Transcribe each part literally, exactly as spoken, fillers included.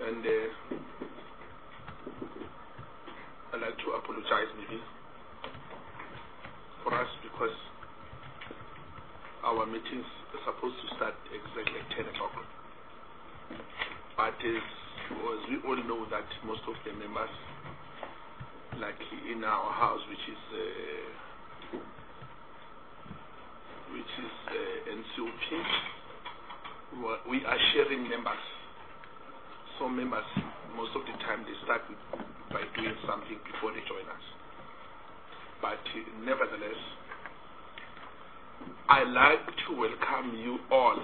And uh, I'd like to apologize maybe for us because our meetings are supposed to start exactly at ten o'clock. But as, as we all know that most of the members, like in our house, which is uh, which is uh, N C O P, we are sharing members. So members, most of the time, they start with, by doing something before they join us. But uh, nevertheless, I like to welcome you all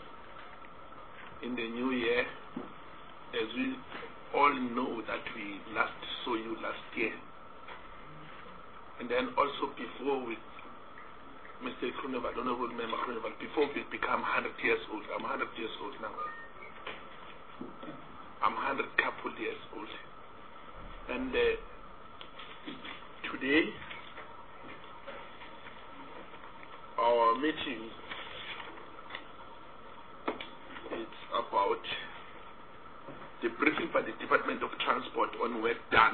in the new year, as we all know that we last saw you last year. And then also before we, Mister Kroneval, I don't know who remember Kroneval, before we become one hundred years old, I'm one hundred years old now. I'm one hundred couple years old. And uh, today, our meeting is about the briefing by the Department of Transport on work done.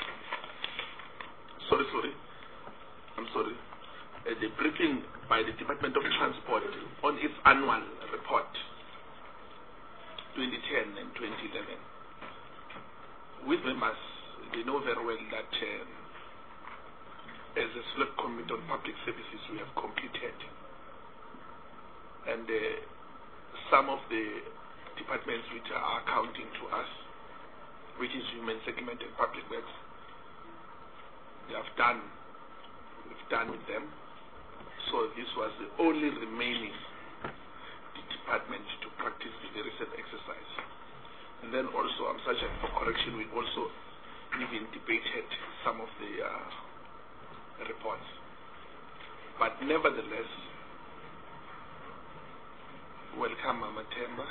Sorry, sorry. I'm sorry. Uh, the briefing by the Department of Transport on its annual report twenty ten and twenty eleven. With members, they know very well that um, as a select committee on public services, we have completed. And uh, some of the departments which are accounting to us, which is Human Segment and Public Works, they have done, we've done with them. So this was the only remaining department to practice the very same exercise. And then also, I'm such a for correction, we also even debated some of the uh, reports. But nevertheless, welcome Mama Temba.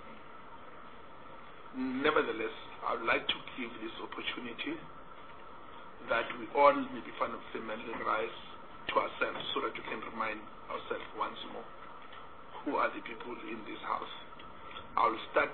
Nevertheless, I would like to give this opportunity that we all maybe familiarize to ourselves so that we can remind ourselves once more who are the people in this house. I will start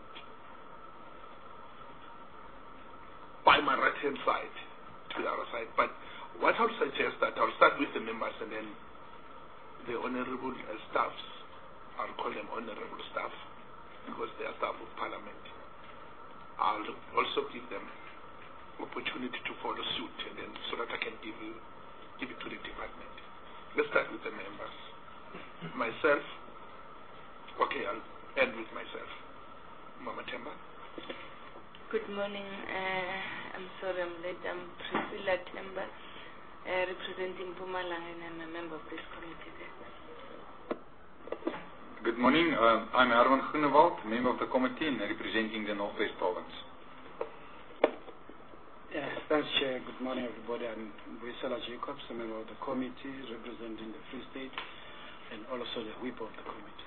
by my right hand side to the other side, but what I would suggest that I'll start with the members and then the honorable uh, staffs, I'll call them honorable staff because they are staff of parliament. I'll also give them opportunity to follow suit and then so that I can give you give it to the department. Let's start with the members. Myself, okay, I'll end with myself. Mama Temba. Good morning. Uh, I'm sorry I'm late. I'm Priscilla Temba, uh, representing Mpumalanga, and I'm a member of this committee there. Good morning. Uh, I'm Herman Groenewald, member of the committee and representing the Northwest Province. Yeah, thanks, Chair. Good morning, everybody. I'm Boisela Jacobs, a member of the committee representing the Free State and also the whip of the committee.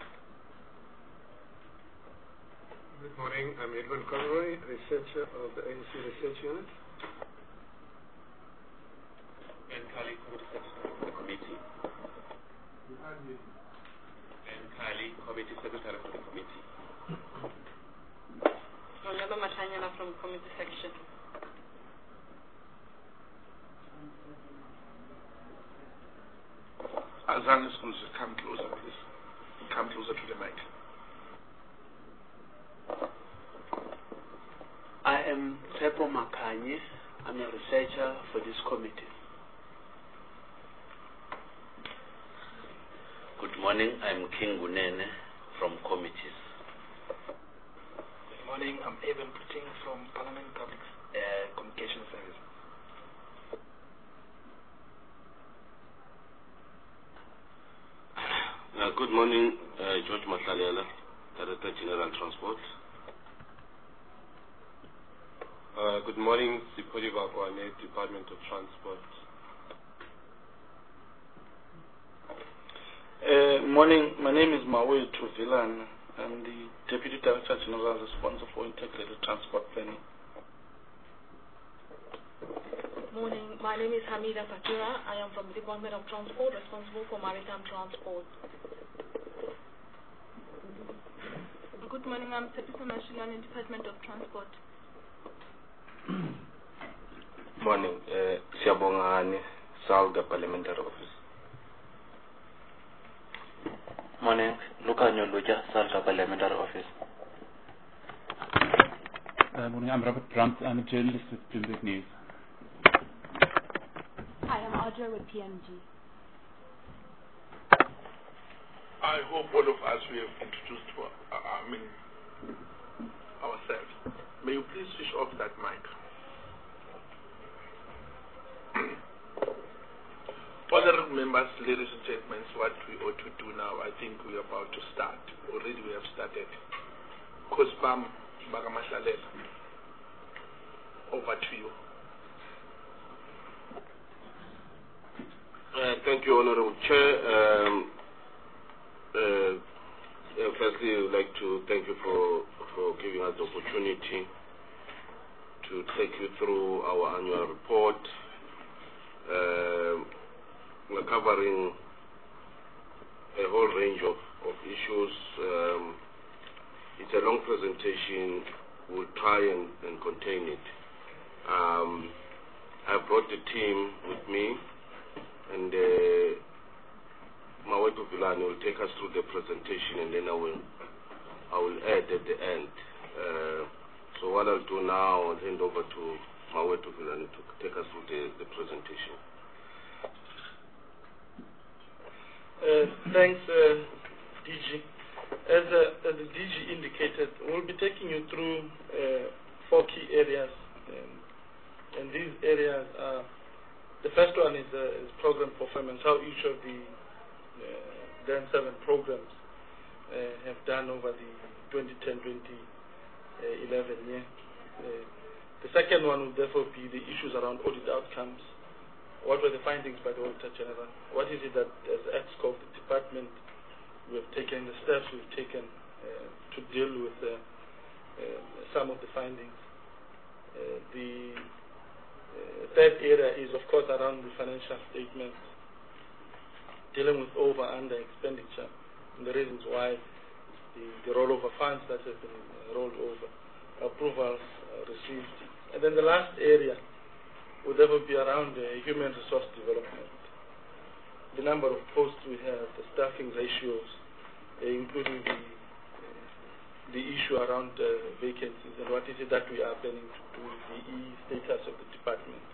Good morning. I'm Edwin Conroy, researcher of the A N C Research Unit. And Kali, committee secretary for the committee. And Kali, committee secretary for the committee. Honorable Matanyana from committee section. Azan is closer. Come closer, please. Come closer to the mic. I am Tepo Makanye. I'm a researcher for this committee. Good morning. I'm King Gunene from committees. Good morning. I'm Evan Puting from Parliament Public uh, Communication Service. Uh, good morning, uh, George Masalela, Director General Transport. Uh, good morning, Sipoli Bakwane, Department of Transport. Uh, morning, my name is Maui Tuvilan. I'm the Deputy Director General responsible for integrated transport planning. Morning, my name is Hamida Fakira. I am from the Department of Transport, responsible for maritime transport. Good Good morning. I'm Tepisa Mashinani, Department of Transport. Morning. Siabongani, Salga Parliamentary Office. Morning. Luca Nyoluja, Salga Parliamentary Office. Uh, morning. I'm Robert Brunt. I'm a journalist with Bloomberg News. Hi, I'm Audra with P M G. I hope all of us we have introduced to, uh, I mean, ourselves. May you please switch off that mic? Honorable members, ladies and gentlemen, what we ought to do now, I think we are about to start. Already we have started. Kospam Bagamashalela, over to you. Uh, thank you, Honorable Chair. Um, uh, uh, firstly, I would like to thank you for, for giving us the opportunity to take you through our annual report. Uh, we're covering a whole range of, of issues. Um, it's a long presentation. We'll try and, and contain it. Um, I brought the team with me, and uh, Mawetu Vilani will take us through the presentation, and then I will I will add at the end. Uh, so what I'll do now, I'll hand over to Mawetu Vilani to take us through the, the presentation. Uh, thanks, uh, D G. As, uh, as the D G indicated, we'll be taking you through uh, four key areas, um, and these areas are, the first one is, uh, is program performance, how each of the uh, then seven programs uh, have done over the twenty ten to twenty eleven year. Uh, the second one will therefore be the issues around audit outcomes. What were the findings by the Auditor General? What is it that, as EXCO of the department, we have taken, the steps we've taken uh, to deal with uh, uh, some of the findings? Uh, the uh, third area is, of course, around the financial statements, dealing with over under expenditure, and the reasons why the, the rollover funds that have been uh, rolled over, approvals uh, received. And then the last area would ever be around uh, human resource development. The number of posts we have, the staffing ratios, uh, including the, uh, the issue around uh, vacancies, and what is it that we are planning to do with the E status of the department.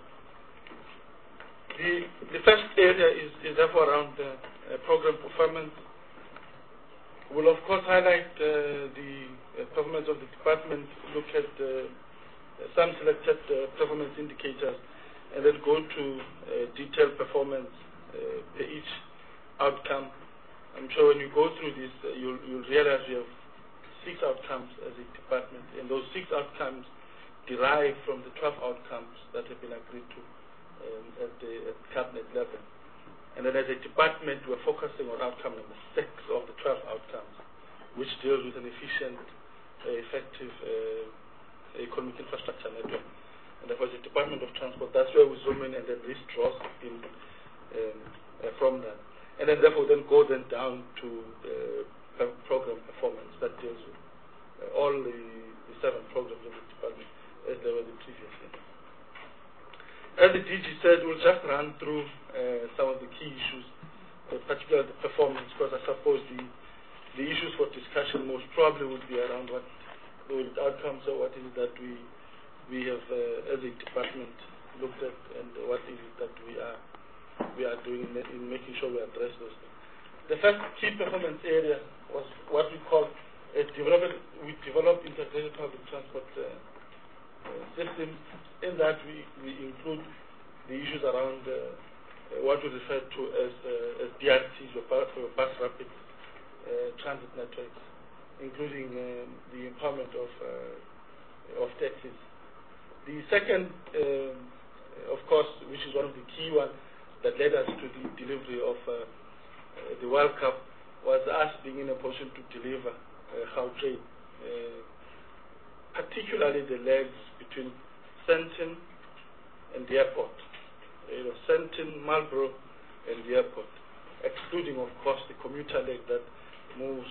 The, the first area is, is therefore around uh, uh, program performance. We'll of course highlight uh, the uh, performance of the department, look at uh, some selected uh, performance indicators, and then go to uh, detailed performance uh, per each outcome. I'm sure when you go through this, uh, you'll, you'll realize we have six outcomes as a department, and those six outcomes derive from the twelve outcomes that have been agreed to um, at the at cabinet level. And then as a department, we're focusing on outcome number six of the twelve outcomes, which deals with an efficient, uh, effective uh, economic infrastructure network. And therefore, as a Department of Transport, that's where we zoom in, and then this draws in um, uh, from that. And then therefore then go then down to uh, program performance that deals with uh, all the, the seven programs of the department as they were the previous year. As the D G said, we'll just run through uh, some of the key issues, uh, particularly the performance, because I suppose the, the issues for discussion most probably would be around what the outcomes are, what is it that we we have uh, as a department looked at, and what is it that we are we are doing in, in making sure we address those things. The first key performance area was what we call a development. We developed integrated public transport uh, uh, systems. In that we, we include the issues around uh, what we refer to as uh, as B R Ts, or bus rapid uh, transit networks, including um, the empowerment of uh, of taxis. The second, um, of course, which is one of the key ones that led us to the delivery of uh, uh, the World Cup, was us being in a position to deliver uh, Gautrain, uh, particularly the legs between Sandton and the airport. You know, Sandton, Marlborough, and the airport, excluding, of course, the commuter leg that moves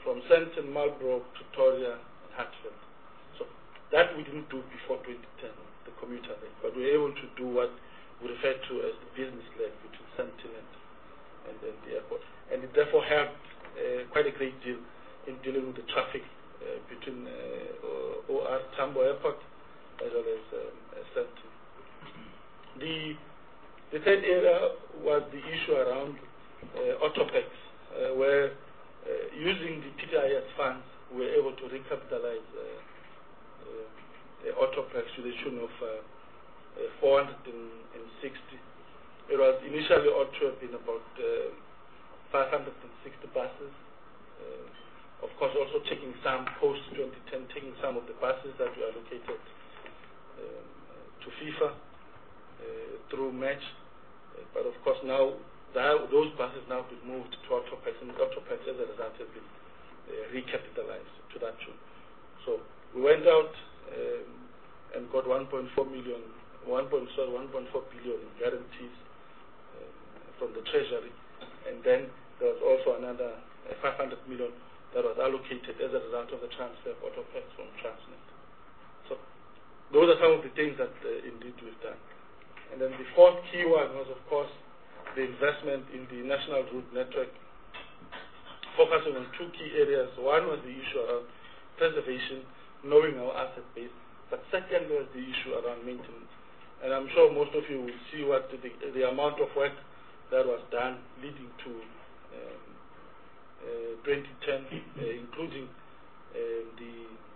from Sandton, Marlborough, Pretoria, and Hartford. So that we didn't do before twenty ten, the commuter lane, but we were able to do what we refer to as the business lane between Sandton and, and, and the airport. And it therefore helped uh, quite a great deal in dealing with the traffic uh, between uh, O R Tambo Airport as well as um, uh, Sandton. The, the third area was the issue around uh, Autopex, uh, where uh, using the P T I S funds, we were able to recapitalize uh, uh, the Autopex to the tune of uh, uh, four hundred sixty. It was initially ought to have been about uh, five hundred sixty buses. Uh, of course, also taking some post twenty ten, taking some of the buses that were allocated um, to FIFA uh, through match. Uh, but of course, now that, those buses now been moved to Autopex, and Autopex as a result have been uh, recapitalized to that tune. So we went out um, and got one point four million, one point four billion in guarantees um, from the Treasury, and then there was also another uh, five hundred million that was allocated as a result of the transfer of Autopex from Transnet. So those are some of the things that uh, indeed we've done. And then the fourth key one was, of course, the investment in the national route network, focusing on two key areas. One was the issue around preservation, knowing our asset base, but second was the issue around maintenance. And I'm sure most of you will see what the, the amount of work that was done leading to um, uh, twenty ten, uh, including uh, the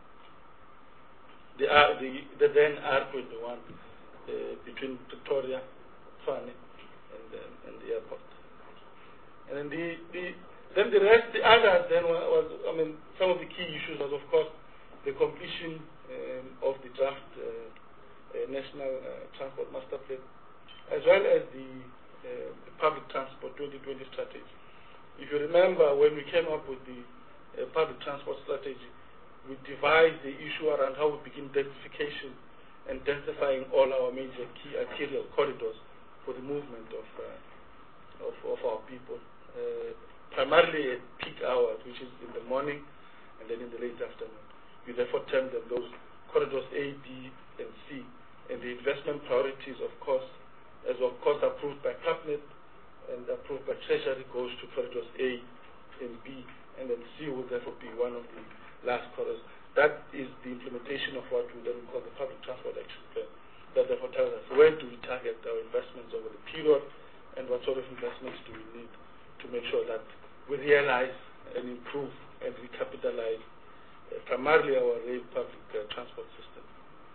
the, uh, the the then R twenty-one uh, between Pretoria, Tshwane, and um, and the airport. And then the, the then the rest, the others then was, was I mean some of the key issues was of course the completion um, of the draft uh, uh, national uh, transport master plan, as well as the, uh, the public transport twenty twenty strategy. If you remember, when we came up with the uh, public transport strategy, we devised the issue around how we begin densification and densifying all our major key arterial corridors for the movement of uh, of, of our people, uh, primarily at peak hours, which is in the morning and then in the late afternoon. We therefore term them those corridors A, B, and C, and the investment priorities, of course, as of course approved by Cabinet and approved by Treasury, goes to corridors A and B, and then C will therefore be one of the last corridors. That is the implementation of what we then call the Public Transport Action Plan. That therefore tells us where do we target our investments over the period, and what sort of investments do we need to make sure that we realize and improve and recapitalize uh, primarily our rail public uh, transport system.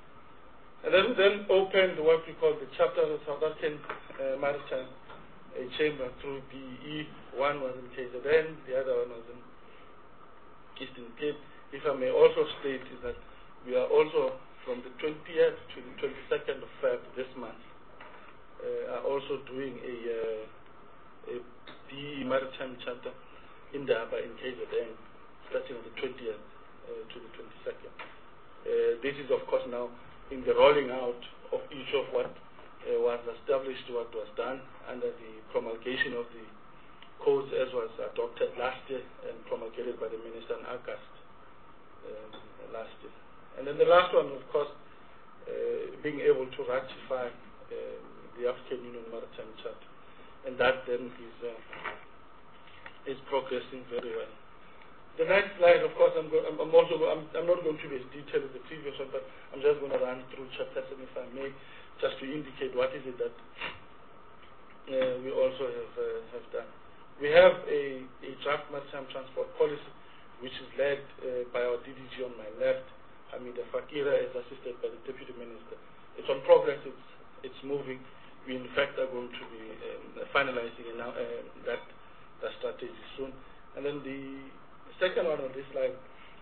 And then we then opened what we call the chapter of the South African uh, Maritime uh, Chamber through B E E. One was in K Z N, the other one was in Eastern Cape. If I may also state is that we are also from the twentieth to the twenty-second of February this month uh, are also doing a, uh, a B E E Maritime Charter in Durban in K Z N, starting on the twentieth uh, to the twenty-second. Uh, this is of course now in the rolling out of each of what uh, was established, what was done under the promulgation of the codes as was adopted last year and promulgated by the Minister in August uh, last year. And then the last one, of course, uh, being able to ratify uh, the African Union Maritime Charter. And that then is, uh, is progressing very well. The next slide, of course, I'm, go I'm, I'm also I'm, I'm not going to be as detailed as the previous one, but I'm just going to run through chapters, and if I may, just to indicate what is it that uh, we also have uh, have done. We have a, a draft maritime transport policy, which is led uh, by our D D G on my left. Hamida Fakira is assisted by the Deputy Minister. It's on progress. It's it's moving. We in fact are going to be um, finalizing now, uh, that that strategy soon. And then the second one on this slide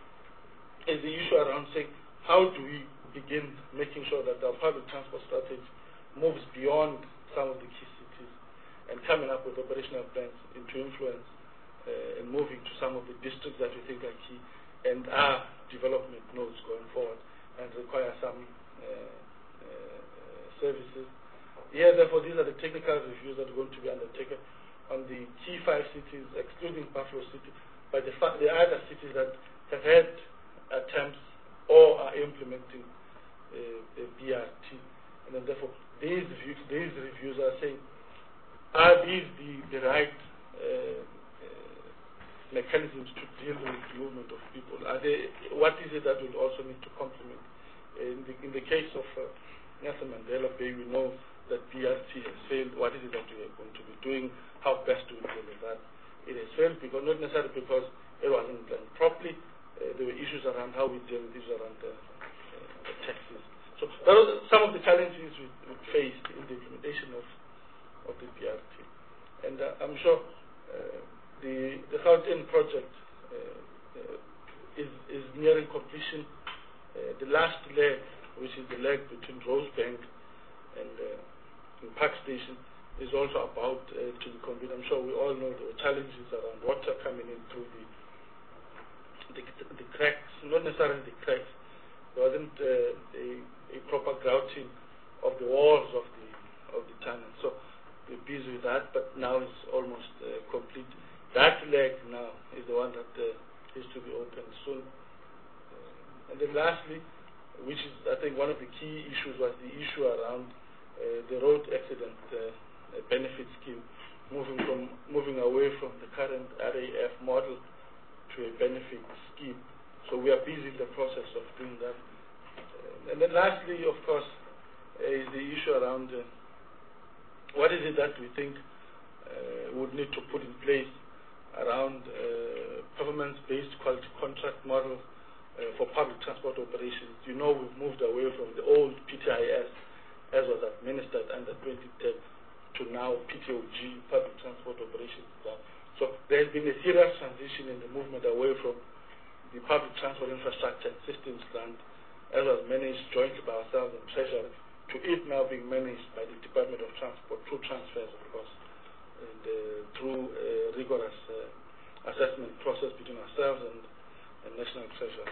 is the issue around saying how do we begin making sure that our public transport strategy moves beyond some of the key cities and coming up with operational plans into influence uh, and moving to some of the districts that we think are key and are development nodes going forward and require some uh, uh, services. Here, therefore, these are the technical reviews that are going to be undertaken on the key five cities, excluding Buffalo City, by the, fa the other cities that have had attempts or are implementing uh, the B R T. And then therefore, these, these reviews are saying, are these the, the right uh, uh, mechanisms to deal with the movement of people? Are they, what is it that will also need to complement? In the, in the case of uh, Nelson Mandela Bay, we know that B R T has failed. What is it that we are going to be doing? How best to deal with that? It has failed because, not necessarily because it wasn't done properly. Uh, there were issues around how we deal with issues around the, uh, the taxes. So those are some of the challenges we, we faced in the implementation of, of the B R T. And uh, I'm sure uh, the, the Gauteng project uh, uh, is, is nearing completion. Uh, the last leg, which is the leg between Rosebank and, uh, and Park Station, is also about uh, to be completed. I'm sure we all know the challenges around water coming in through the, the, the cracks, not necessarily the cracks. There wasn't uh, a, a proper grouting of the walls of the of the tunnel. So we're busy with that, but now it's almost uh, complete. That leg now is the one that uh, is to be opened soon. Uh, and then lastly, which is I think one of the key issues, was the issue around uh, the road accident uh, benefit scheme, moving from moving away from the current R A F model to a benefit scheme. So we are busy in the process of doing that. Uh, and then lastly, of course, uh, is the issue around uh, what is it that we think uh, would need to put in place around uh, performance-based quality contract model uh, for public transport operations. You know, we've moved away from the old P T I S, as was administered under twenty ten, to now P T O G, public transport operations. So there has been a serious transition in the movement away from the public transport infrastructure and systems grant, as was managed jointly by ourselves and Treasury, to it now being managed by the Department of Transport through transfers, of course, and uh, through a rigorous uh, assessment process between ourselves and, and National Treasury.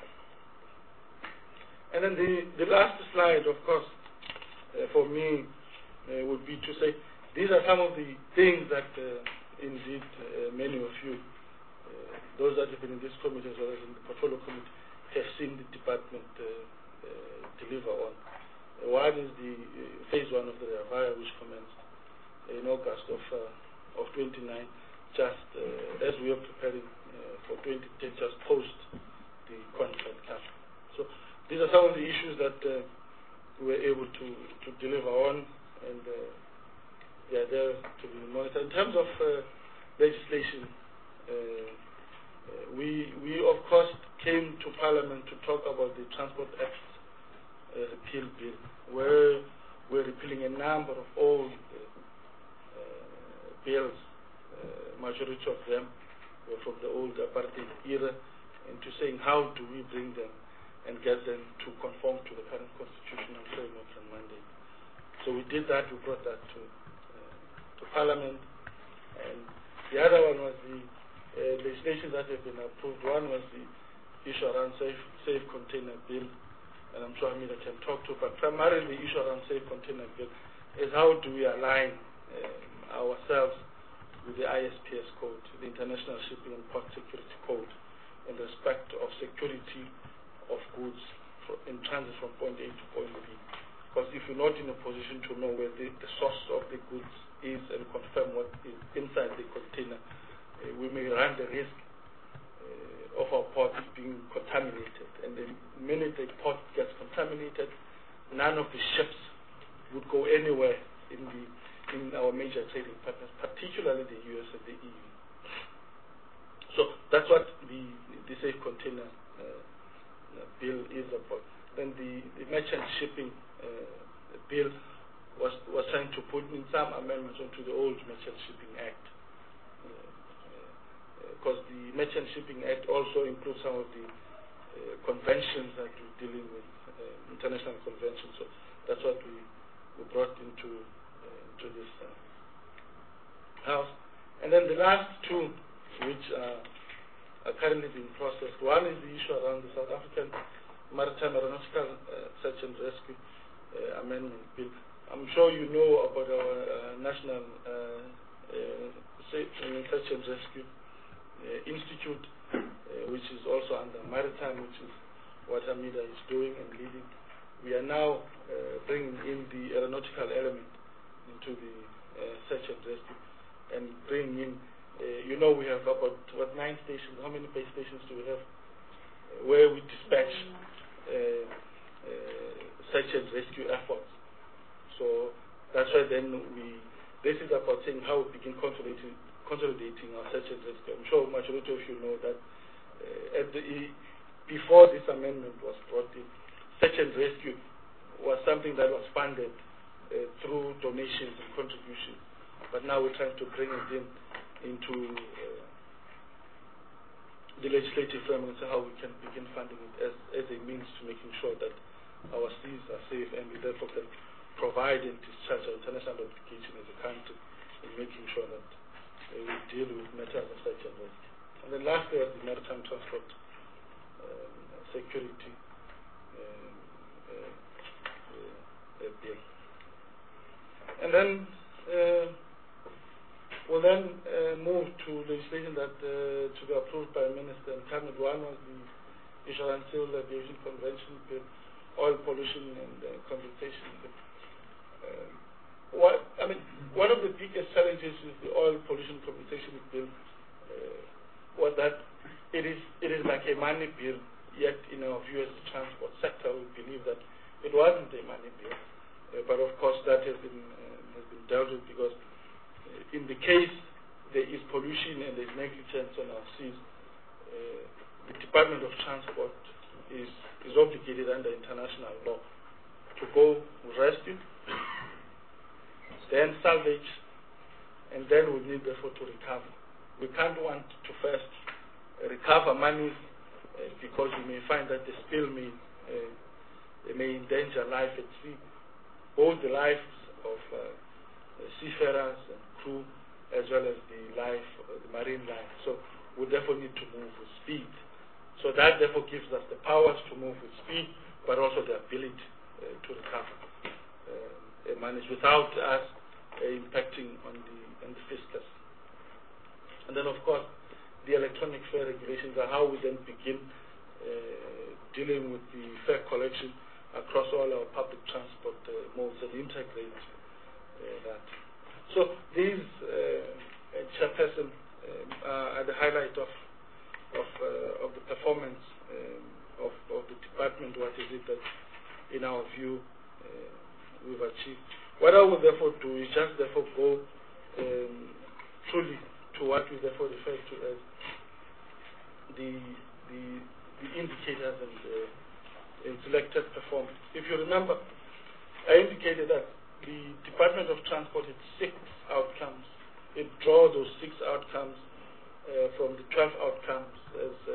And then the, the last slide, of course, uh, for me, uh, would be to say these are some of the things that uh, indeed uh, many of you, uh, those that have been in this committee as well as in the portfolio committee, have seen the department uh, uh, deliver on. Uh, one is the uh, phase one of the Rea Vaya, which commenced in August of uh, of twenty-nine, just uh, as we are preparing uh, for twenty ten, just post the contract cap. So these are some of the issues that uh, we were able to to deliver on, and uh, they are there to be monitored. In terms of uh, legislation, uh, uh, we we of course came to Parliament to talk about the Transport Act uh, repeal bill, where we're repealing a number of old uh, uh, bills, uh, majority of them were from the old apartheid era, into saying how do we bring them and get them to conform to the current constitutional framework and mandate. So we did that, we brought that to, uh, to Parliament. And the other one was the uh, legislation that have been approved. One was the issue around safe, safe container bill, and I'm sure Hamida can talk to, but primarily the issue around safe container bill is how do we align um, ourselves with the I S P S code, the International Shipping and Port Security Code, in respect of security of goods for, in transit from point A to point B. Because if you're not in a position to know where the, the source of the goods is and confirm what is inside the container, uh, we may run the risk uh, of our port being contaminated. And the minute the port gets contaminated, none of the ships would go anywhere in the in our major trading partners, particularly the U S and the E U. So that's what the, the safe container uh, bill is about. Then the, the merchant shipping uh, bill was was trying to put in some amendments onto the old Merchant Shipping Act, because uh, uh, the Merchant Shipping Act also includes some of the uh, conventions that we're dealing with, uh, international conventions. So that's what we, we brought into uh, into this uh, house. And then the last two, which are, are currently being processed. One is the issue around the South African Maritime Aeronautical uh, Search and Rescue uh, Amendment Bill. I'm sure you know about our uh, National uh, uh, Search and Rescue uh, Institute, uh, which is also under Maritime, which is what Hamida is doing and leading. We are now uh, bringing in the aeronautical element into the uh, search and rescue, and bringing in, uh, you know, we have about what nine stations. How many base stations do we have? Uh, where we dispatch uh, uh, search and rescue efforts. So that's why then we. This is about saying how we begin consolidating, consolidating our search and rescue. I'm sure majority of you know that uh, at the before this amendment was brought in, search and rescue was something that was funded uh, through donations and contributions. But now we're trying to bring it in into uh, the legislative framework and see how we can begin funding it as, as a means to making sure that our seas are safe, and we therefore can provide and discharge our international obligation as a country in making sure that uh, we deal with matters of search and rescue. And then lastly, the maritime transport um, security um, uh, uh, bill. And then uh, we'll then uh, move to legislation that uh, to be approved by Minister and Cabinet. One was the Insurance Civil Aviation Convention bill, oil pollution and uh, compensation bill. Um, what, I mean, one of the biggest challenges with the oil pollution compensation bill uh, was that it is it is like a money bill. Yet, in our view as the transport sector, we believe that it wasn't a money bill. Uh, but of course, that has been uh, has been dealt with, because uh, in the case there is pollution and there is negligence on our seas, uh, the Department of Transport is is obligated under international law to go rescue, then salvage, and then we need therefore to recover. We can't want to first recover money uh, because we may find that the spill may uh, may endanger life at sea, both the lives of uh, the seafarers and crew, as well as the life, uh, the marine life. So we therefore need to move with speed. So that therefore gives us the powers to move with speed, but also the ability uh, to recover uh, and manage without us uh, impacting on the on the fiscus. And then, of course, the electronic fare regulations are how we then begin uh, dealing with the fare collection across all our public transport uh, modes and integrate uh, that. So these uh, chairperson um, are the highlight of of, uh, of the performance um, of, of the department. What is it that, in our view, uh, we've achieved? What I will therefore do is just therefore go um, truly to what we therefore refer to as the the, the indicators and, uh, and selected performance. If you remember, I indicated that the Department of Transport had six outcomes. It draw those six outcomes uh, from the twelve outcomes as uh,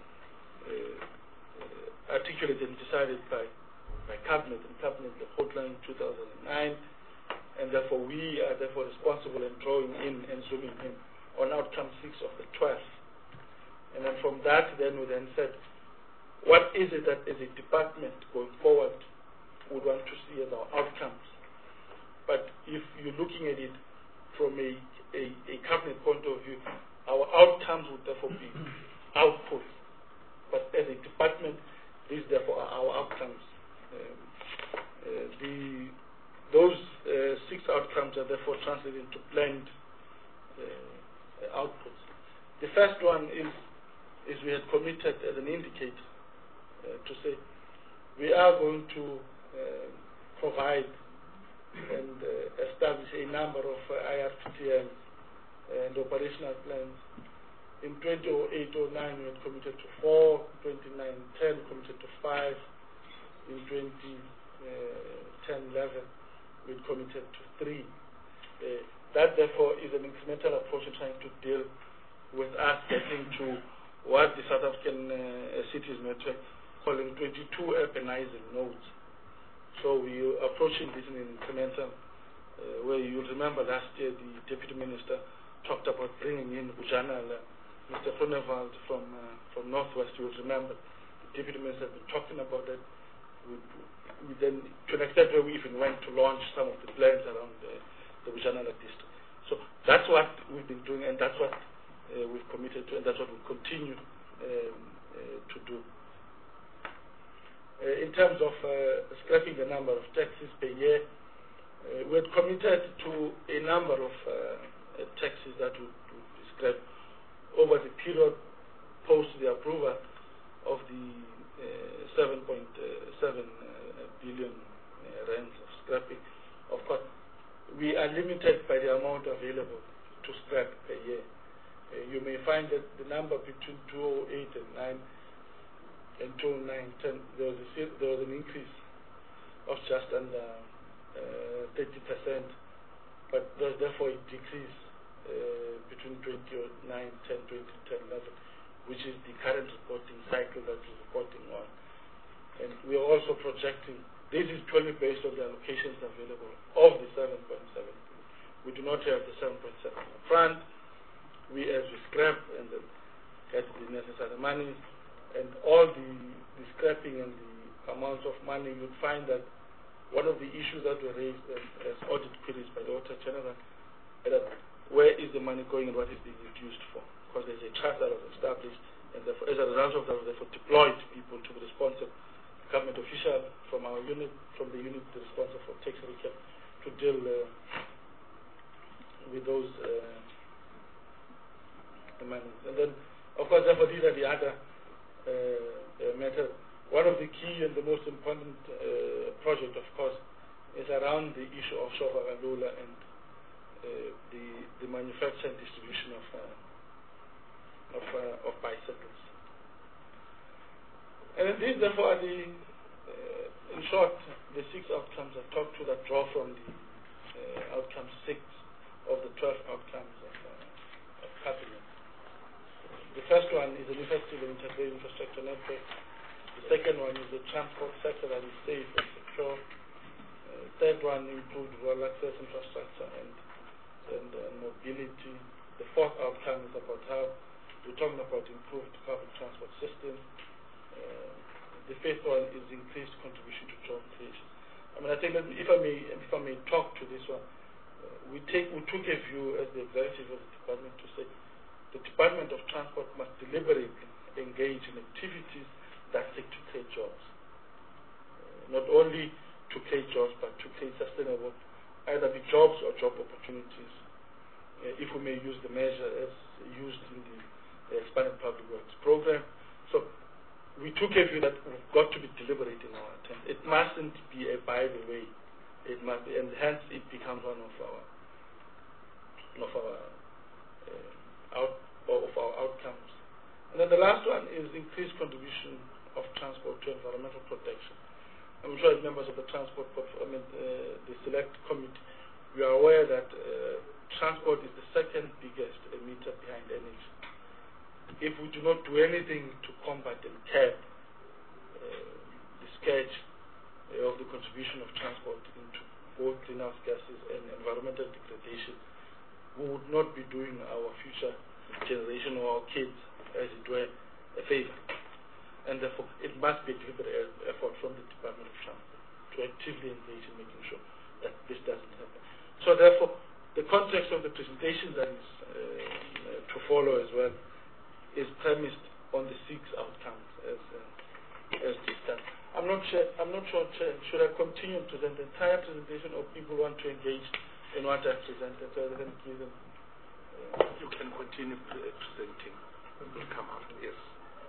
uh, articulated and decided by by Cabinet and Cabinet the hotline in two thousand nine, and therefore we are therefore responsible in drawing in and zooming in on outcome six of the twelve. And then from that, then we then said, what is it that as a department going forward would want to see as our outcomes? But if you're looking at it from a, a, a cabinet point of view, our outcomes would therefore be outputs. But as a department, these therefore are our outcomes. Um, uh, the, those uh, six outcomes are therefore translated into planned uh, outputs. The first one is, is we had committed as an indicator uh, to say we are going to uh, provide and uh, establish a number of uh, I R P T Ms and operational plans. In twenty oh eight oh nine we had committed to four, twenty nine ten committed to five, in twenty ten eleven we had committed to three. Uh, that therefore is an incremental approach in trying to deal with us getting to what the South African uh, Cities Network calling twenty-two urbanizing nodes. So we are approaching this in an incremental uh, where you remember last year the Deputy Minister talked about bringing in Bujanala, Mister Groenewald from uh, from Northwest. You will remember the Deputy Minister has been talking about that. We, we then, to an extent where we even went to launch some of the plans around the, the Bujanala district. So that's what we've been doing, and that's what uh, we've committed to, and that's what we'll continue um, uh, to do. Uh, in terms of uh, scrapping the number of taxis per year, uh, we had committed to a number of uh, uh, taxis that would, would be scrapped over the period post the approval of the uh, seven point seven uh, billion uh, rands of scrapping. Of course, we are limited by the amount available to scrap per year. Uh, you may find that the number between two thousand eight and nine and two thousand nine ten, there was, a, there was an increase of just under uh, thirty percent, but therefore it decreased uh, between twenty nine ten, twenty ten, eleven, which is the current reporting cycle that we're reporting on. And we are also projecting, this is purely based on the allocations available of the seven point seven. We do not have the seven point seven up front. We, as we scrap and then get the necessary money, and all the, the scrapping and the amounts of money, you'd find that one of the issues that were raised as, as audit queries by the Auditor General, that where is the money going and what is being reduced for? Because there's a trust that was established, and therefore, as a result of that, we therefore deployed people to be responsible, government official from our unit, from the unit responsible for tax recap, to deal uh, with those uh, monies. And then, of course, therefore, these are the other uh, uh, matters. One of the key and the most important uh, project, of course, is around the issue of Shovagalula and uh, the, the manufacture and distribution of uh, of, uh, of bicycles. And these, therefore, are the, uh, in short, the six outcomes I talked to that draw from the uh, outcome six of the twelve outcomes of, uh, of cabinet. The first one is an effective and integrated infrastructure network. The second one is the transport sector that is safe and secure. Uh, third one, improved rural access infrastructure and, and uh, mobility. The fourth outcome is about how we're talking about improved public transport system. Uh, the fifth one is increased contribution to job creation. I mean, I think that if I may, if I may talk to this one, uh, we take we took a view as the executive of the department to say the Department of Transport must deliberately engage in activities that seek to create jobs, uh, not only to create jobs, but to create sustainable, either be jobs or job opportunities. Uh, if we may use the measure as used in the the expanded public works program. So we took a view that we've got to be deliberate in our attempt. It mustn't be a by the way. It must be, and hence it becomes one of our of our uh, out of our outcomes. And then the last one is increased contribution of transport to environmental protection. I'm sure as members of the transport, I mean uh, the select committee, we are aware that uh, transport is the second biggest emitter behind energy. If we do not do anything to combat and curb uh, the scourge uh, of the contribution of transport into both greenhouse gases and environmental degradation, we would not be doing our future generation or our kids, as it were, a favor. And therefore, it must be a deliberate effort from the Department of Transport to actively engage in making sure that this doesn't happen. So therefore, the context of the presentation that is uh, to follow as well is premised on the six outcomes as uh, as discussed. I'm not sure. I'm not sure. Should I continue to present the entire presentation, or people want to engage in what I've presented, so I can give them? Uh, you can continue pre presenting. It will come after. Yes.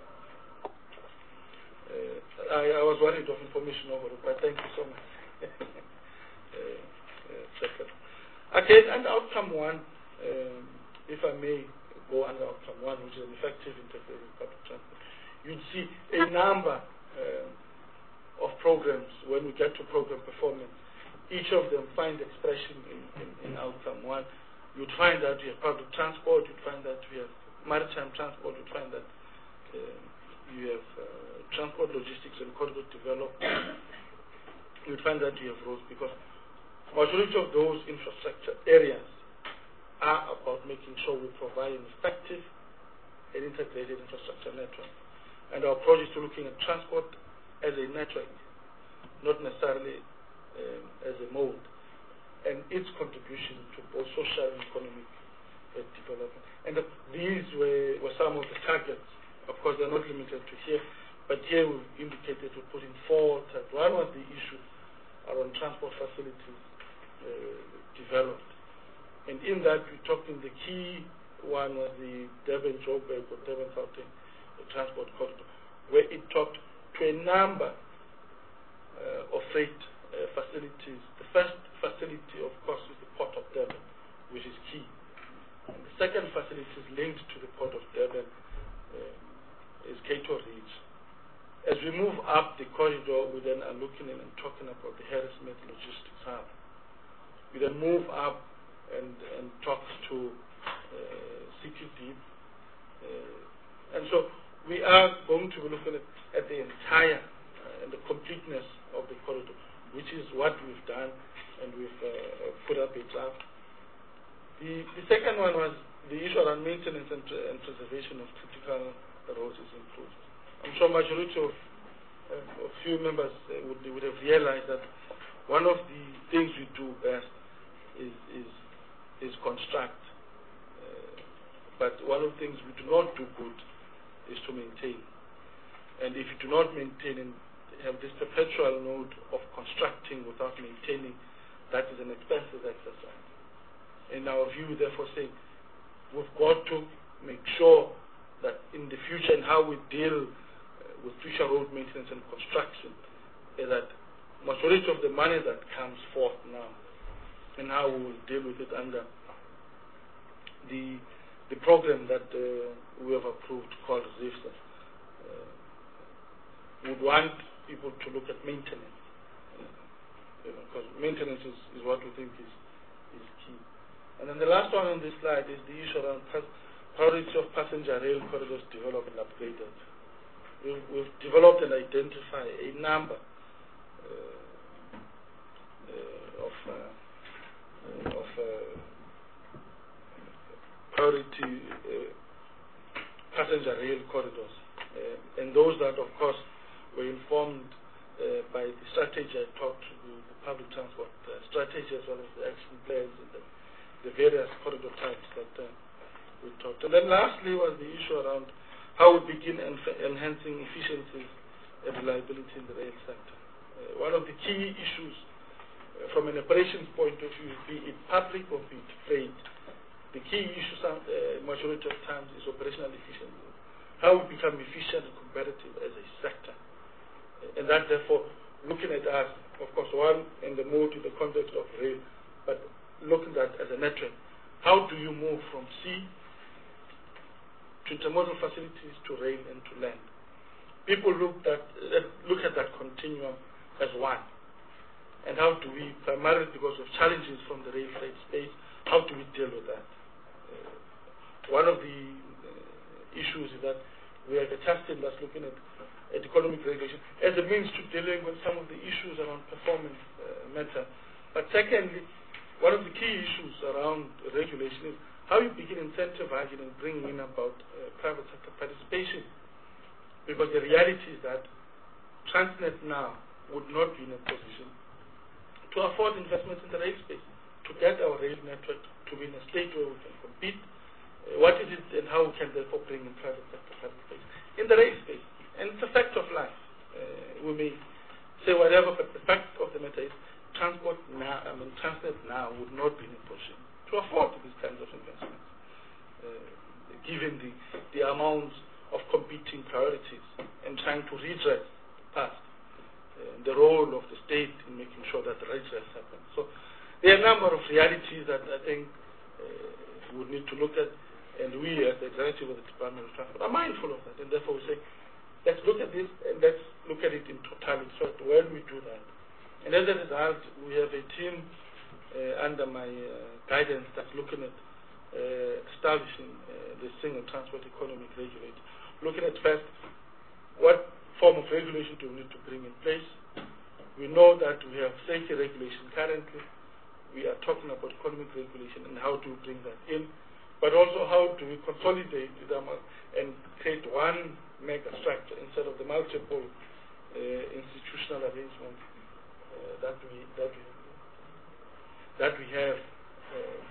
Uh, I, I was worried of information overload, but thank you so much. uh, uh, second. Okay, and outcome one, um, if I may go under outcome one, which is an effective integrated public transport, you'd see a number um, of programs. When we get to program performance, each of them find expression in, in, in outcome one. You'd find that we have public transport, you'd find that we have maritime transport, you'd find that uh, you have uh, transport, logistics, and corridor development. You'd find that you have roads, because majority of those infrastructure areas are about making sure we provide an effective and integrated infrastructure network. And our approach is to looking at transport as a network, not necessarily um, as a mode, and its contribution to both social and economic uh, uh, development. And the, these were, were some of the targets. Of course, they're not limited to here, but here we've indicated we put in four targets. One was the issue around transport facilities uh, developed. And in that, we talked in the key one was the Durban-Joburg or Durban-Gauteng transport corridor, where it talked to a number uh, of freight uh, facilities. The first facility, of course, is the Port of Durban, which is key. And the second facility is linked to the Port of Durban, uh, is Cato Ridge. As we move up the corridor, we then are looking in and talking about the Harrismith Logistics Hub. We then move up and, and talk to uh, City Deep. Uh, and so we are going to be looking at, at the entire uh, and the completeness of the corridor, which is what we've done, and we've uh, put up a draft. The, the second one was the issue around maintenance and, uh, and preservation of critical roads is improved. I'm sure majority of uh, a few members uh, would, would have realized that one of the things we do best is is, is construct, uh, but one of the things we do not do good is to maintain. And if you do not maintain and have this perpetual mode of constructing without maintaining, that is an expensive exercise. In our view, therefore, saying we've got to make sure that in the future and how we deal with future road maintenance and construction is that majority of the money that comes forth now and how we will deal with it under the the program that uh, we have approved called ZIFSA. Uh, would want people to look at maintenance, uh, you know, because maintenance is, is what we think is, is key. And then the last one on this slide is the issue around priority of passenger rail corridors developed and upgraded. We've, we've developed and identified a number uh, uh, of, uh, uh, of uh, priority uh, passenger rail corridors. Uh, and those that, of course, were informed uh, by the strategy I talked to, the, the public transport uh, strategy as well as the action plans and the, the various corridor types that uh, we talked. And then lastly was the issue around how we begin enf enhancing efficiencies and reliability in the rail sector. Uh, one of the key issues uh, from an operations point of view, be it public or be it freight, the key issue uh, majority of times is operational efficiency. How we become efficient and competitive as a sector. Uh, and that therefore, looking at us, of course, one in the mode in the context of rail, but looking at as a network, how do you move from sea to intermodal facilities to rail and to land? People look at, uh, look at that continuum as one. And how do we, primarily because of challenges from the rail freight space, how do we deal with that? Uh, one of the uh, issues is that we have a task team that's looking at, at economic regulation as a means to dealing with some of the issues around performance uh, matter. But secondly, one of the key issues around regulation is how you begin incentivizing and bringing in about uh, private sector participation. Because the reality is that Transnet now would not be in a position to afford investments in the rail space, to get our rail network to be in a state where we can compete. Uh, what is it and how we can therefore bring in private sector participation in the rail space? And it's a fact of life. Uh, we may say whatever, but the fact of the matter is transport now, I mean, Transnet now would not be in a position to afford these kinds of investments, uh, given the, the amounts of competing priorities and trying to redress past uh, the role of the state in making sure that the redress happens. So there are a number of realities that I think uh, we need to look at, and we as the executive of the Department of Transport are mindful of that, and therefore we say, let's look at this and let's look at it in totality. So when we do that, and as a result, we have a team uh, under my uh, guidance that's looking at uh, establishing uh, the single transport economic regulator. Looking at first, what form of regulation do we need to bring in place? We know that we have safety regulation currently. We are talking about economic regulation and how do we bring that in. But also how do we consolidate them and create one mega structure instead of the multiple uh, institutional arrangements uh, that we that we that we have uh, in the country.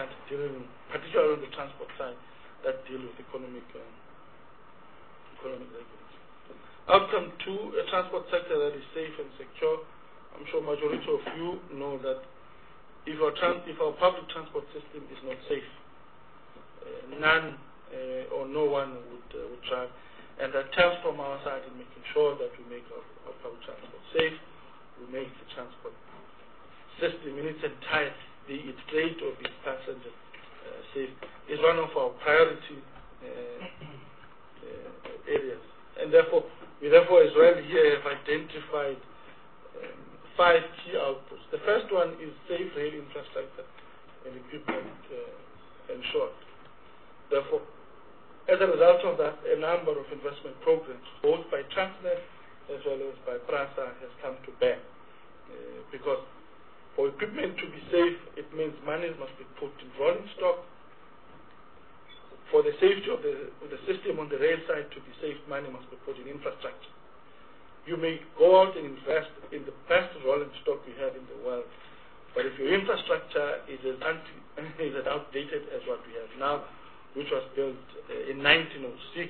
country dealing, particularly on the transport side, that deal with economic um, economic regulation. Outcome two, a transport sector that is safe and secure. I'm sure majority of you know that if our, trans if our public transport system is not safe, uh, none uh, or no one would, uh, would drive. And that tells from our side in making sure that we make our, our public transport safe, we make the transport system in its entirety, be it freight or be it passenger, uh, safe, is one of our priority uh, uh, areas. And therefore, we therefore as well here have identified um, five key outputs. The first one is safe rail infrastructure and equipment uh, ensured. Therefore, as a result of that, a number of investment programs, both by Transnet as well as by PRASA, has come to bear. Uh, because for equipment to be safe, it means money must be put in rolling stock. For the safety of the, of the system on the rail side to be safe, money must be put in infrastructure. You may go out and invest in the best rolling stock we have in the world, but if your infrastructure is as, anti, is as outdated as what we have now, which was built uh, in nineteen oh six,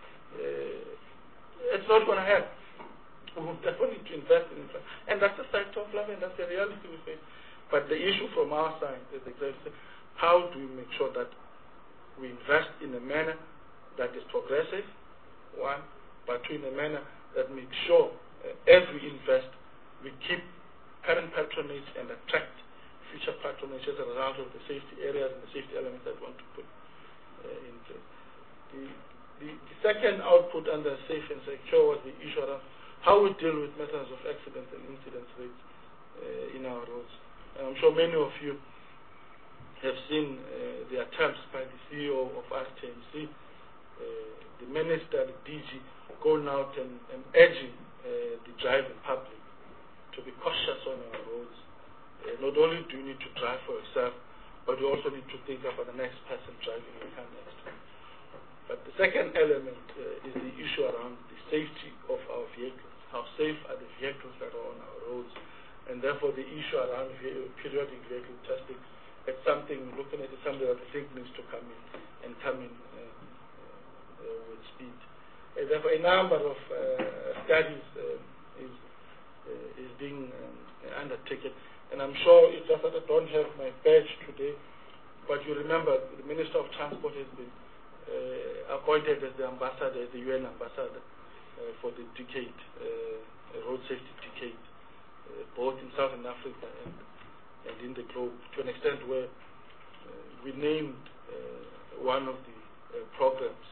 uh, it's not going to help. We definitely need to invest in infrastructure. And that's the fact of life, and that's the reality we face. But the issue from our side is exactly how do we make sure that we invest in a manner that is progressive, one, but two, in a manner that makes sure uh, as we invest, we keep current patronage and attract future patronage as a result of the safety areas and the safety elements that we want to put uh, in place. The, the, the second output under safe and secure was the issue around how we deal with matters of accidents and incidents rates uh, in our roads. And I'm sure many of you have seen uh, the attempts by the C E O of R T M C, uh, the minister, the D G, going out and, and urging uh, the driving public to be cautious on our roads. Uh, not only do you need to drive for yourself, but you also need to think about the next person driving your car next to you. But the second element uh, is the issue around the safety of our vehicles. How safe are the vehicles that are on our roads? And therefore the issue around periodic vehicle testing, it's something, looking at it, something that I think needs to come in and come in uh, uh, with speed. And therefore a number of uh, studies uh, is, uh, is being um, undertaken. And I'm sure it's just that I don't have my badge today, but you remember the Minister of Transport has been uh, appointed as the ambassador, as the U N ambassador uh, for the decade, uh, road safety decade, uh, both in Southern Africa and, and in the globe, to an extent where uh, we named uh, one of the uh, programs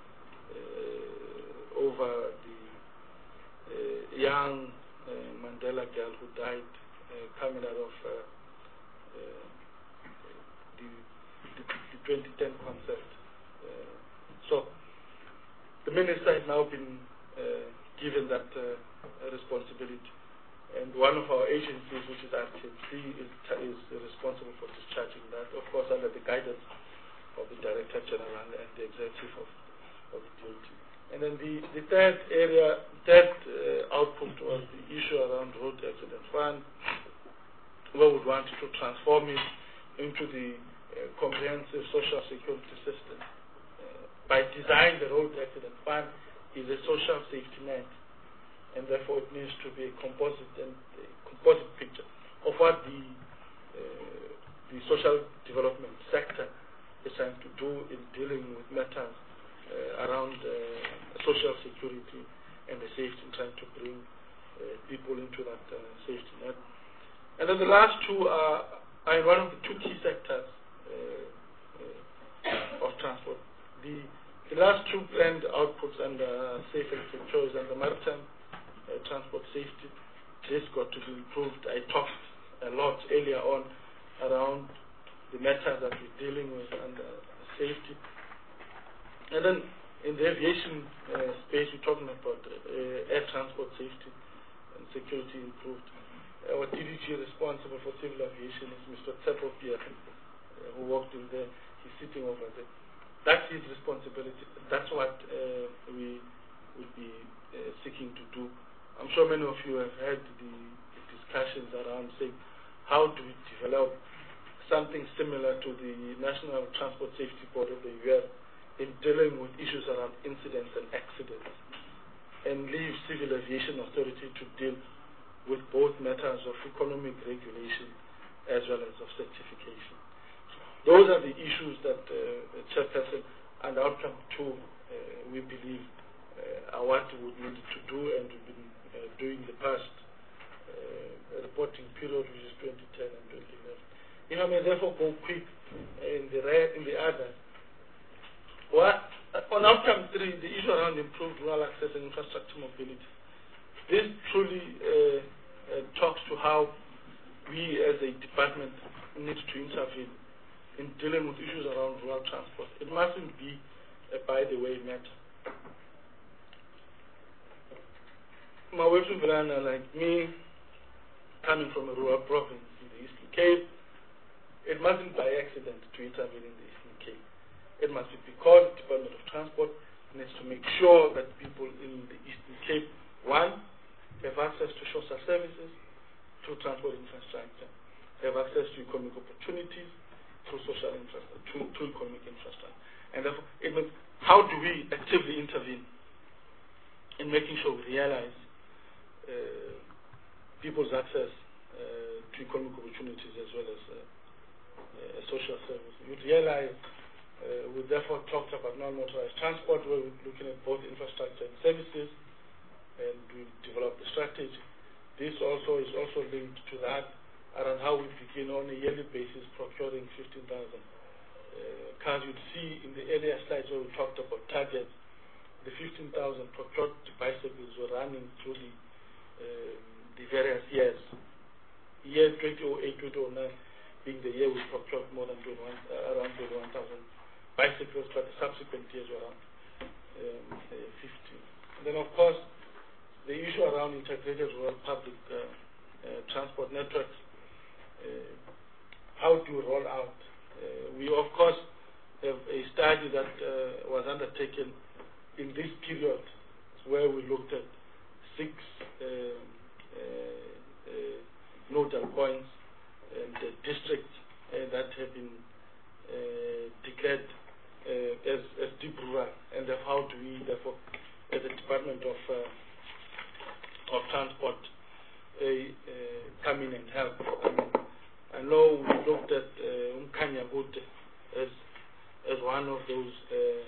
uh, over the uh, young uh, Mandela girl who died uh, coming out of uh, uh, the, the, the twenty ten concert. Uh, so the minister has now been uh, given that uh, responsibility, and one of our agencies, which is R T M C, is, is responsible for discharging that, of course under the guidance of the Director General and the executive of, of the duty. And then the, the third area, third uh, output was the issue around road accident fund, where we want to transform it into the uh, comprehensive social security system. Uh, by design, the road accident fund is a social safety net, and therefore it needs to be a composite and a composite picture of what the uh, the social development sector is trying to do in dealing with matters uh, around uh, social security and the safety, and trying to bring uh, people into that uh, safety net. And then the last two are, are one of the two key sectors uh, uh, of transport. The, the last two planned outputs under safe and secure is under maritime uh, transport safety. This got to be improved. I talked a lot earlier on around the matters that we're dealing with under safety. And then in the aviation uh, space, we're talking about uh, air transport safety and security improved. Our D D G responsible for civil aviation is Mister Tsepo Pierre, uh, who worked in there. He's sitting over there. That's his responsibility. That's what uh, we will be uh, seeking to do. I'm sure many of you have heard the, the discussions around saying, how do we develop something similar to the National Transport Safety Board of the U S in dealing with issues around incidents and accidents, and leave Civil Aviation Authority to deal with both matters of economic regulation as well as of certification. Those are the issues that uh, the Chairperson and outcome two, uh, we believe, uh, are what we need to do, and we've been uh, doing the past uh, reporting period, which is twenty ten and twenty eleven. If I may therefore go quick in the, in the other, what, on outcome three, the issue around improved rural access and infrastructure mobility. This truly uh, uh, talks to how we as a department need to intervene in dealing with issues around rural transport. It mustn't be a by-the-way matter. Mawethu Vilana, like me, coming from a rural province in the Eastern Cape, it mustn't by accident to intervene in the Eastern Cape. It must be because the Department of Transport needs to make sure that people in the Eastern Cape, one, have access to social services through transport infrastructure, have access to economic opportunities through social infrastructure, through, through economic infrastructure. And therefore, it means how do we actively intervene in making sure we realize uh, people's access uh, to economic opportunities as well as uh, uh, social services. You realize uh, we therefore talked about non-motorized transport, where we're looking at both infrastructure and services, and we developed a strategy. This also is also linked to that around how we begin on a yearly basis procuring fifteen thousand uh, cars. You'd see in the earlier slides where we talked about targets, the fifteen thousand procured bicycles were running through the, uh, the various years. Year twenty oh eight, twenty oh nine being the year we procured more than twenty-one, uh, around twenty-one thousand bicycles, but the subsequent years were around um, uh, fifteen. And then of course, the issue around integrated rural public uh, uh, transport networks, uh, how to roll out. Uh, we, of course, have a study that uh, was undertaken in this period where we looked at six uh, uh, uh, nodal points and uh, districts uh, that have been uh, declared uh, as, as deep rural, and how do we, therefore, as a Department of uh, of transport uh, uh, come in and help. I mean, I know we looked at uh, Umkanyabute as as one of those uh,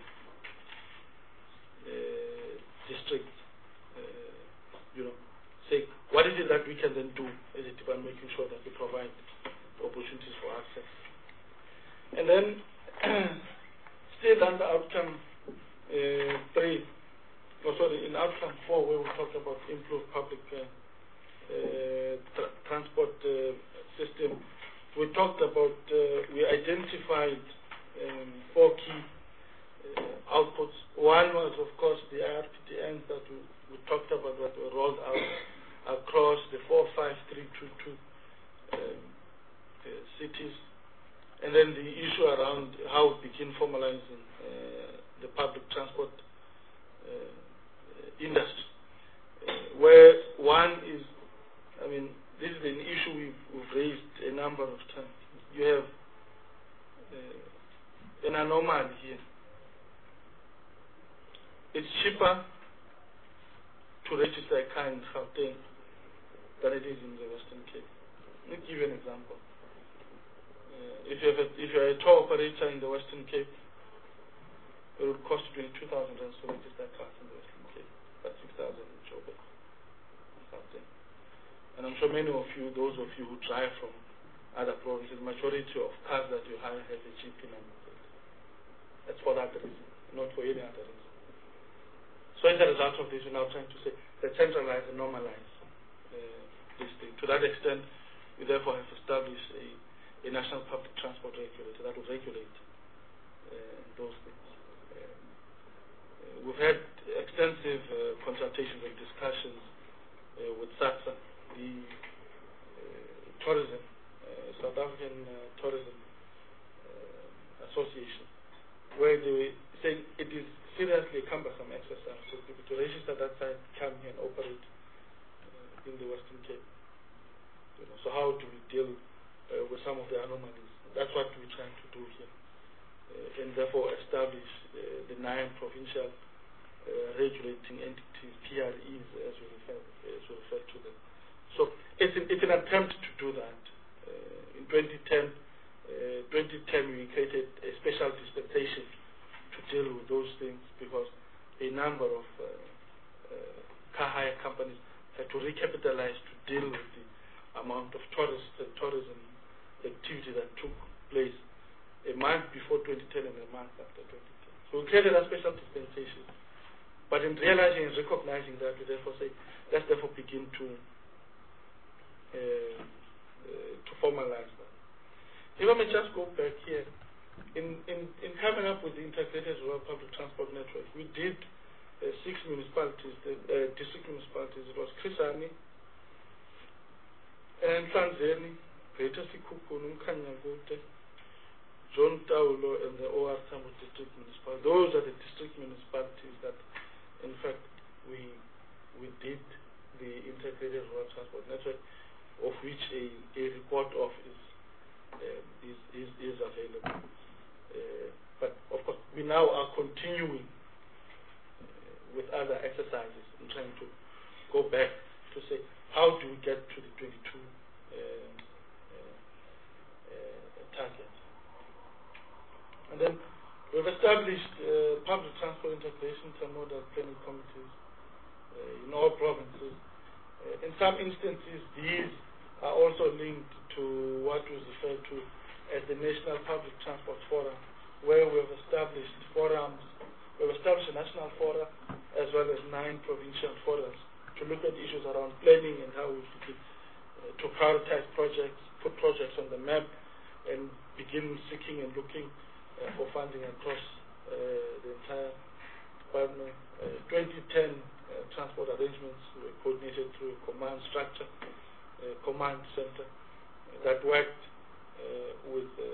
uh, districts. Uh, you know, say what is it that we can then do as a department, making sure that we provide opportunities for access. And then still under outcome uh, three. Oh, sorry, in outcome four, where we talked about improved public uh, uh, tra transport uh, system, we talked about, uh, we identified um, four key uh, outputs. One was, of course, the I R P T Ns that we, we talked about, that were rolled out across the four five three two two um, uh, cities. And then the issue around how we begin formalizing uh, the public transport uh, industry, uh, where one is, I mean, this is an issue we've, we've raised a number of times. You have uh, an anomaly here. It's cheaper to register a car in Gauteng than it is in the Western Cape. Let me give you an example. Uh, if, you have a, if you're a tour operator in the Western Cape, it would cost you twenty-two thousand rands to register a car in the Western Cape, but six thousand in Joburg. And I'm sure many of you, those of you who drive from other provinces, the majority of cars that you hire have a G P number. That's for that reason, not for any other reason. So as a result of this, we're now trying to say that centralize and normalize uh, this thing. To that extent, we therefore have established a, a national public transport regulator that will regulate uh, those things. Uh, uh, we've had extensive uh, consultations and discussions uh, with SATSA, the uh, tourism, uh, South African uh, Tourism uh, Association, where they were saying it is seriously a cumbersome exercise for people to register that site, come here and operate uh, in the Western Cape. You know, so how do we deal uh, with some of the anomalies that's what we're trying to do here, uh, and therefore establish uh, the nine provincial uh, regulating entities, P R Es, as we refer, as we refer to them. So it's an, it's an attempt to do that. Uh, in twenty ten, uh, twenty ten we created a special dispensation to deal with those things because a number of uh, uh, car hire companies had to recapitalize to deal with the amount of tourists and tourism activity that took place a month before twenty ten and a month after twenty ten. So we created a special dispensation. But in realizing and recognizing that, we therefore say, let's therefore begin to uh, uh, to formalize that. If I may just go back here, in, in, in coming up with the integrated rural public transport network, we did uh, six municipalities, the uh, district municipalities. It was Chris Hani, and Sanzeni, Greater Sikukunu, Kanyagote, John Taulo, and the O R Tambo district municipalities. Those are the district municipalities that, in fact, we we did the integrated rural transport network, of which a, a report of is, uh, is, is, is available. Uh, but, of course, we now are continuing uh, with other exercises in trying to go back to say, how do we get to the twenty-two uh, uh, uh, target? And then we've established uh, public transport integration and modal planning committees uh, in all provinces. Uh, in some instances, these are also linked to what was referred to as the National Public Transport Forum, where we have established forums. We have established a national forum as well as nine provincial forums to look at issues around planning and how we begin uh, to prioritize projects, put projects on the map, and begin seeking and looking uh, for funding across uh, the entire department. Uh, twenty ten uh, transport arrangements were coordinated through a command structure, uh, command center uh, that worked uh, with uh,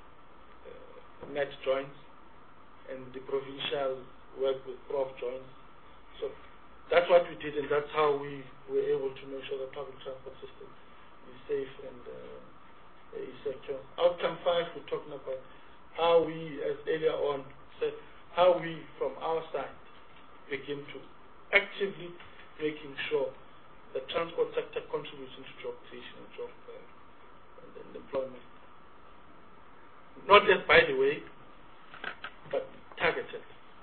uh, net joints, and the provincial worked with prof joints. So that's what we did, and that's how we were able to make sure the public transport system is safe and uh, is secure. Outcome five, we're talking about how we, as earlier on said, how we from our side begin to actively making sure the transport sector contributes into job creation and job uh, and, and employment. Not just by the way, but targeted.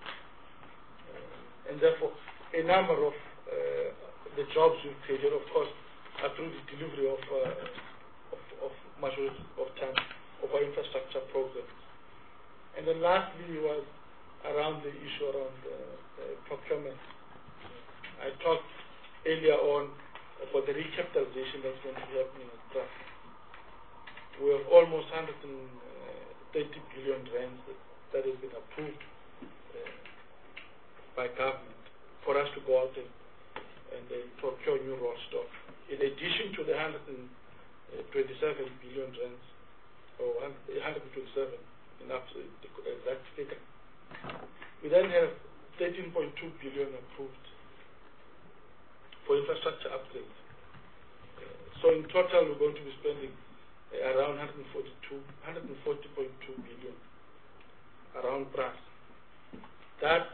Uh, and therefore, a number of uh, the jobs we've created, of course, are through the delivery of, uh, of, of majority of time of our infrastructure programs. And then lastly was around the issue around uh, uh, procurement. I talked earlier on about the recapitalization that's going to be happening at T R A C. We have almost one hundred thirty billion rands that, that has been approved uh, by government for us to go out and, and uh, procure new raw stock. In addition to the one hundred twenty-seven billion rands, or one hundred twenty-seven, enough to the exact figure, we then have thirteen point two billion approved for infrastructure upgrades. Uh, so in total, we're going to be spending uh, around one hundred forty-two, one hundred forty point two billion around T R A C. That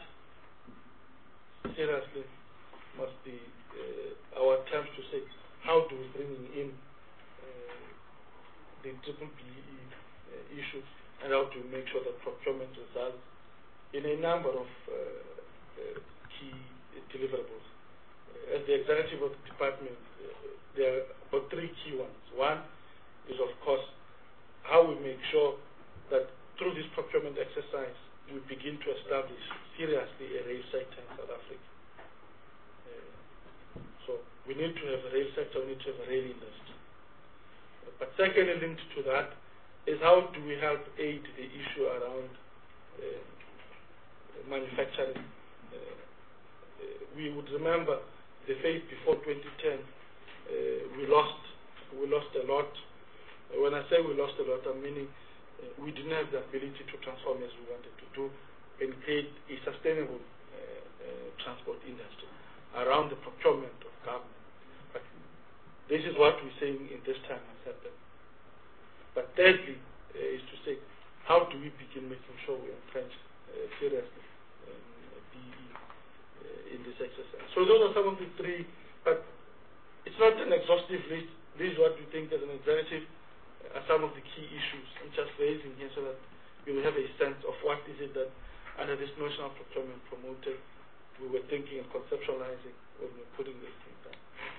seriously must be uh, our attempt to say, how do we bring in uh, the triple B E uh, issue, and how do we make sure that procurement results in a number of uh, uh, key deliverables. Uh, as the executive of the department, uh, there are about three key ones. One is, of course, how we make sure that through this procurement exercise, we begin to establish seriously a rail sector in South Africa. Uh, so we need to have a rail sector, we need to have a rail industry. Uh, but secondly, linked to that is how do we help aid the issue around uh, manufacturing. Uh, uh, we would remember the phase before twenty ten, uh, we lost we lost a lot. Uh, when I say we lost a lot, I'm meaning uh, we didn't have the ability to transform as we wanted to do and create a sustainable uh, uh, transport industry around the procurement of government. But this is what we're saying in this time has happened. But thirdly, uh, is to say, how do we begin making sure we entrench uh, seriously um, D E uh, in this exercise? So those are some of the three, but it's not an exhaustive list. This is what we think as an executive are some of the key issues I'm just raising here so that you will have a sense of what is it that under this national procurement promoted we were thinking and conceptualizing when we were putting this thing down.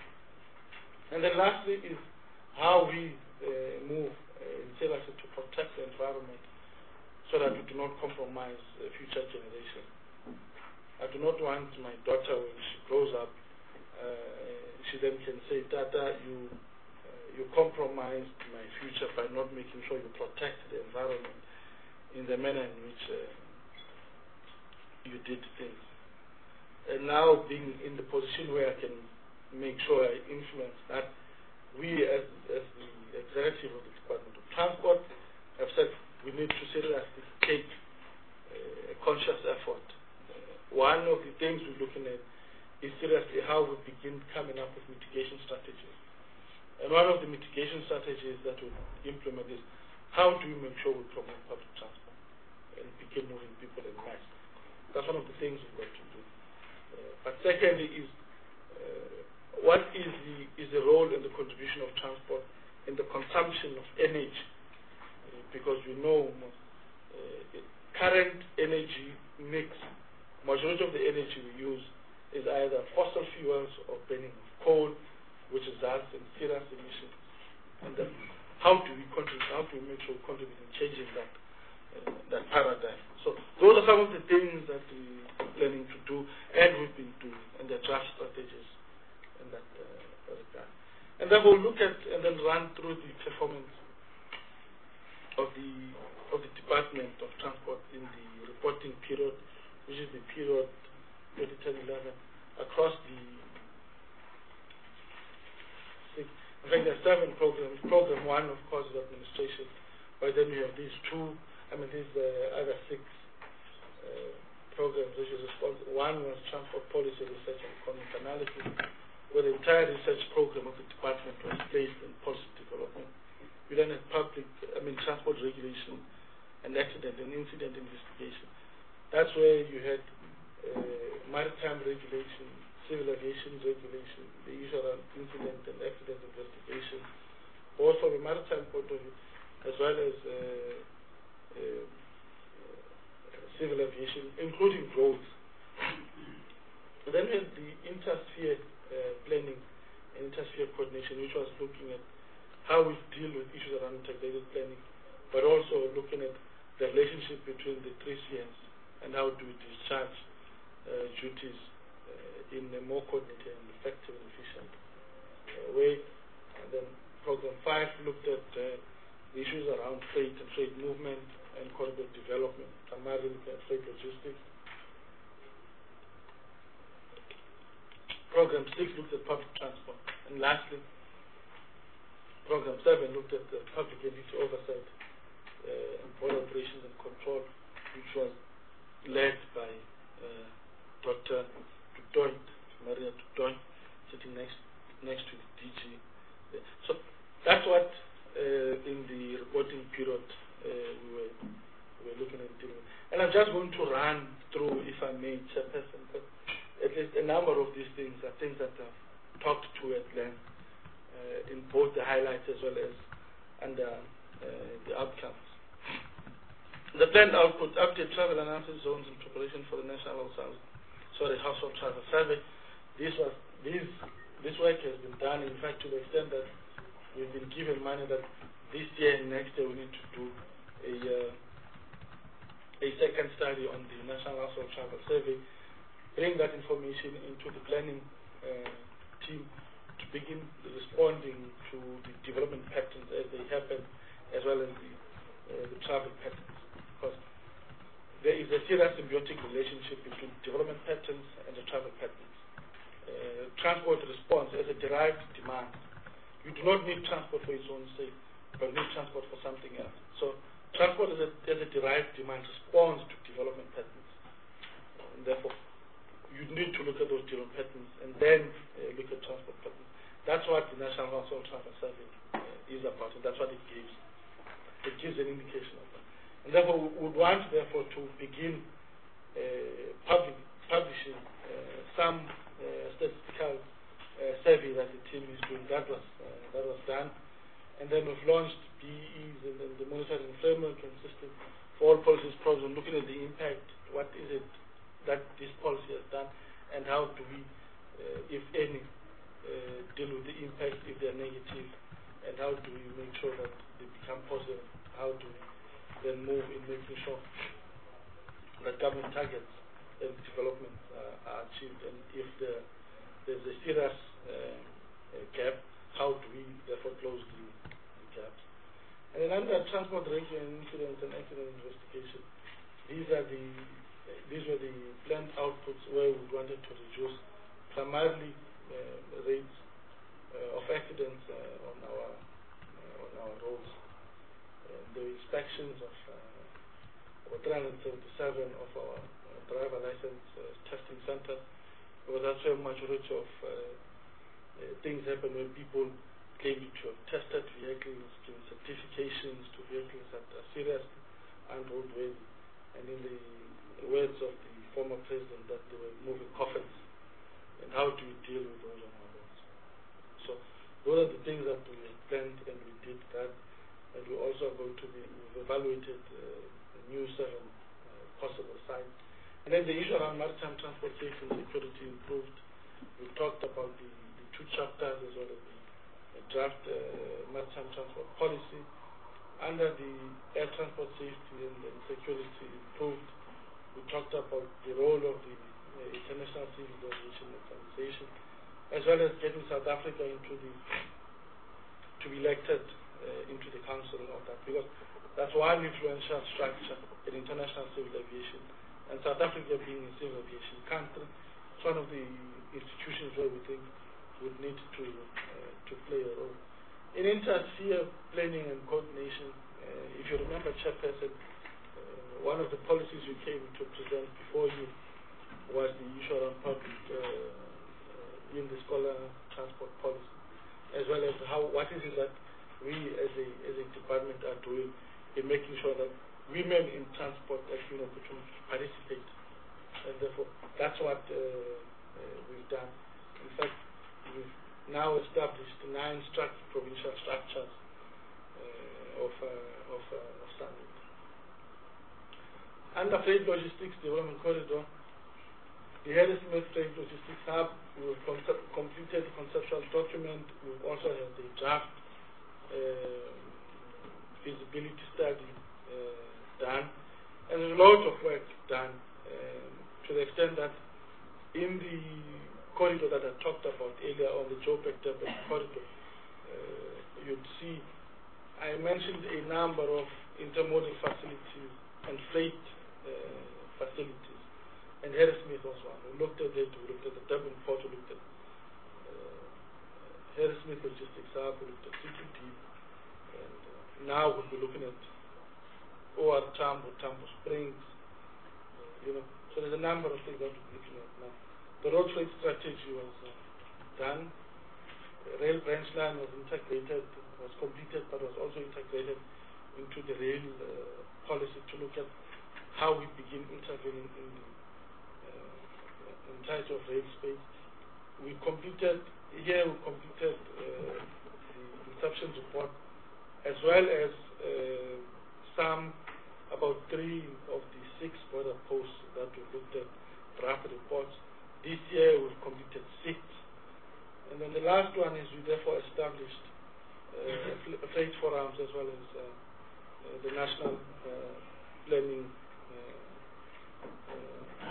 And then lastly is how we uh, move uh, in seriously to protect the environment so that we do not compromise uh, future generations. I do not want my daughter, when she grows up, uh, she then can say, Tata, you uh, you compromised my future by not making sure you protect the environment in the manner in which uh, you did things. And now being in the position where I can make sure I influence that, we as, as the executive of the Department of Transport have said we need to seriously take uh, a conscious effort. Uh, one of the things we're looking at is seriously how we begin coming up with mitigation strategies. And one of the mitigation strategies that we implement is how do we make sure we promote public transport and begin moving people in mass. That's one of the things we've got to do. Uh, but secondly is uh, what is the, is the role and the contribution of transport in the consumption of energy? Uh, because we know uh, current energy mix, majority of the energy we use is either fossil fuels or burning of coal, which results in serious emissions. And then how do we contribute, how do we make sure we contribute in changing that, uh, that paradigm? So those are some of the things that we're planning to do and we've been doing, and the draft strategies in that uh, regard. And then we'll look at and then run through the performance of the of the Department of Transport in the reporting period, which is the period twenty ten eleven, across the six, in fact there are seven programs. Program one, of course, is administration, but then we have these two, I mean these uh, other six uh, programs which is responsible. One was transport policy research and economic analysis, where the entire research program of the department was placed in policy development. We then had public, I mean transport regulation and accident and incident investigation. That's where you had uh, maritime regulation, civil aviation regulation, the issue around incident and accident investigation, both from a maritime point of view, as well as uh, uh, civil aviation, including roads. And then we had the intersphere uh, planning and intersphere coordination, which was looking at how we deal with issues around integrated planning, but also looking at the relationship between the three spheres and how do we discharge uh, duties uh, in a more coordinated and effective and efficient uh, way. And then program five looked at uh, the issues around freight and freight movement and corridor development, primarily looking at freight logistics. Program six looked at public transport. And lastly, program seven looked at the public entity oversight uh, and border operations and control, which was led by uh, Doctor Dutoit, Maria Dutoit, sitting next next to the D G. So that's what uh, in the reporting period uh, we were we were looking at dealing with. And I'm just going to run through, if I may, Chairperson, but at least a number of these things are things that I've talked to at length uh, in both the highlights as well as under uh, the outcomes. The planned output, update travel analysis zones in preparation for the National Household, sorry, Household Travel Survey. This was this this work has been done, in fact, to the extent that we've been given money that this year and next year we need to do a uh, a second study on the National Household Travel Survey, bring that information into the planning uh, team to begin responding to the development patterns as they happen, as well as the, uh, the travel patterns. Because there is a serious symbiotic relationship between development patterns and the travel patterns. Uh, transport response as a derived demand. You do not need transport for its own sake, but you need transport for something else. So transport as a, as a derived demand responds to development patterns. And therefore, you need to look at those development patterns and then uh, look at transport patterns. That's what the National Household Travel Survey uh, is about, and that's what it gives. that gives an indication of that. And therefore, we would want, therefore, to begin uh, public, publishing uh, some uh, statistical uh, survey that the team is doing. That was, uh, that was done. And then we've launched B E Es and then the monitoring framework and system for all policies, problems, looking at the impact, what is it that this policy has done, and how do we, uh, if any, uh, deal with the impact if they're negative, and how do we make sure that they become positive, how do we then move in making sure that government targets and development uh, are achieved, and if the, there's a serious uh, uh, gap, how do we therefore close the, the gaps. And then under transport regulation, incidents and accident investigation, these are the these were the planned outputs where we wanted to reduce primarily uh, rates uh, of accidents uh, on our uh, on our roads. Uh, the inspections of uh, three hundred seventy-seven of our uh, driver license uh, testing centers, because that's where majority of uh, uh, things happen when people claim to have tested vehicles, given certifications to vehicles that are serious and roadworthy. And in the words of the former president, that they were moving coffins. And how do we deal with those on our roads? So those are the things that we planned, and we did that. And we also are going to be, we've evaluated uh, new seven uh, possible sites. And then the issue around maritime transport safety and security improved. We talked about the, the two chapters as well as the, the draft uh, maritime transport policy. Under the air transport safety and, and security improved, we talked about the role of the uh, International Civil Aviation Organization, as well as getting South Africa into the, to be elected uh, into the council of that, because that's one influential structure in international civil aviation. And South Africa being a civil aviation country, it's one of the institutions where we think would need to, uh, to play a role. In inter-sphere planning and coordination, uh, if you remember, Chairperson, uh, one of the policies we came to present before you was the issue around public uh, uh, in the scholar transport policy, as well as how what is it that we as a as a department are doing in making sure that women in transport are given opportunity to participate, and therefore that's what uh, uh, we've done. In fact, we've now established nine struct provincial structures uh, of uh, of, uh, of SANRAL. Under Freight Logistics Development Corridor, the Harrismith Freight Logistics Hub, we've completed the conceptual document. We've also had the draft uh, feasibility study uh, done, and there's a lot of work done um, to the extent that in the corridor that I talked about earlier on, the Joburg-Durban corridor, uh, you'd see I mentioned a number of intermodal facilities and freight uh, facilities, and Harrismith was one. We looked at it, we looked at the Durban port, we looked at uh, Harrismith Logistics Hub, we looked at C Q D, and uh, now we'll be looking at O R Tambo, Tambo Springs, uh, you know, so there's a number of things that we're looking at now. The road freight strategy was uh, done. The rail branch line was integrated, was completed, but was also integrated into the rail uh, policy to look at how we begin intervening in the uh, entire of rail space. We completed, here we completed uh, the inception report, as well as uh, some, about three of the six border posts that we looked at, draft reports. This year we've completed six. And then the last one is we therefore established uh, freight forums as well as uh, uh, the national uh, planning uh, uh,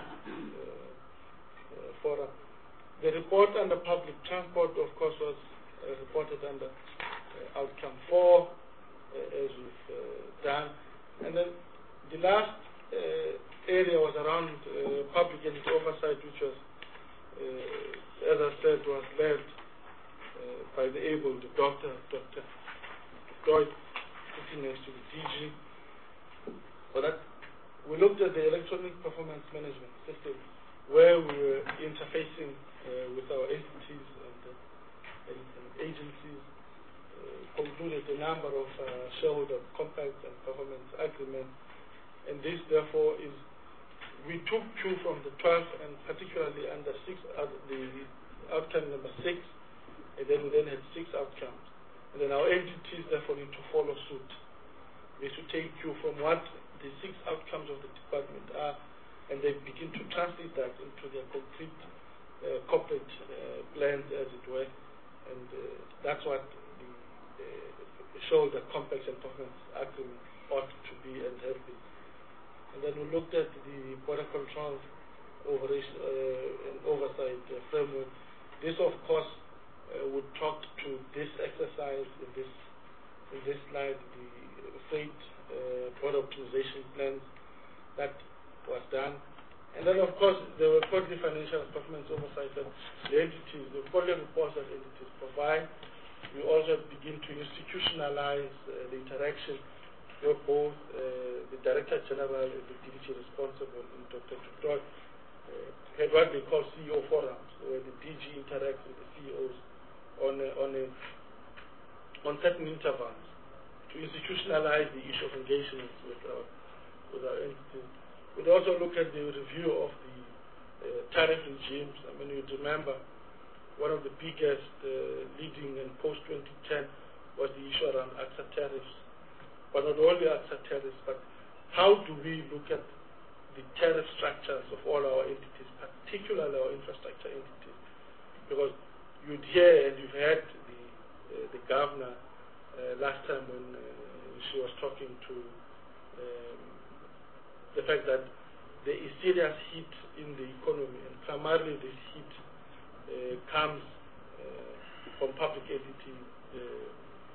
uh, forum. The report under public transport, of course, was uh, reported under uh, outcome four, uh, as we've uh, done. And then the last uh, area was around uh, public entity oversight, which was Uh, as I said, was led uh, by the able the doctor, Doctor Floyd, sitting next to the D G. But that we looked at the electronic performance management system, where we were interfacing uh, with our entities and, uh, and, and agencies uh, concluded a number of uh, shareholder compacts and performance agreements, and this therefore is, we took cue from the twelve and particularly under six, uh, the outcome number six, and then we then had six outcomes. And then our entities therefore need to follow suit. We should take cue from what the six outcomes of the department are, and they begin to translate that into their concrete uh, corporate uh, plans, as it were. And uh, that's what the uh, shareholder compacts and performance agreement ought to be and have been. And then we looked at the border control operation, uh, and oversight uh, framework. This, of course, uh, would talk to this exercise in this in this slide, the freight uh, border optimization plans that was done. And then, of course, there were quarterly financial performance oversight that the entities, the quarterly reports that entities provide. We also begin to institutionalize uh, the interaction where both uh, the Director General and the D D G responsible, and Doctor Tutor, uh, had what they call C E O forums, where the D G interacts with the C E Os on a, on a, on certain intervals to institutionalize the issue of engagement with our with our entities. We'd also look at the review of the uh, tariff regimes. I mean, you'd remember one of the biggest uh, leading and post twenty ten was the issue around A C S A tariffs. But not only A C S A tariffs, but how do we look at the tariff structures of all our entities, particularly our infrastructure entities? Because you'd hear and you've heard the, uh, the governor uh, last time when uh, she was talking to um, the fact that there is serious heat in the economy, and primarily this heat uh, comes uh, from public entity uh,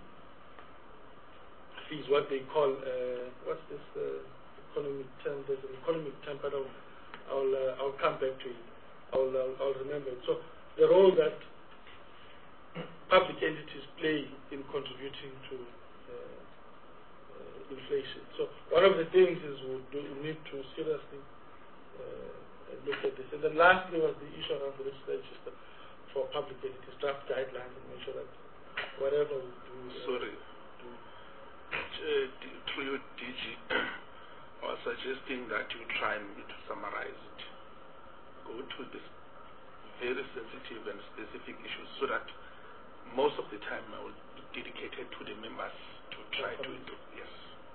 fees, what they call, uh, what's this uh, economic term? There's an economic term, but I'll, I'll, uh, I'll come back to it. I'll, I'll, I'll remember it. So the role that public entities play in contributing to uh, inflation. So one of the things is we, do, we need to seriously uh, look at this. And then lastly was the issue around the risk register for public entities, draft guidelines, and make sure that whatever we do. Uh, Sorry. Do, uh, through your D G, I was suggesting that you try and to summarize it. Go to this very sensitive and specific issues so that most of the time I will be dedicated to the members to try to do. Yes.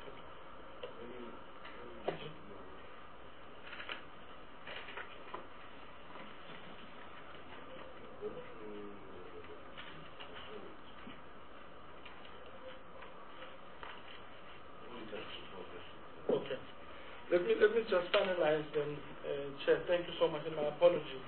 Okay. Let me let me just finalize then, uh, Chair. Thank you so much, and my apologies.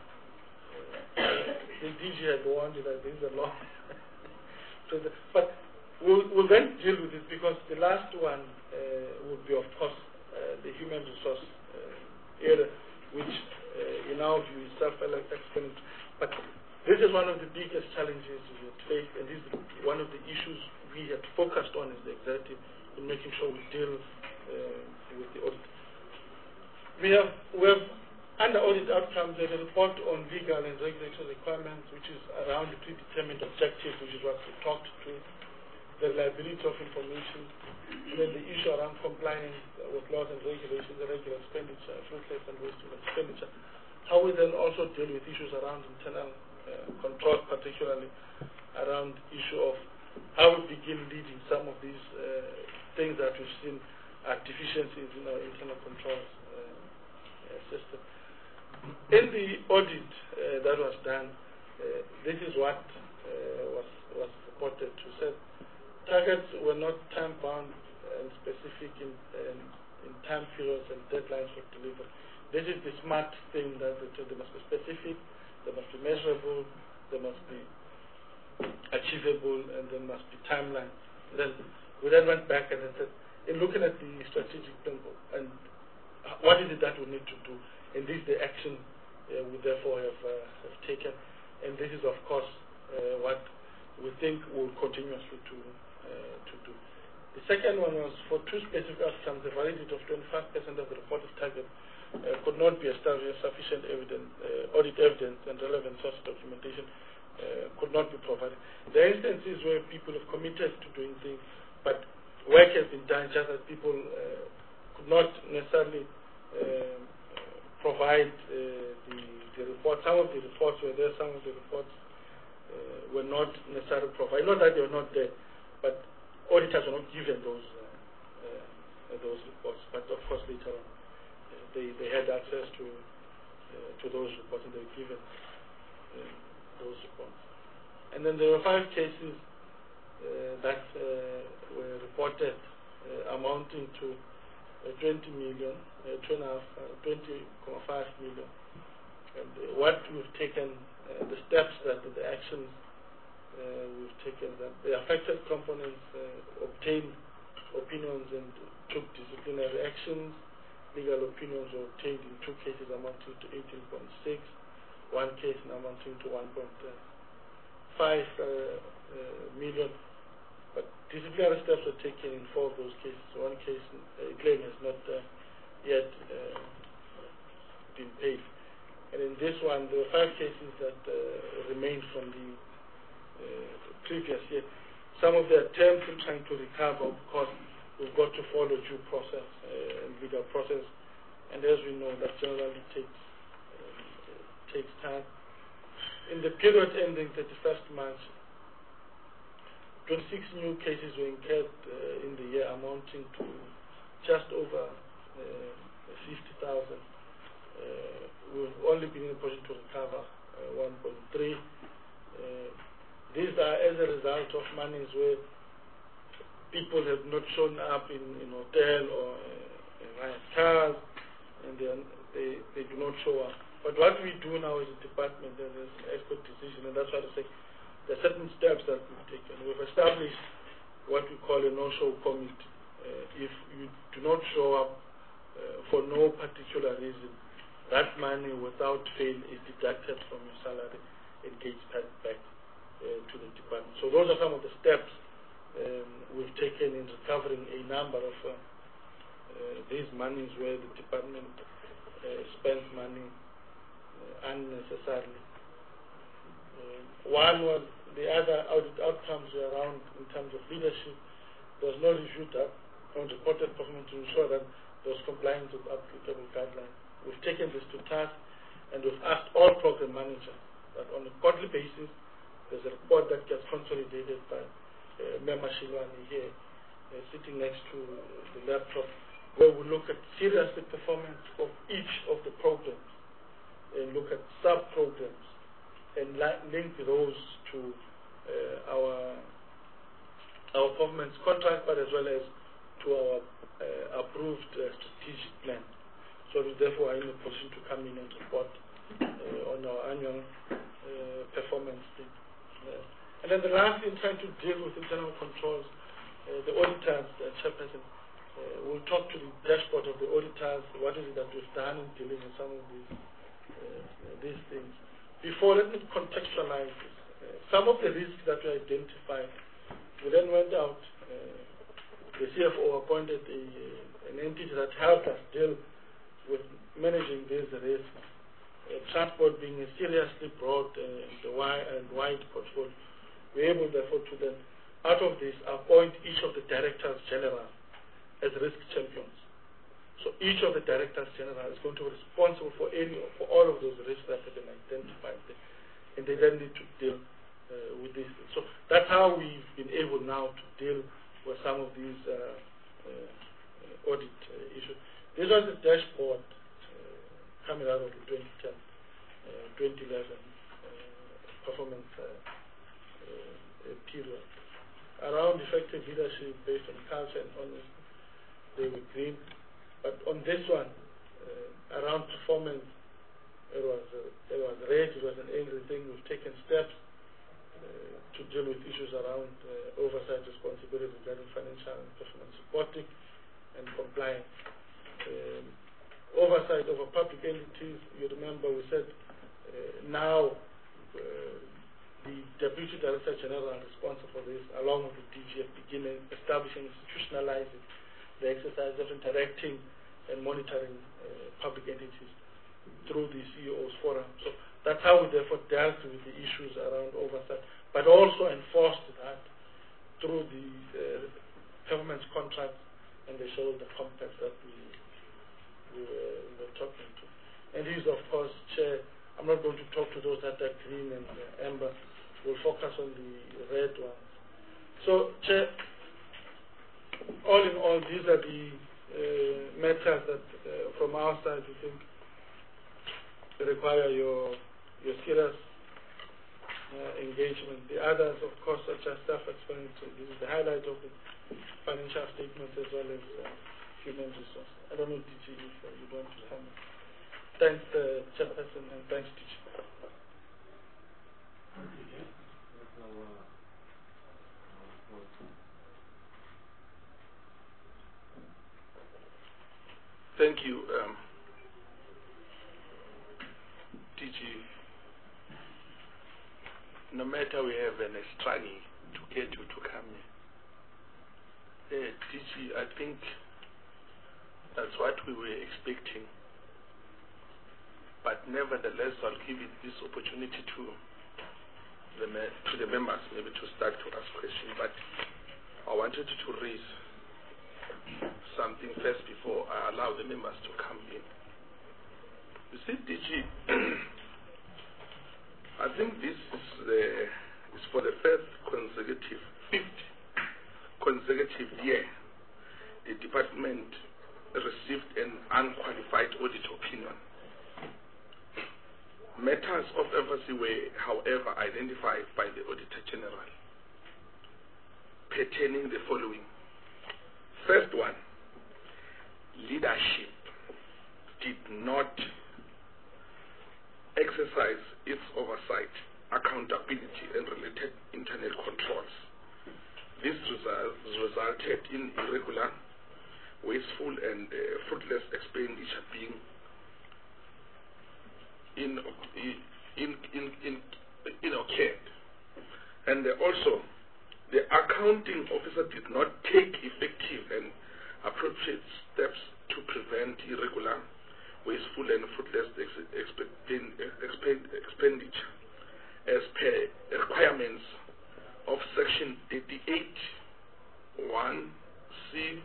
Uh, the D G had warned you that this is a long. so the, but we'll, we'll then deal with it because the last one uh, would be, of course, uh, the human resource uh, area, which uh, in our view is self-explanatory. But this is one of the biggest challenges we had faced, and this is one of the issues we had focused on as the executive in making sure we deal uh, with the audit. We have, we have under audit outcomes, there's a report on legal and regulatory requirements, which is around the predetermined objectives, which is what we talked to, the reliability of information, and then the issue around compliance with laws and regulations, the regular expenditure, fruitless and wasteful expenditure. How we then also deal with issues around internal uh, control, particularly around issue of how we begin leading some of these uh, things that we've seen are deficiencies in our internal controls uh, uh, system. In the audit uh, that was done, uh, this is what uh, was was reported to say. Targets were not time-bound and specific in, in, in time periods and deadlines for delivery. This is the smart thing that they, they must be specific, they must be measurable, they must be achievable, and there must be timeline. Then we then went back and said, in looking at the strategic plan and what is it that we need to do, and this is the action uh, we therefore have, uh, have taken, and this is of course uh, what we think we'll continuously to uh, to do. The second one was for two specific outcomes, the validity of twenty-five percent of the reported target uh, could not be established sufficient evidence, uh, audit evidence and relevant source documentation uh, could not be provided. There are instances where people have committed to doing things, but work has been done just that people uh, could not necessarily uh, provide uh, the, the report. Some of the reports were there, some of the reports uh, were not necessarily provided. Not that they were not there, but auditors were not given those uh, uh, those reports. But of course later on, uh, they, they had access to uh, to those reports and they were given uh, those reports. And then there were five cases uh, that uh, were reported uh, amounting to uh, twenty million, uh, two and a half, uh, twenty point five million. And uh, what we've taken, uh, the steps that the actions uh, we've taken, that the affected components uh, obtained opinions and took disciplinary actions. Legal opinions were obtained in two cases amounting to eighteen point six, one case amounting to one point five uh, uh, million. But disciplinary steps were taken in four of those cases. One case, a uh, claim has not uh, yet uh, been paid. And in this one, there were five cases that uh, remained from the uh, previous year. Some of the attempts in trying to recover, because we've got to follow due process uh, and legal process, and as we know, that generally takes uh, takes time. In the period ending thirty-first March, twenty-six new cases were incurred uh, in the year, amounting to just over uh, fifty thousand. Uh, we've only been in a position to recover uh, one point three. Uh, these are as a result of monies where people have not shown up in, in hotel or uh, in riot cars, and they, they, they do not show up. But what we do now as a department, there is an expert decision, and that's why I say there are certain steps that we've taken. We've established what we call a no-show committee. Uh, if you do not show up uh, for no particular reason, that money without fail is deducted from your salary and gets paid back uh, to the department. So those are some of the steps um, we've taken in recovering a number of uh, uh, these monies where the department uh, spends money uh, unnecessarily. Uh, one was the other audit outcomes were around in terms of leadership. There was no review done on reported performance to ensure that there was compliance with applicable guidelines. We've taken this to task, and we've asked all program managers that on a quarterly basis, there's a report that gets consolidated by uh, Member Shilwani here, uh, sitting next to the laptop, where we look at seriously performance of each of the programs, and look at sub-programs, and link those to uh, our our performance contract, but as well as to our uh, approved uh, strategic plan. So we therefore are in a position to come in and report uh, on our annual uh, performance thing. Uh, and then the last thing, trying to deal with internal controls, uh, the auditors, uh, chairperson, uh, we'll talk to the dashboard of the auditors, what is it that we've done in dealing with some of these, uh, these things. Before, let me contextualize this. Uh, some of the risks that we identified, we then went out, uh, the C F O appointed a, an entity that helped us deal with managing these risks. Uh, transport being a seriously broad uh, and, wide, and wide portfolio, we're able therefore to then, out of this, appoint each of the directors general as risk champions. So each of the directors general is going to be responsible for any for all of those risks that have been identified there, and they then need to deal uh, with this. So that's how we've been able now to deal with some of these uh, uh, audit uh, issues. This was the dashboard uh, coming out of the twenty ten, uh, twenty eleven uh, performance uh, uh, period. Around effective leadership based on culture and honesty, they were green. But on this one, uh, around performance, it was, uh, it was red, it was an angry thing. We've taken steps uh, to deal with issues around uh, oversight responsibility regarding financial and performance reporting and compliance. Um, oversight over public entities, you remember we said uh, now uh, the Deputy Director General are responsible for this, along with the D G F, beginning establishing, institutionalizing the exercise of interacting and monitoring uh, public entities through the C E O's forum. So That's how we therefore dealt with the issues around oversight, but also enforced that through the uh, performance contracts and the shareholder compacts that we, we, were, we were talking to. And these, of course, Chair, I'm not going to talk to those that are green and uh, amber. We'll focus on the red ones. So, Chair, all in all, these are the uh, matters that, uh, from our side, we think require your your serious uh, engagement. The others, of course, such as self-explanatory. This is the highlight of the financial statements as well as uh, human resources. I don't know, D G, if uh, you want to comment. Thanks, uh, Chairperson, and thanks, D G. Thank you, um, D G. No matter we have an struggle to get you to come here, uh, D G, I think that's what we were expecting. But nevertheless, I'll give it this opportunity to the to the members, maybe to start to ask questions. But I wanted to raise something first before I allow the members to come in. You see, D G, I think this is, the, is for the first consecutive, fifth consecutive year, the department received an unqualified audit opinion. Matters of emphasis were, however, identified by the Auditor General, pertaining the following. First one, leadership did not exercise its oversight, accountability, and related internal controls. This result, resulted in irregular, wasteful, and uh, fruitless expenditure being in in in in in occurred, and uh, also the accounting officer did not take effective and appropriate steps to prevent irregular, wasteful, and fruitless ex expend expend expenditure as per requirements of Section eighty-eight one C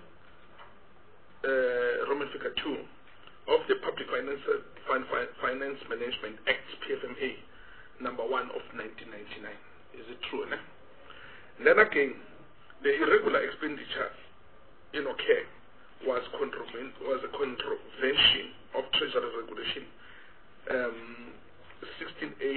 uh, Roman figure two of the Public Finance, Finance Management Act, P F M A, number one of nineteen ninety-nine. Is it true? Ne? Then again, the irregular expenditure in okay was, was a contravention of Treasury Regulation um, sixteen A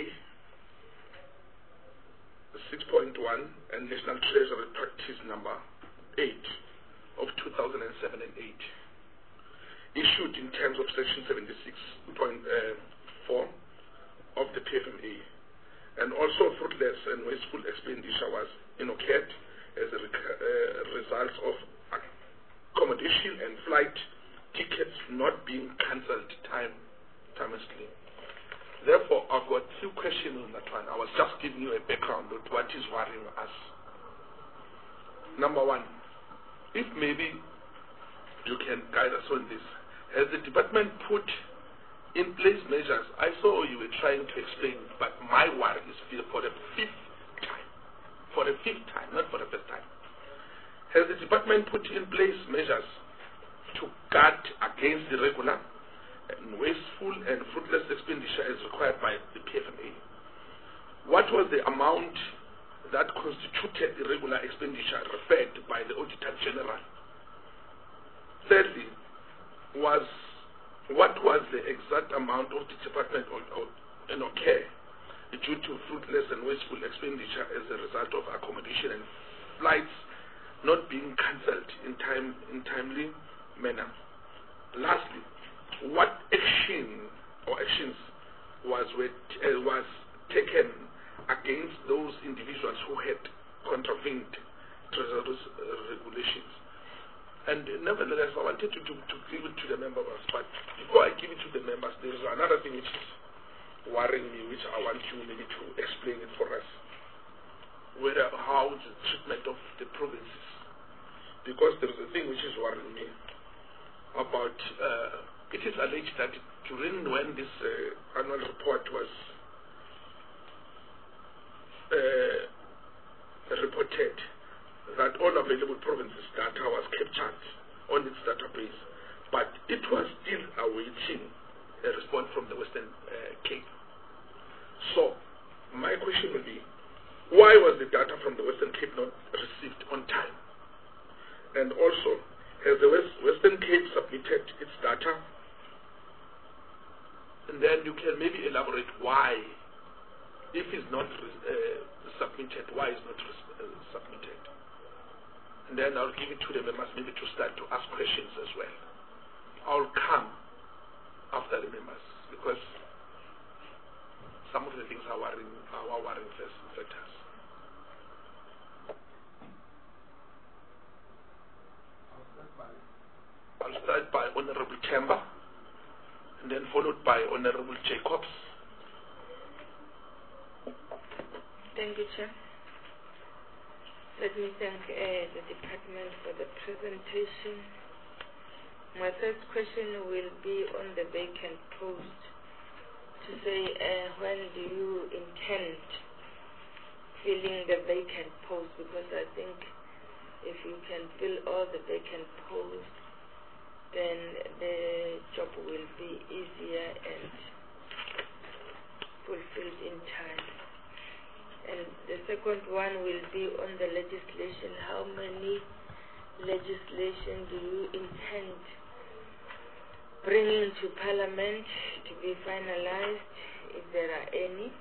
six point one and National Treasury Practice number eight of two thousand seven and eight, issued in terms of Section seventy-six point four of the P F M A. And also fruitless and wasteful expenditure was occurred as a uh, result of accommodation and flight tickets not being cancelled time timelessly. Therefore, I've got two questions on that one. I was just giving you a background of what is worrying us. Number one, if maybe you can guide us on this, has the department put in place measures? I saw you were trying to explain, but my worry is for the fifth time. For the fifth time, not for the first time. Has the department put in place measures to guard against the regular and wasteful and fruitless expenditure as required by the P F M A? What was the amount that constituted irregular expenditure referred by the Auditor General? Thirdly, was what was the exact amount of the department or, or, you know, care due to fruitless and wasteful expenditure as a result of accommodation and flights not being cancelled in time in timely manner? Lastly, what action or actions was with, uh, was taken against those individuals who had contravened Treasury uh, regulations? And uh, nevertheless, I wanted to, to, to give it to the members, but before I give it to the members, there is another thing which is worrying me, which I want you maybe to explain it for us. Whether how the treatment of the provinces, because there is a thing which is worrying me about, uh, it is alleged that during when this uh, annual report was uh, reported that all available provinces data was captured on its database, but it was still awaiting a response from the Western uh, Cape. So, my question will be, why was the data from the Western Cape not received on time? And also, has the West, Western Cape submitted its data? And then you can maybe elaborate why, if it's not uh, submitted, why it's not uh, submitted. And then I'll give it to the members maybe to start to ask questions as well. I'll come after the members because some of the things are worrying, are worrying factors. I'll start by Honorable Temba, and then followed by Honorable Jacobs. Thank you, Chair. Let me thank uh, the department for the presentation. My first question will be on the vacant post to say uh, when do you intend filling the vacant post, because I think if you can fill all the vacant posts, then the job will be easier and fulfilled in time. And the second one will be on the legislation. How many legislation do you intend bringing to Parliament to be finalized, if there are any?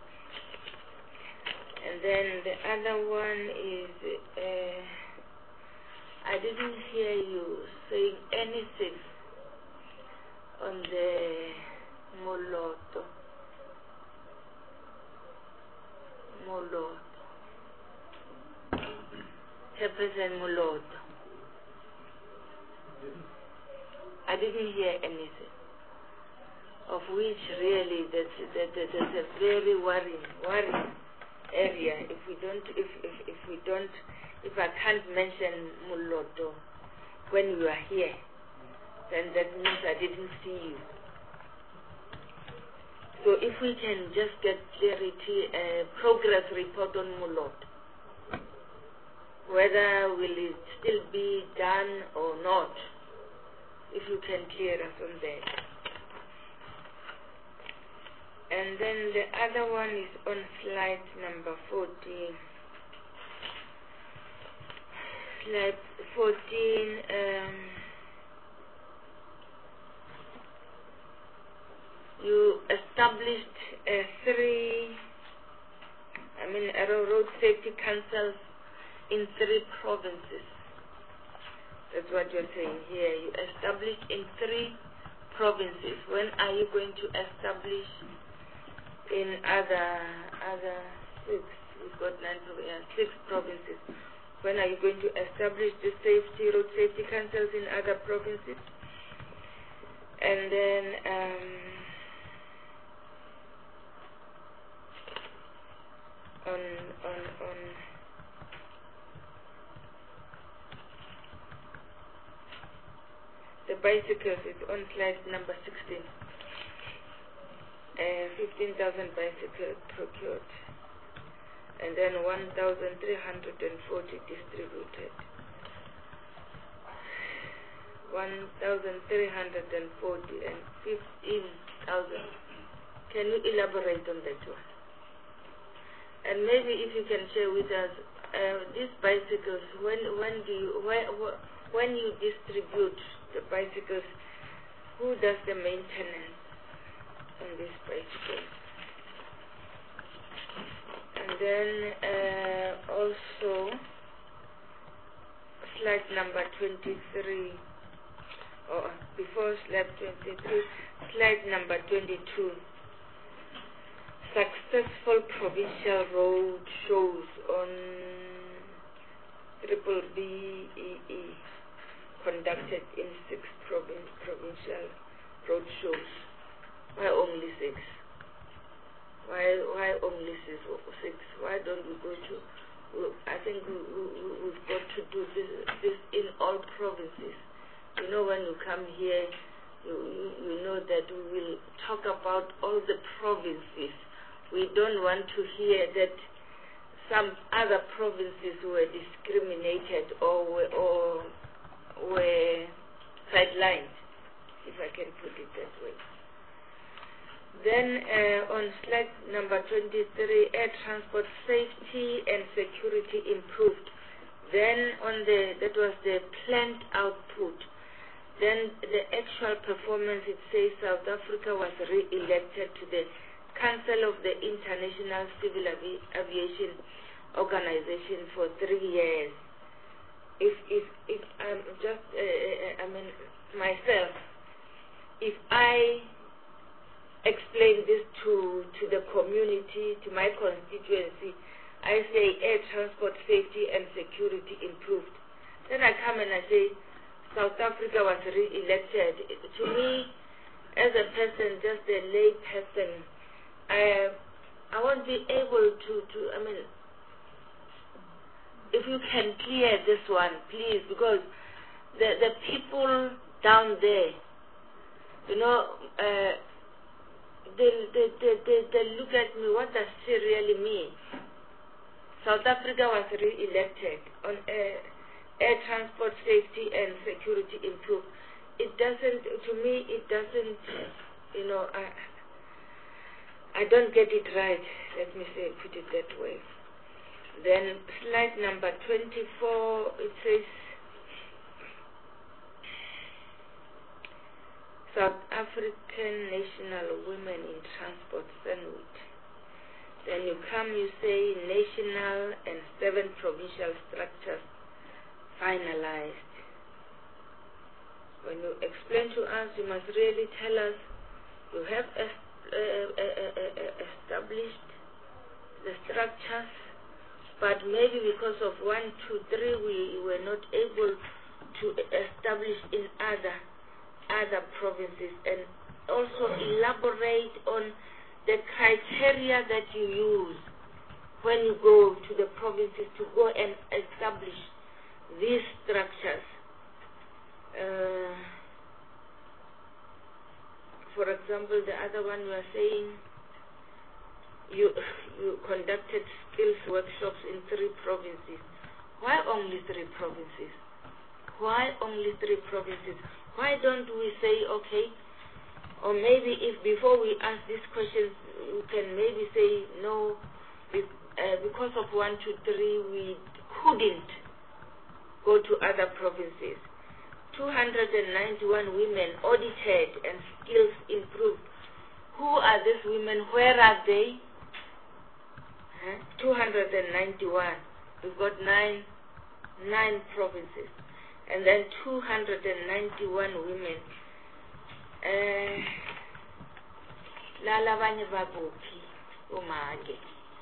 And then the other one is, uh, I didn't hear you saying anything on the Moloto. Moloto. Chairperson Moloto. I didn't hear anything. Of which really that's, that, that, that's a very worrying, worrying area. If we don't, if, if, if we don't, if I can't mention Moloto when you are here, then that means I didn't see you. So if we can just get clarity, a uh, progress report on Moloto, whether will it still be done or not, if you can clear us on that. And then the other one is on slide number fourteen. Slide fourteen, um, you established uh, three, I mean, road safety councils in three provinces. That's what you're saying here. You established in three provinces. When are you going to establish in other other six? We've got nine provinces, six provinces. When are you going to establish the safety road safety councils in other provinces? And then um, on on on the bicycles is on slide number sixteen. Uh, fifteen thousand bicycles procured, and then one thousand three hundred forty distributed. one thousand three hundred forty and fifteen thousand. Can you elaborate on that one? And maybe if you can share with us uh, these bicycles, when when do you when, when you distribute the bicycles, who does the maintenance on these bicycles? And then uh, also slide number twenty-three, or before slide twenty-three, slide number twenty-two. Successful provincial road shows on triple B E E conducted in six provin provincial road shows. Why only six? Why why only six? Six? Why don't we go to? I think we, we, we've got to do this this in all provinces. You know, when you come here, you you, you know that we will talk about all the provinces. We don't want to hear that some other provinces were discriminated or were, or were sidelined, if I can put it that way. Then uh, on slide number twenty-three, air transport safety and security improved. Then on the, that was the planned output. Then the actual performance, it says South Africa was re-elected to the Council of the International Civil Avi Aviation Organization for three years. If, if, if I'm just, uh, I mean, myself, if I explain this to, to the community, to my constituency, I say air transport safety and security improved. Then I come and I say South Africa was re-elected. To me, as a person, just a lay person, I, I won't be able to, to, I mean, if you can clear this one, please, because the, the people down there, you know, uh, they, they, they, they, they look at me, what does she really mean? South Africa was re-elected on air, air transport safety and security improved. It doesn't, to me, it doesn't, you know, I, I don't get it right, let me say, put it that way. Then slide number twenty-four, it says South African National Women in Transport Summit. Then you come, you say national and seven provincial structures finalized. When you explain to us, you must really tell us you have uh, uh, uh, uh, established the structures, but maybe because of one, two, three, we were not able to establish in other other provinces, and also elaborate on the criteria that you use when you go to the provinces to go and establish these structures. Uh, for example, the other one you are saying you you conducted skills workshops in three provinces. Why only three provinces? Why only three provinces? Why don't we say, okay, or maybe if before we ask these questions, we can maybe say, no, uh, because of one, two, three, we couldn't go to other provinces. two hundred ninety-one women audited and skills improved. Who are these women? Where are they? Huh? two hundred ninety-one. We've got nine, nine provinces. And then two hundred ninety-one women. Lala banye babuphi umage.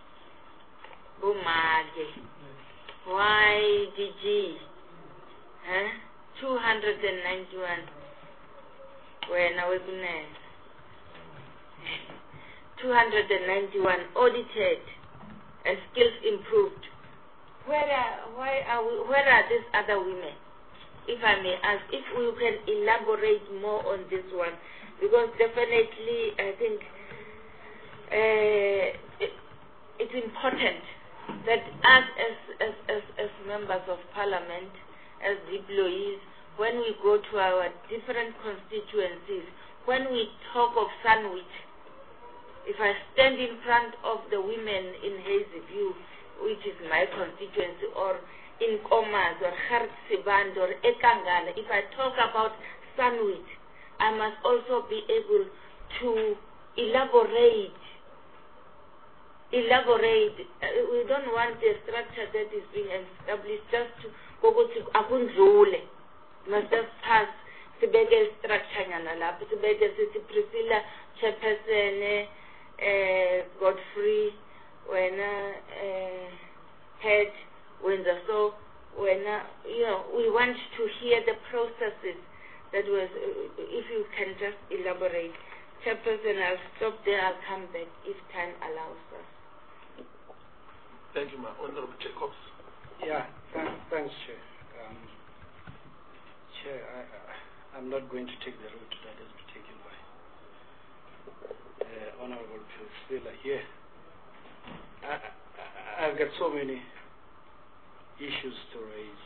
Umage. Y D G. Huh? two hundred ninety-one. When I was in two hundred ninety-one audited and skills improved. Where are, why are we, where are these other women? If I may ask, if we can elaborate more on this one, because definitely I think uh, it, it's important that us as, as, as, as members of parliament, as employees, when we go to our different constituencies, when we talk of Sandwich, if I stand in front of the women in Hazyview, which is my constituency, or in Komas or Hartsiband or Ekangala, if I talk about Sandwich, I must also be able to elaborate. Elaborate. Uh, we don't want the structure that is being established just to go to Akundrule. Must just pass Sibege structure nyana lapho. Sibege sithi Priscilla Chairperson, uh, Godfrey, when uh, head. Windsor. So when uh, you know, we want to hear the processes that was. Uh, if you can just elaborate, Chairperson, I'll stop there. I'll come back if time allows us. Thank you, Ma. Honorable Jacobs. Yeah, thanks, thanks, Chair. Um, Chair, I, I, I'm not going to take the route that has been taken by uh, Honorable Priscilla here. I, I, I've got so many issues to raise.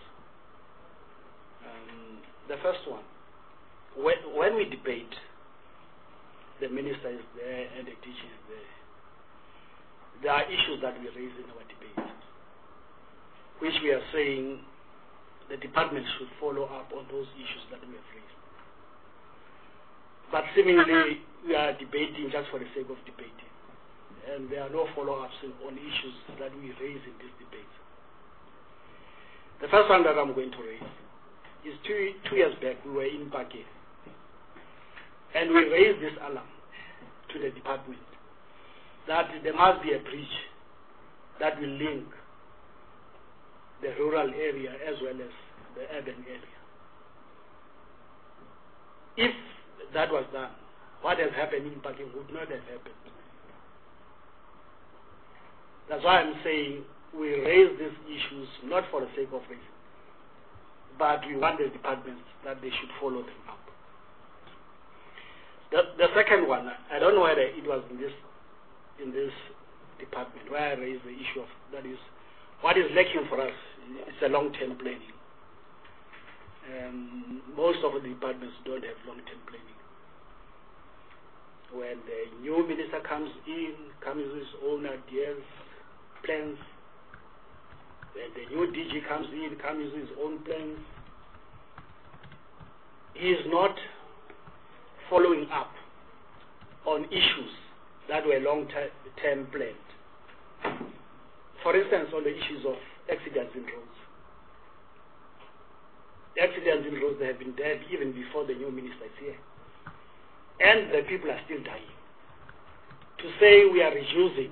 Um, the first one, when, when we debate, the minister is there and the teacher is there. There are issues that we raise in our debate, which we are saying the department should follow up on those issues that we have raised. But seemingly, we are debating just for the sake of debating. And there are no follow-ups on issues that we raise in this debate. The first one that I'm going to raise is two, two years back, we were in Pake. And we raised this alarm to the department that there must be a bridge that will link the rural area as well as the urban area. If that was done, what has happened in Pake would not have happened. That's why I'm saying we raise these issues not for the sake of raising, but we want the departments that they should follow them up. The, the second one, I don't know whether it was in this in this department where I raised the issue of, that is, what is lacking for us is a long-term planning. Um, most of the departments don't have long-term planning. When the new minister comes in, comes with his own ideas, plans, when the new D G comes in, comes with his own plans, he is not following up on issues that were long-term planned. For instance, on the issues of accidents in roads. Accidents in roads, they have been dead even before the new minister is here. And the people are still dying. To say we are reducing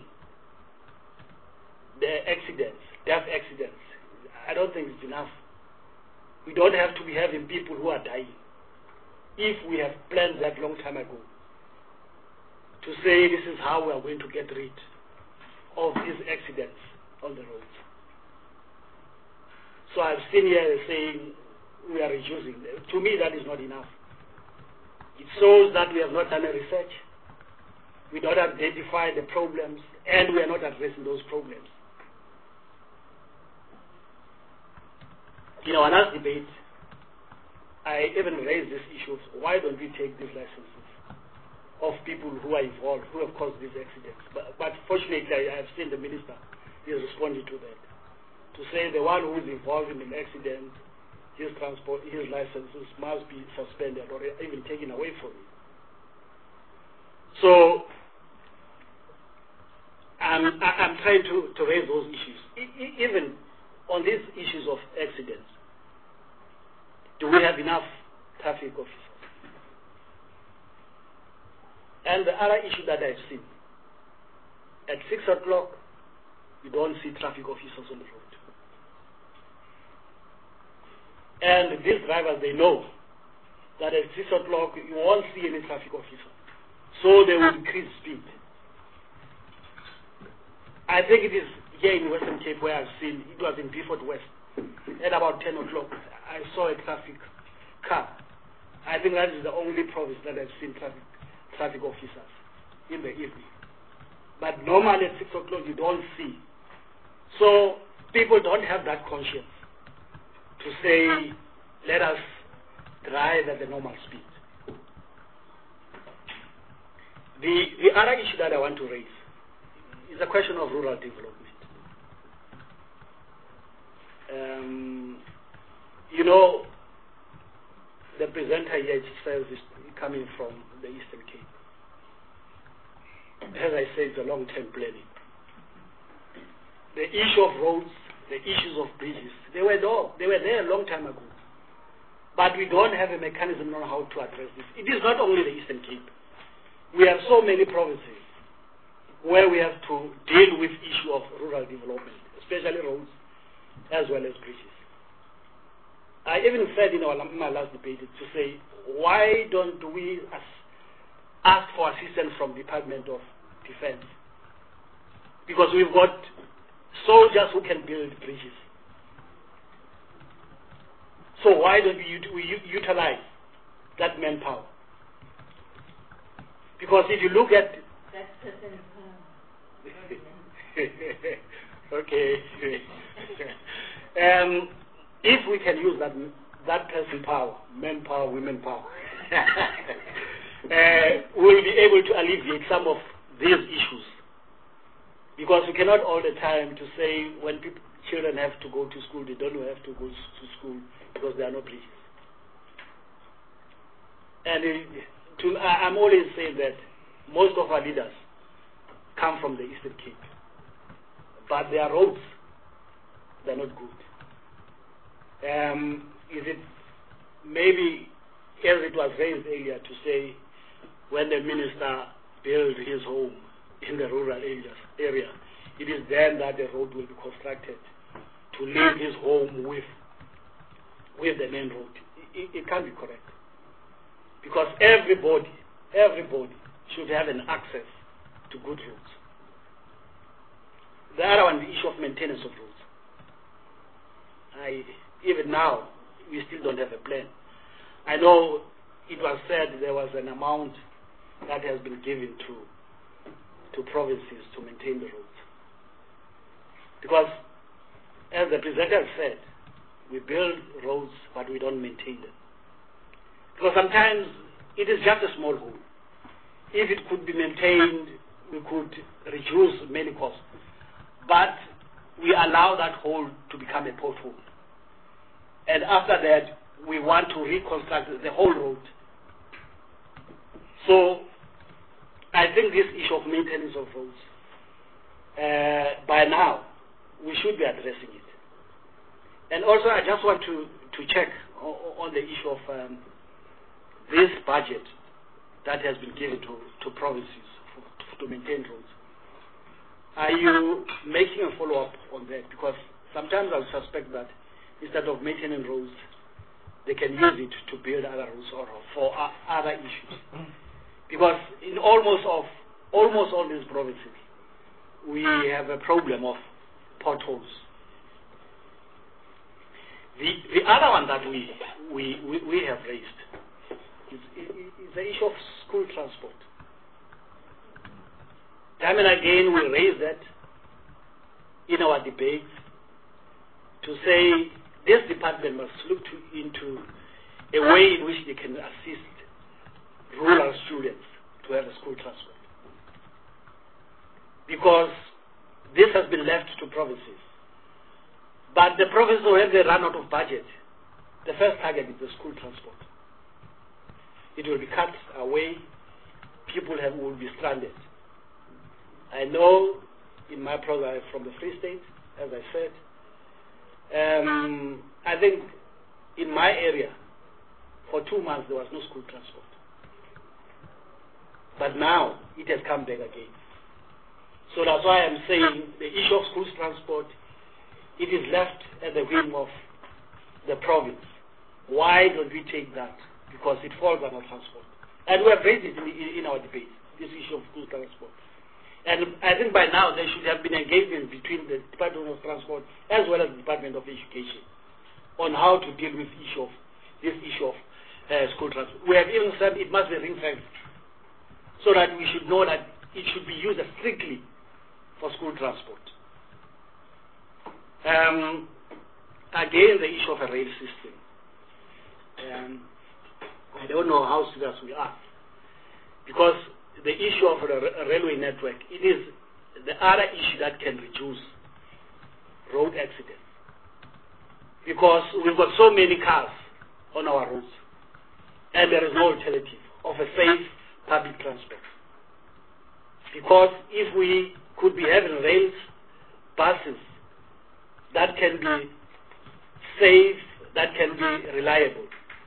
the accidents, death accidents, I don't think it's enough. We don't have to be having people who are dying if we have planned that long time ago to say this is how we are going to get rid of these accidents on the roads. So I've seen here saying we are reducing them. To me, that is not enough. It shows that we have not done a research. We don't identify the problems, and we are not addressing those problems. In our last debate, I even raised this issue of why don't we take these licenses of people who are involved, who have caused these accidents. But, but fortunately, I have seen the minister is responding to that, to say the one who is involved in an accident, his transport, his licenses must be suspended or even taken away from him. So I'm, I'm trying to, to raise those issues. E- even on these issues of accidents, do we have enough traffic officers? And the other issue that I've seen, at six o'clock, you don't see traffic officers on the road. And these drivers, they know that at six o'clock, you won't see any traffic officer. So they will increase speed. I think it is here in Western Cape where I've seen, it was in Beaufort West, at about ten o'clock, I saw a traffic car. I think that is the only province that I've seen traffic, traffic officers in the evening. But normally at six o'clock, you don't see. So people don't have that conscience to say, let us drive at the normal speed. The, the other issue that I want to raise is a question of rural development. Um, you know, the presenter here itself is coming from the Eastern Cape. As I said, it's a long-term planning. The issue of roads, the issues of bridges, they were there, they were there a long time ago. But we don't have a mechanism on how to address this. It is not only the Eastern Cape. We have so many provinces where we have to deal with issue of rural development, especially roads as well as bridges. I even said in our, my last debate to say, why don't we ask for assistance from Department of Defense? Because we've got soldiers who can build bridges. So why don't we, we utilize that manpower? Because if you look at Okay. um, if we can use that that person power, manpower, women power, uh, we'll be able to alleviate some of these issues. Because we cannot all the time to say when people, children have to go to school, they don't have to go to school because there are no bridges. And it, to, I, I'm always saying that most of our leaders come from the Eastern Cape, but their roads, they're not good. Um, is it maybe, as it was raised earlier, to say when the minister built his home in the rural areas, area, it is then that the road will be constructed to link his home with with the main road. It, it can't be correct. Because everybody, everybody should have an access to good roads. The other one, the issue of maintenance of roads. I, even now, we still don't have a plan. I know it was said there was an amount that has been given to to provinces to maintain the roads. Because, as the presenter said, we build roads but we don't maintain them. Because sometimes it is just a small hole. If it could be maintained, we could reduce many costs. But we allow that hole to become a pothole. And after that, we want to reconstruct the whole road. So, I think this issue of maintenance of roads, uh, by now, we should be addressing it. And also, I just want to, to check on, on the issue of um, this budget that has been given to, to provinces for, to maintain roads. Are you making a follow-up on that? Because sometimes I suspect that instead of maintaining roads, they can use it to build other roads or for uh, other issues. Because in almost of almost all these provinces, we have a problem of potholes. The the other one that we we we, we have raised is, is the issue of school transport. Time and again, we raise that in our debates to say this department must look to, into a way in which they can assist rural students to have a school transport. Because this has been left to provinces. But the provinces, when they run out of budget, the first target is the school transport. It will be cut away, people have, will be stranded. I know in my program from the Free State, as I said, um, I think in my area, for two months there was no school transport. But now it has come back again. So that's why I'm saying the issue of school transport, it is left at the whim of the province. Why don't we take that? Because it falls under transport. And we have raised it in, in our debate, this issue of school transport. And I think by now there should have been engagement between the Department of Transport as well as the Department of Education on how to deal with issue of, this issue of uh, school transport. We have even said it must be ring-fenced, so that we should know that it should be used strictly for school transport. Um, again, the issue of a rail system. Um, I don't know how serious we are, because the issue of a railway network, it is the other issue that can reduce road accidents. Because we've got so many cars on our roads, and there is no alternative of a safe public transport. Because if we could be having rails, buses that can be safe, that can be reliable,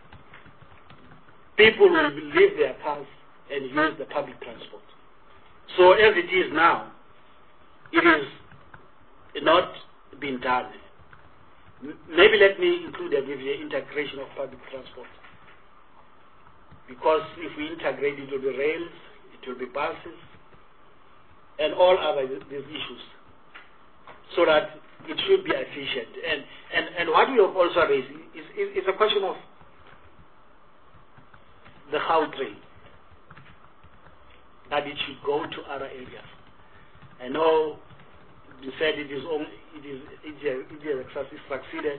people will leave their cars and use the public transport. So as it is now, it is not being done. Maybe let me include with the integration of public transport. Because if we integrate, it will be rails, it will be buses, and all other these issues, so that it should be efficient. And, and, and what we have also raised is, is, is a question of the how train, that it should go to other areas. I know been said it is only, it is it is succeeded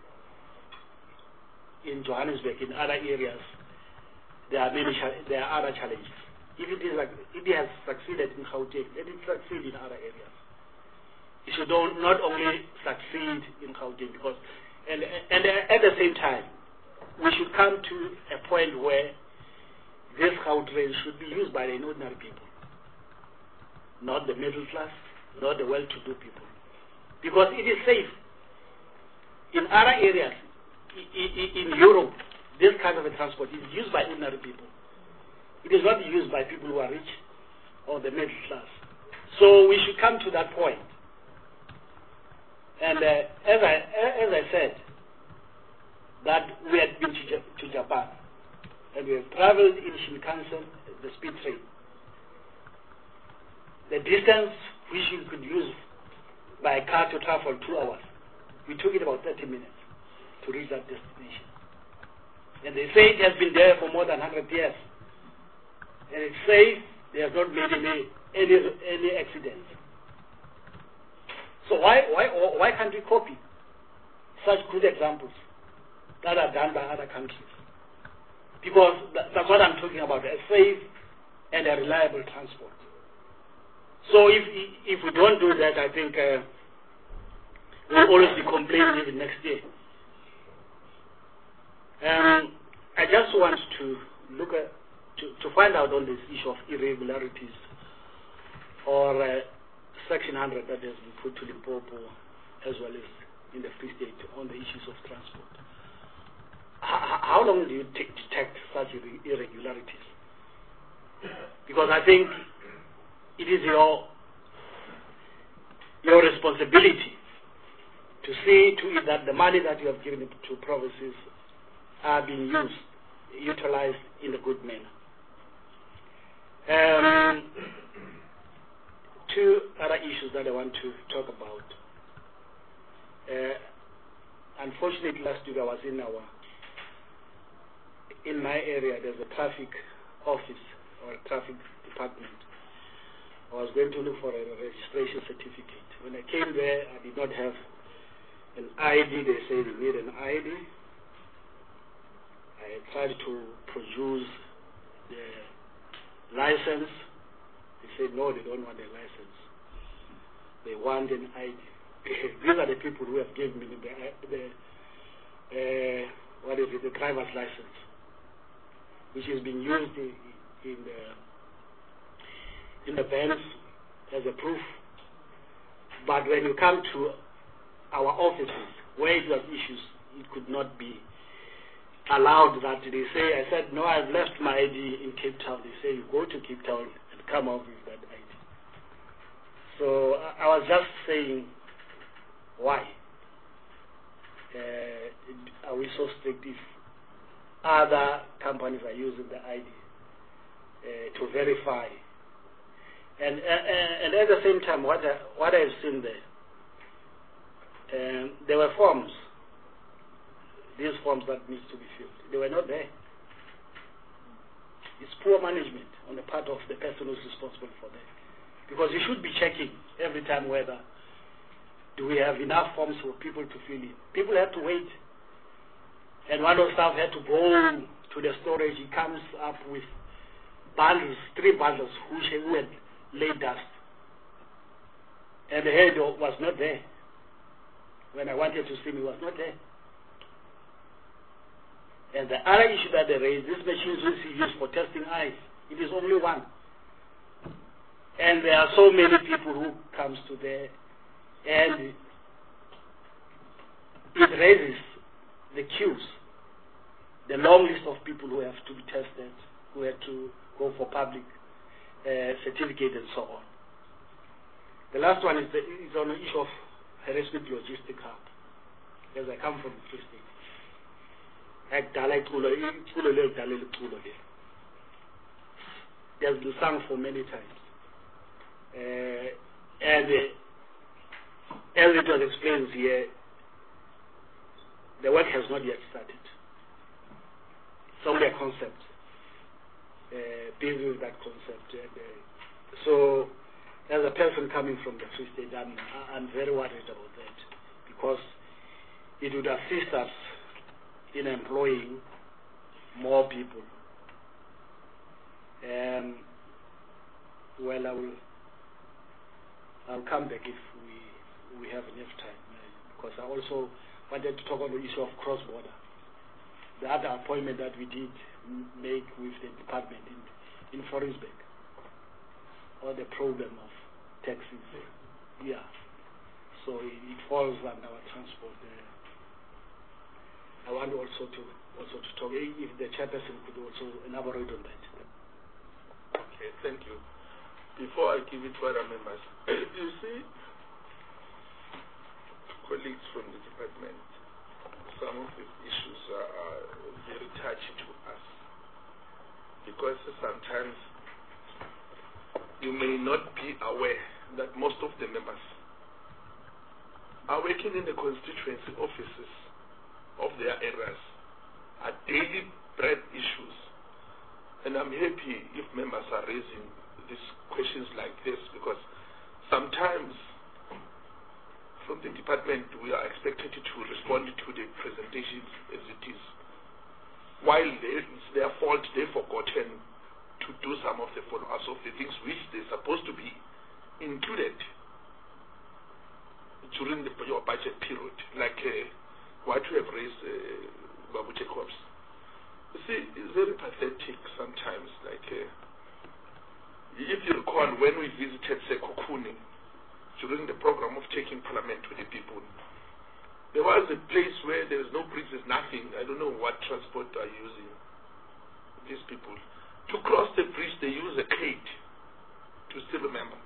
in Johannesburg. In other areas, there are many there are other challenges. If it is like it has succeeded in Gauteng, let it succeed in other areas. It should not only succeed in Gauteng, because and and at the same time, we should come to a point where this Gautrain should be used by the ordinary people, not the middle class, not the well-to-do people, because it is safe. In other areas, in Europe, this kind of a transport is used by ordinary people. It is not used by people who are rich or the middle class. So we should come to that point. And uh, as I as I said, that we had been to, to Japan, and we have traveled in Shinkansen, the speed train. The distance which we could use by car to travel two hours, we took it about thirty minutes to reach that destination. And they say it has been there for more than one hundred years. And it says they have not made any any, any accidents. So why why why can't we copy such good examples that are done by other countries? Because that's what I'm talking about, a safe and a reliable transport. So if if we don't do that, I think uh, we'll always be complaining even next year. Um, I just want to look at to, to find out on this issue of irregularities or uh, Section one hundred that has been put to Limpopo as well as in the Free State on the issues of transport. H how long do you detect such irregularities? Because I think it is your your responsibility to see to it that the money that you have given to provinces are being used, utilized in a good manner. Um, two other issues that I want to talk about. Uh, unfortunately, last week I was in our in my area. There's a traffic office or a traffic department. I was going to look for a registration certificate. When I came there, I did not have an I D. They said you need an I D. I tried to produce the license. They said no, they don't want a license. They want an I D. These are the people who have given me the, the uh, what is it, the driver's license, which is being used in, in the in the vans as a proof. But when you come to our offices where it was issues, it could not be allowed that they say, I said, no, I've left my I D in Cape Town. They say, you go to Cape Town and come out with that I D. So I, I was just saying, why? Uh, are we so strict if other companies are using the I D uh, to verify? And, uh, and at the same time, what, I, what I've seen there, um, there were forms, these forms that needs to be filled. They were not there. It's poor management on the part of the person who's responsible for that. Because you should be checking every time whether do we have enough forms for people to fill in. People have to wait. And one of the staff had to go to the storage. He comes up with bundles, three bundles, which he had laid dust. And the head was not there. When I wanted to see him, he was not there. And the other issue that they raised, this machine is used for testing eyes. It is only one. And there are so many people who comes to there, and it raises the queues, the long list of people who have to be tested, who have to go for public uh, certificate and so on. The last one is, the, is on the issue of harassment logistic hub. As I come from the Free State. It has been sung for many times. Uh, and uh, as it was explained here, the work has not yet started. It's only a concept. Uh, busy with that concept. And, uh, so as a person coming from the Free State, I'm, I'm very worried about that, because it would assist us in employing more people. Um, well, I will I'll come back if we we have enough time, because I also wanted to talk on the issue of cross-border. The other appointment that we did make with the department in, in Forensburg, or the problem of taxes. Yeah. So it, it falls under our transport. Uh, I want also to also to talk, if the chairperson could also elaborate on that. Okay, thank you. Before I give it to other members, you see, colleagues from the department, some of the issues are, are very touchy to us, because sometimes you may not be aware that most of the members are working in the constituency offices of their areas, are daily bread issues. And I'm happy if members are raising these questions like this, because sometimes from the department we are expected to respond to the presentations as it is, while it's their fault they've forgotten to do some of the follow-ups of the things which they're supposed to be included during the, your budget period, like uh, what we have raised, uh, Babu Jacobs. You see, it's very pathetic sometimes, like uh, if you recall when we visited Sekukuni during the program of taking parliament to the people, there was a place where there is no bridge, there's nothing. I don't know what transport are using these people. To cross the bridge, they use a cage, to still remember.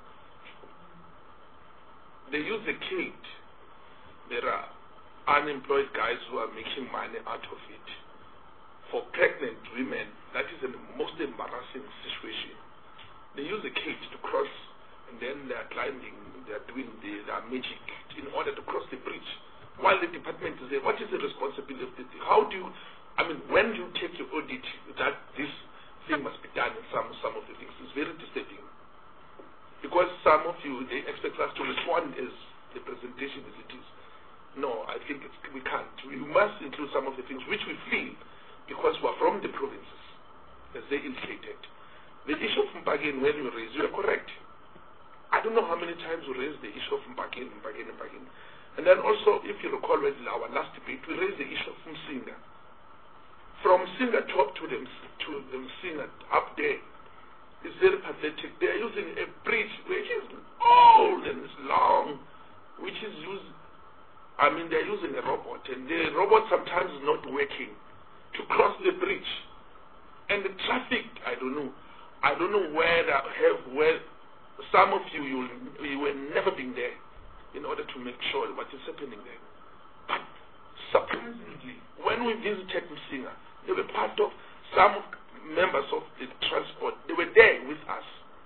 They use a cage. There are unemployed guys who are making money out of it. For pregnant women, that is the most embarrassing situation. They use a cage to cross, and then they are climbing, they are doing the, their magic in order to cross the bridge. While the department is there, what is the responsibility of this? How do you, I mean, when you take your audit that this thing must be done in some, some of the things, it's very disturbing. Because some of you, they expect us to respond as the presentation as it is. No, I think it's, we can't. We must include some of the things which we feel, because we are from the provinces, as they indicated. The issue of Mpageni, when you raise, you are correct. I don't know how many times we raised the issue of Mpageni, Mpageni, Mpageni. And then also, if you recall in our last debate, we raised the issue of Msinga. From Msinga top to them, to the Msinga up there, it's very pathetic. They are using a bridge which is old and it's long, which is used, I mean, they're using a robot, and the robot sometimes is not working to cross the bridge. And the traffic, I don't know. I don't know where that have where some of you you you were never been there in order to make sure what is happening there. But surprisingly, when we visited Msinga, they were part of some members of the transport. They were there with us.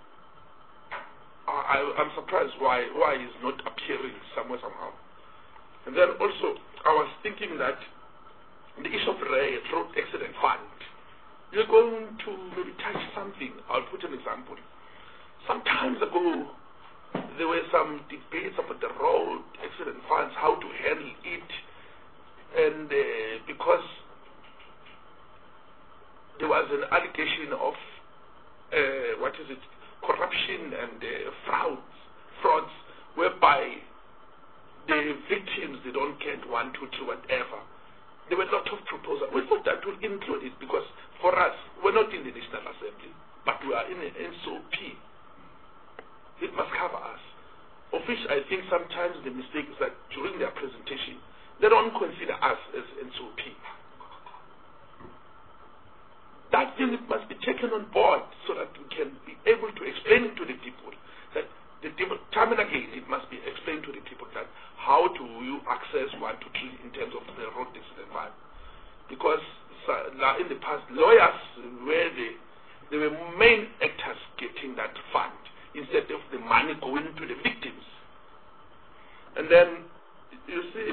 I, I'm surprised why why he's not appearing somewhere somehow. And then also, I was thinking that the issue of road accident fund, you're going to maybe touch something. I'll put an example. Some times ago, there were some debates about the road accident funds, how to handle it, and uh, because there was an allegation of uh, what is it, corruption and uh, frauds, frauds, whereby the victims, they don't get one, two, three, whatever. There were a lot of proposals. We thought that would include it, because for us, we're not in the National Assembly, but we are in an N S O P. It must cover us. Of which I think sometimes the mistake is that during their presentation, they don't consider us as N S O P. That thing must be taken on board so that we can be able to explain it to the people. That the time and again, it must be explained to the people that how do you access one to three in terms of the road accident fund. Because uh, in the past, lawyers were the, they were main actors getting that fund instead of the money going to the victims. And then, you see,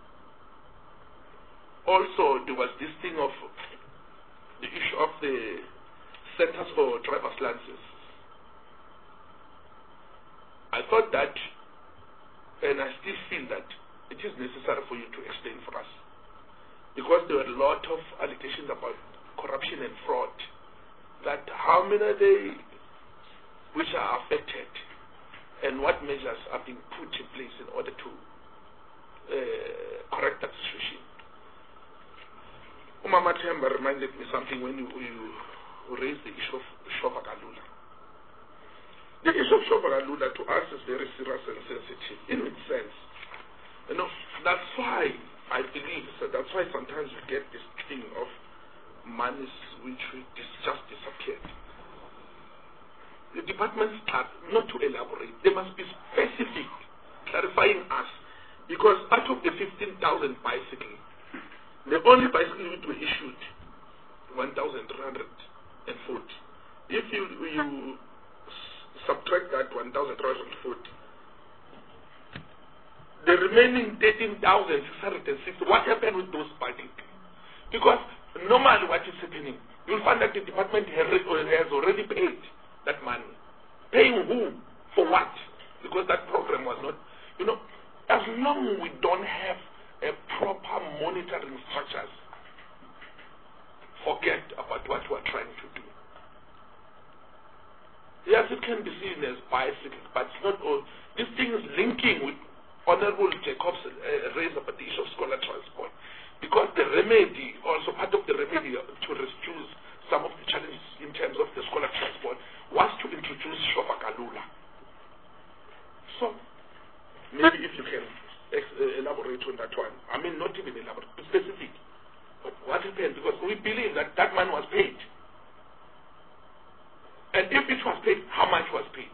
also there was this thing of the issue of the centers for driver's licenses. I thought that, and I still feel that it is necessary for you to explain for us, because there were a lot of allegations about corruption and fraud, that how many are they which are affected, and what measures are being put in place in order to uh, correct that situation. Umama Themba reminded me something when you, you raised the issue of Shovakalula. The issue of Shovakalula to us is very serious and sensitive in its sense. You know, that's why I believe, so that's why sometimes we get this thing of monies which just disappeared. The departments are not to elaborate. They must be specific, clarifying us. Because out of the fifteen thousand bicycles, the only bicycle which were issued, one thousand three hundred forty. If you, you subtract that one thousand three hundred forty, the remaining thirteen thousand six hundred sixty, what happened with those bicycles? Because normally what is happening, you'll find that the department has already paid that money. Paying who? For what? Because that program was not, you know, as long as we don't have a proper monitoring structures, forget about what we're trying to do. Yes, it can be seen as bicycles, but it's not all. This thing is linking with Honorable Jacob's uh, raise about the issue of scholar transport. Because the remedy, also part of the remedy to reduce some of the challenges in terms of the scholar transport, was to introduce Shovakalula. So, maybe if you can ex uh, elaborate on that one. I mean, not even elaborate, but specific. But what happened? Because we believe that that man was paid. And if it was paid, how much was paid?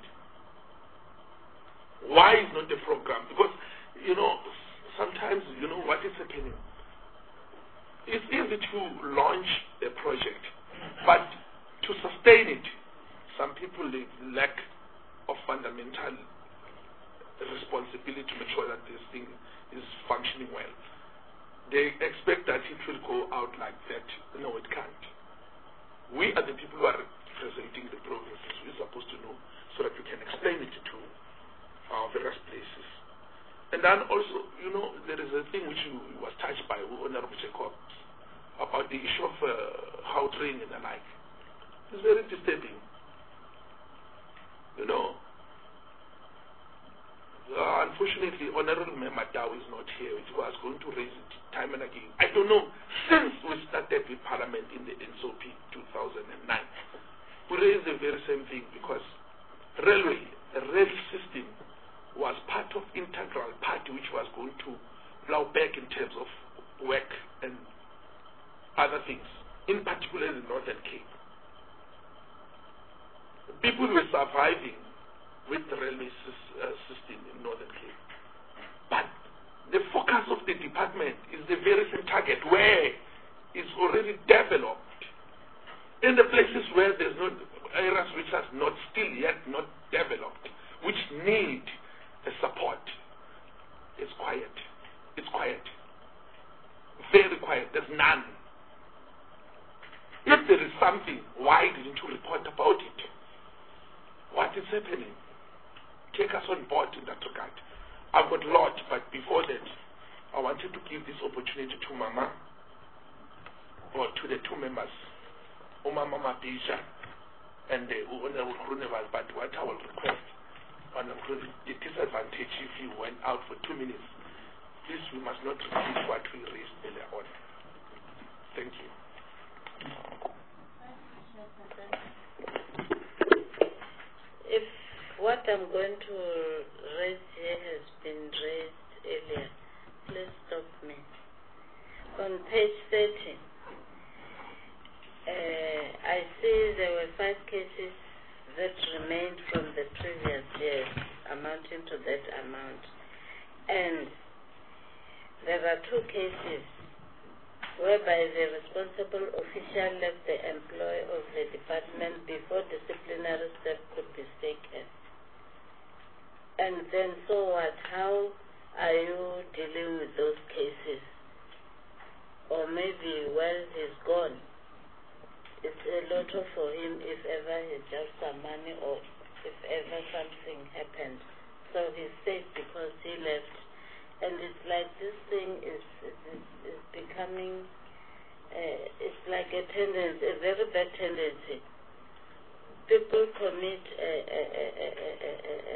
Why is not the program? Because, you know, sometimes, you know, what is happening? It's easy to launch a project, but to sustain it, some people lack of fundamental responsibility to make sure that this thing is functioning well. They expect that it will go out like that. No, it can't. We are the people who are representing the provinces. We're supposed to know so that we can explain it to our various places. And then also, you know, there is a thing which was touched by Honorable Jacob about the issue of uh, how train and the like. It's very disturbing. You know, Uh, unfortunately, Honorable Member Dow is not here, which was going to raise it time and again. I don't know, since we started with Parliament in the N S O P two thousand nine, we raised the very same thing because railway, the rail system was part of integral part which was going to plow back in terms of work and other things, in particular in the Northern Cape. People were surviving with the railway uh, system in Northern Cape. But the focus of the department is the very same target where it's already developed. In the places where there's no areas which are not still yet not developed, which need the support, it's quiet. It's quiet. Very quiet. There's none. If there is something, why didn't you report about it? What is happening? Take us on board in that regard. I've got a lot, but before that, I wanted to give this opportunity to Mama, or to the two members, Umama Mabisha and the Honorable Groenewald. But what I will request, Honorable, the disadvantage if you went out for two minutes, please, we must not repeat what we raised earlier on. Thank you. If what I'm going to raise here has been raised earlier, please stop me. On page thirty, uh, I see there were five cases that remained from the previous year, amounting to that amount. And there are two cases whereby the responsible official left the employee of the department before disciplinary step could be taken. And then, so what? How are you dealing with those cases? Or maybe, well, he's gone. It's a lotto for him if ever he just some money or if ever something happened so he's safe because he left. And it's like this thing is is, is, is becoming, uh, it's like a tendency, a very bad tendency. People commit a, a, a, a, a, a, a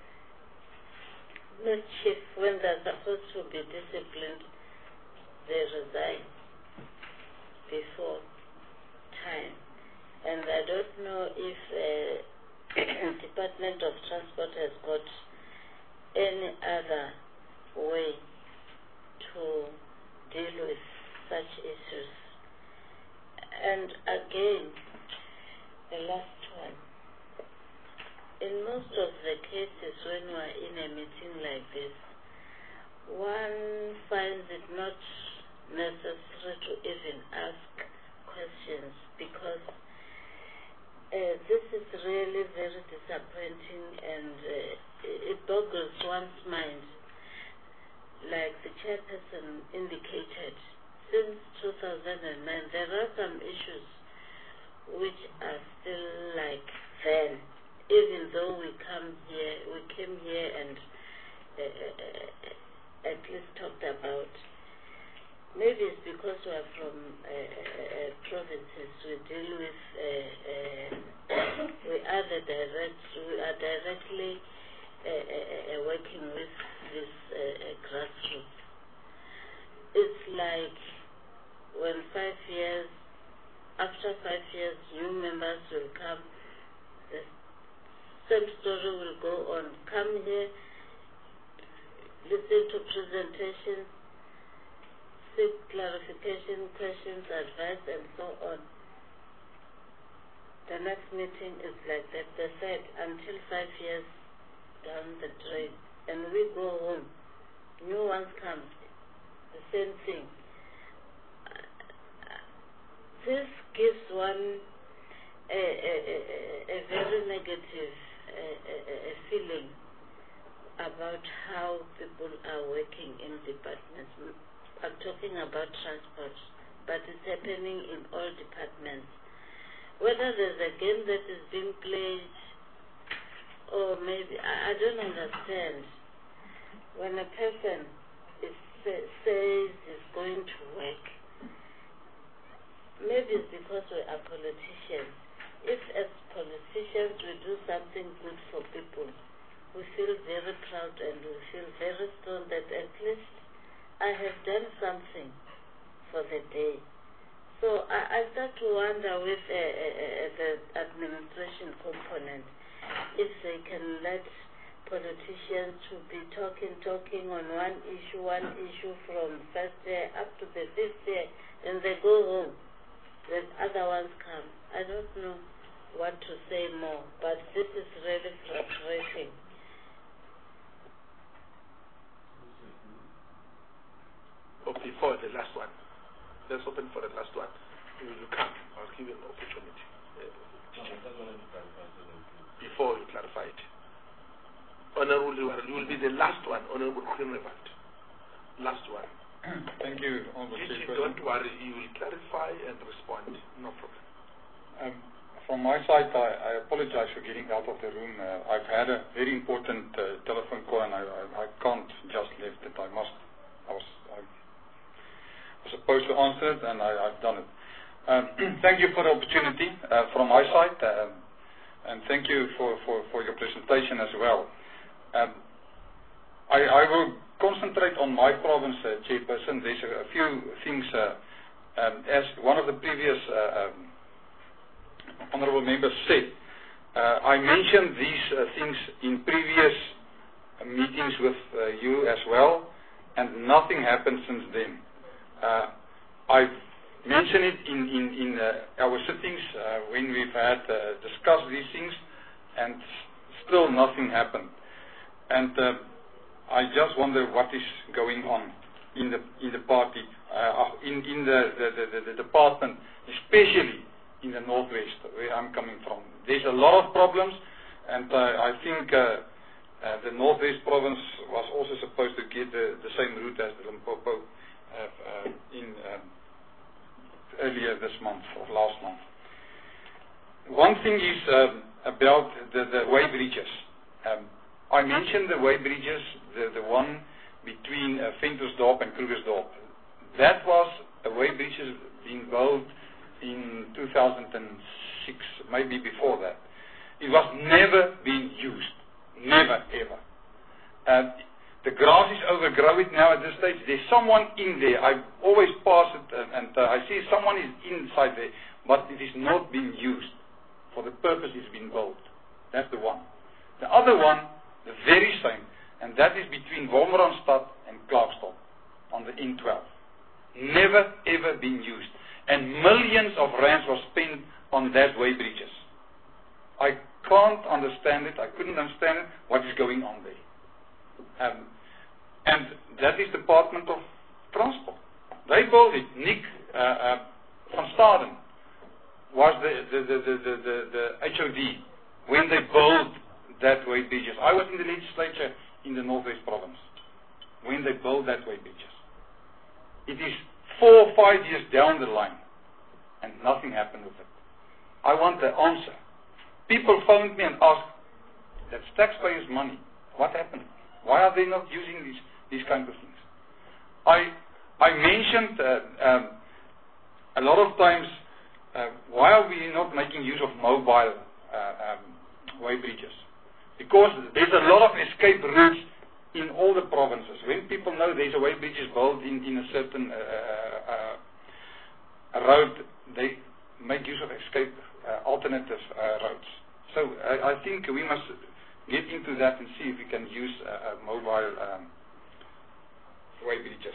mischief when they're supposed to be disciplined. They resign before time. And I don't know if uh, Department of Transport has got any other way to deal with such issues. And again, the last one. In most of the cases when we are in a meeting like this, one finds it not necessary to even ask questions because uh, this is really very disappointing, and uh, it boggles one's mind. Like the chairperson indicated, since two thousand nine there are some issues which are still like then, even though we come here, we came here and uh, uh, at least talked about. Maybe it's because we are from uh, uh, provinces, we deal with, uh, uh, we are the direct, we are directly uh, uh, working with this uh, uh, grassroots. It's like when five years, after five years, new members will come, the same story will go on. Come here, listen to presentations, seek clarification, questions, advice, and so on. The next meeting is like that. They said until five years down the drain, and we go home. New ones come, the same thing. This gives one a, a, a, a very negative a, a, a feeling about how people are working in departments. I'm talking about transport, but it's happening in all departments. Whether there's a game that is being played, or maybe, I, I don't understand. When a person is, say, says is going to work, maybe it's because we are politicians. If as politicians we do something good for people, we feel very proud and we feel very strong that at least I have done something for the day. So I, I start to wonder with uh, uh, the administration component, if they can let politicians to be talking, talking on one issue, one issue from first year up to the fifth year, and they go home. Then other ones come. I don't know what to say more, but this is really frustrating. Or before the last one. Let's open for the last one. You will come. I'll give you an opportunity. Before you clarify it. Honorable, you will be the last one, Honorable Grunewald. Last one. Thank you, Honorable Chairperson. Don't worry, you will clarify and respond. No problem. Um, from my side, I, I apologize for getting out of the room. Uh, I've had a very important uh, telephone call, and I, I, I can't just leave it. I must. I was, I was supposed to answer it, and I, I've done it. Um, thank you for the opportunity uh, from my side, uh, and thank you for, for, for your presentation as well. Um, I, I will concentrate on my province, uh, Chairperson. There's a, a few things, uh, um, as one of the previous uh, um, honourable members said. Uh, I mentioned these uh, things in previous uh, meetings with uh, you as well, and nothing happened since then. Uh, I've mentioned it in, in, in uh, our sittings uh, when we've had uh, discussed these things, and still nothing happened. And uh, I just wonder what is going on in the in the party, uh, in in the the, the the department, especially in the northwest where I'm coming from. There's a lot of problems, and uh, I think uh, uh, the northwest province was also supposed to get the, the same route as the Limpopo uh, uh, in um, earlier this month or last month. One thing is um, about the, the way bridges. Um, I mentioned the way bridges, the, the one between uh, Ventersdorp and Krugersdorp. That was a way bridge being built in two thousand six, maybe before that. It was never being used. Never, ever. Uh, the grass is overgrown now at this stage. There's someone in there. I always pass it and, and uh, I see someone is inside there, but it is not being used for the purpose it's been built. That's the one. The other one, the very same, and that is between Wolmaranstad and Klaapstad on the N twelve. Never ever been used. And millions of rands were spent on that way bridges. I can't understand it. I couldn't understand it, what is going on there. Um, and that is Department of Transport. They built it. Nick uh, uh, van Staden was the, the, the, the, the, the, the H O D when they built that way bridges. I was in the legislature in the Northwest Province when they built that way bridges. It is four or five years down the line and nothing happened with it. I want the answer. People phoned me and asked, that's taxpayers' money. What happened? Why are they not using these, these kinds of things? I, I mentioned uh, um, a lot of times, uh, why are we not making use of mobile uh, um, way bridges? Because there's a lot of escape routes in all the provinces. When people know there's a way bridge is built in, in a certain uh, uh, road, they make use of escape uh, alternative uh, roads. So I, I think we must get into that and see if we can use uh, uh, mobile um, way bridges.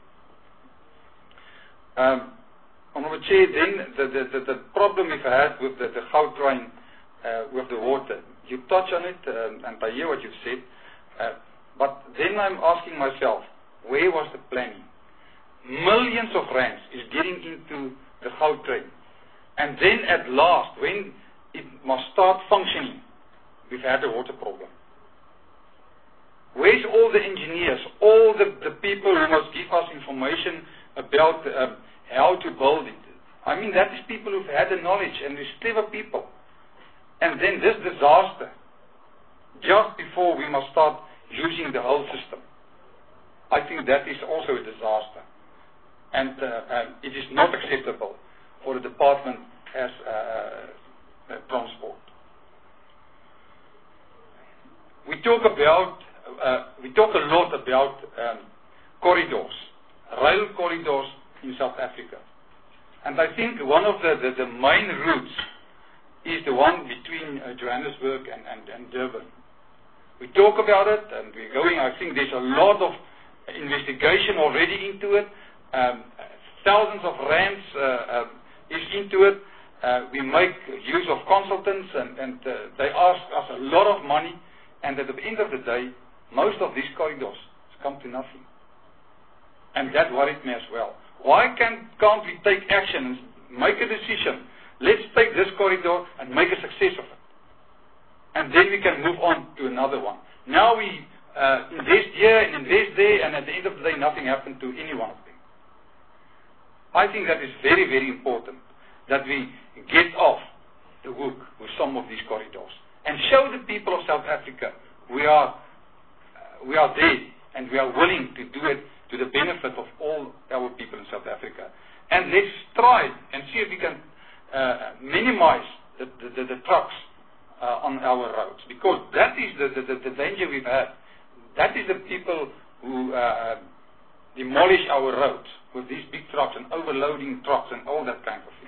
Um, Honourable Chair, then the, the, the, the problem we've had with the, the Gautrain uh, with the water, you touch on it um, and I hear what you've said, uh, but then I'm asking myself, where was the planning? Millions of rands is getting into the Gautrain, and then at last, when it must start functioning, we've had a water problem. Where's all the engineers, all the, the people who must give us information about um, how to build it? I mean, that is people who've had the knowledge, and these clever people. And then this disaster, just before we must start using the whole system. I think that is also a disaster. And uh, uh, it is not acceptable for the department as uh, uh, transport. We talk about, uh, we talk a lot about um, corridors, rail corridors in South Africa. And I think one of the, the, the main routes is the one between uh, Johannesburg and, and, and Durban. We talk about it and we're going, I think there's a lot of investigation already into it. Um, thousands of rands uh, uh, is into it. Uh, we make use of consultants and, and uh, they ask us a lot of money, and at the end of the day, most of these corridors come to nothing. And that worried me as well. Why can, can't we take action and make a decision? Let's take this corridor and make a success of it. And then we can move on to another one. Now we uh, invest here and invest there, and at the end of the day, nothing happened to any one of them. I think that is very, very important, that we get off the hook with some of these corridors and show the people of South Africa we are, uh, we are there and we are willing to do it to the benefit of all our people in South Africa. And let's try and see if we can uh, minimize the, the, the, the trucks uh, on our roads, because that is the, the, the danger we've had. That is the people who uh, demolish our roads with these big trucks and overloading trucks and all that kind of thing.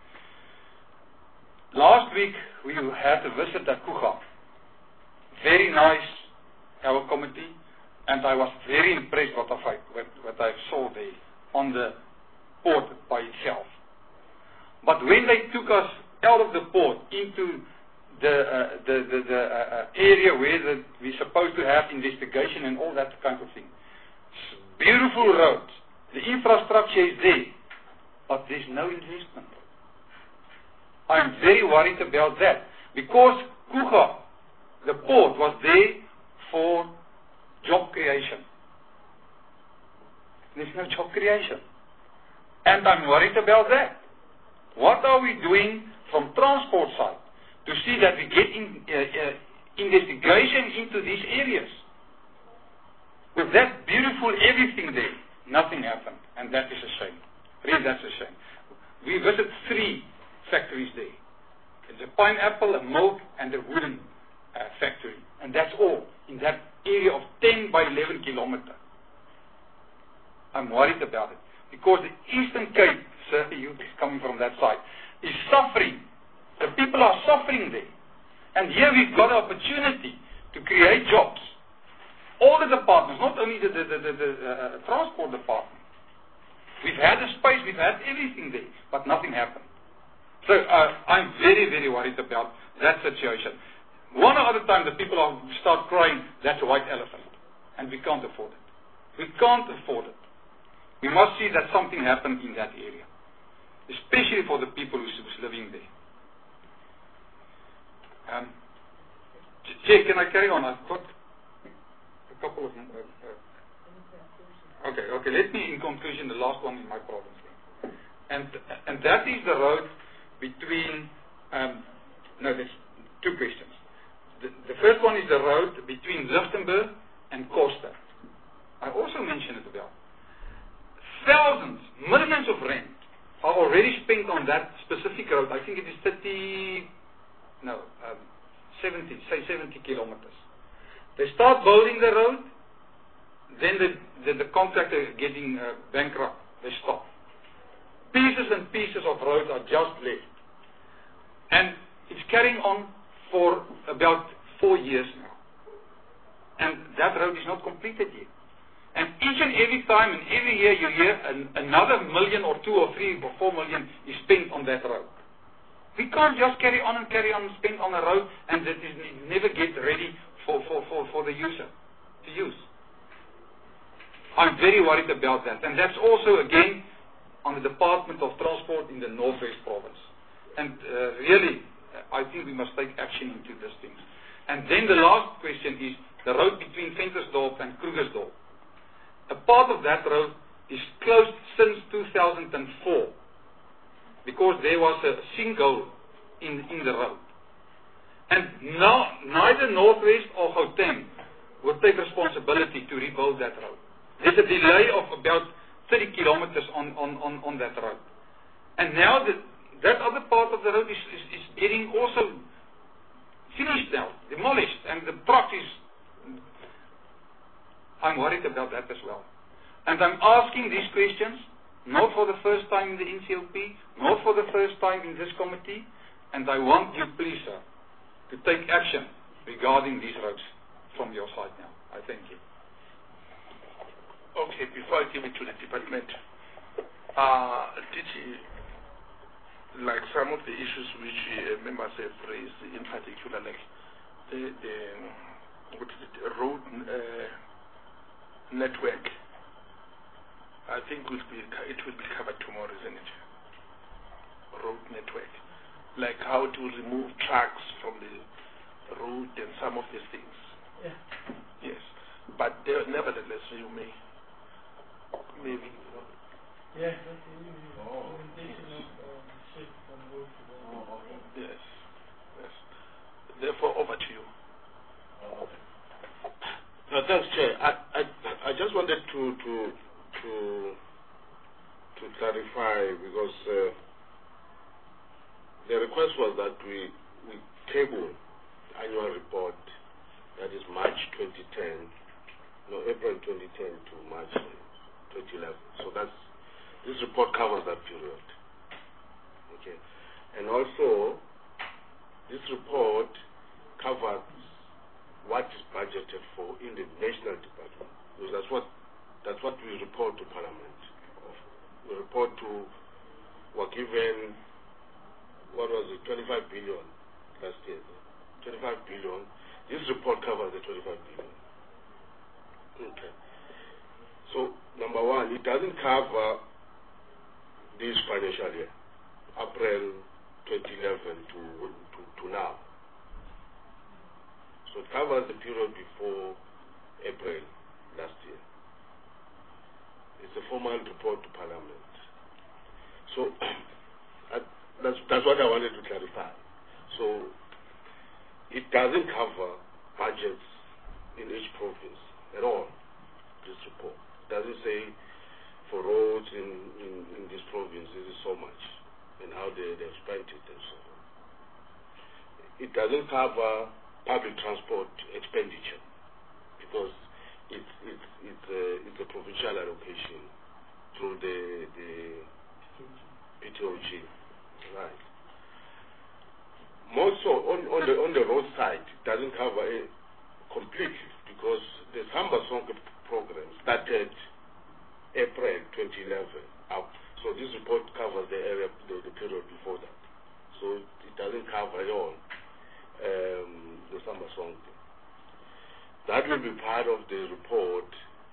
Last week we had a visit at Coega. Very nice, our committee, and I was very impressed what I, what, what I saw there on the port by itself. But when they took us out of the port into the, uh, the, the, the uh, area where the, we're supposed to have investigation and all that kind of thing, beautiful roads, the infrastructure is there, but there's no investment. I'm very worried about that, because Coega, the port, was there for job creation. There's no job creation. And I'm worried about that. What are we doing from transport side to see that we get in, uh, uh, investigation into these areas. With that beautiful everything there, nothing happened, and that is a shame. Really, that's a shame. We visited three factories there. It's a pineapple, a milk, and a wooden uh, factory, and that's all in that area of ten by eleven kilometers. I'm worried about it because the Eastern Cape, sir, you is coming from that side, is suffering. The people are suffering there, and here we've got an opportunity to create jobs. All the departments, not only the, the, the, the, the uh, transport department. We've had the space, we've had everything there, but nothing happened. So uh, I'm very, very worried about that situation. One or other time the people are, start crying, that's a white elephant. And we can't afford it. We can't afford it. We must see that something happened in that area. Especially for the people who's, who's living there. Um, Chair, can I carry on? I've got a couple of... Uh, uh, okay, okay. Let me, in conclusion, the last one in my province. And, and that is the road between... Um, no, there's two questions. The, the first one is the road between Lichtenburg and Costa. I also mentioned it about. Thousands, millions of rand are already spent on that specific road. I think it is thirty, no, um, seventy, say seventy kilometers. They start building the road, then the, the, the contractor is getting uh, bankrupt. They stop. Pieces and pieces of road are just left. And it's carrying on for about four years now. And that road is not completed yet. And each and every time and every year you hear an, another million or two or three or four million is spent on that road. We can't just carry on and carry on and spend on a road and that is never get ready for, for, for, for the user to use. I'm very worried about that. And that's also again on the Department of Transport in the Northwest Province. And uh, really, I think we must take action into these things. And then the last question is the road between Ventersdorp and Krugersdorp. A part of that road is closed since two thousand four because there was a sinkhole in, in the road. And now neither Northwest or Gauteng will take responsibility to rebuild that road. There's a delay of about thirty kilometers on, on, on, on that road. And now the, that other part of the road is, is, is getting also finished now, demolished, and the truck is... I'm worried about that as well. And I'm asking these questions, not for the first time in the N C L P, not for the first time in this committee, and I want you, please, sir, to take action regarding these roads from your side now. I thank you. Okay, before I give it to the department, uh, did you, like some of the issues which uh, members have raised, in particular, like the, the what is it, road uh, network, I think will be, it will be covered tomorrow, isn't it? Road network. Like how to remove trucks from the road and some of these things. Yeah. Yes. But there, nevertheless, you may, maybe. Yeah, that's the implementation of um, shift from road to road. Yes. Yes. Therefore, over to you. Okay. No, thanks, Chair. I, I, I just wanted to to to to clarify because uh, the request was that we we table annual report that is March twenty ten, no April twenty ten to March twenty eleven. So that's this report covers that period. Okay, and also this report covers what is budgeted for in the national department. Because that's what that's what we report to Parliament. We report to were given what was it, twenty-five billion last year. twenty-five billion. This report covers the twenty-five billion. Okay. So number one, it doesn't cover this financial year, April twenty eleven to to, to now. So it covers the period before April last year. It's a formal report to Parliament. So I, that's, that's what I wanted to clarify. So it doesn't cover budgets in each province at all. This report doesn't say for roads in, in, in this province this is so much and how they, they've spent it and so on. It doesn't cover public transport expenditure because it's it's it's a, it's a provincial allocation through the the P T O G, right? More so on, on the on the road side, it doesn't cover it completely because the Samba Song program started April twenty eleven up. So this report covers the area, the, the period before that. So it doesn't cover at all um, the Samba Song thing. That will be part of the report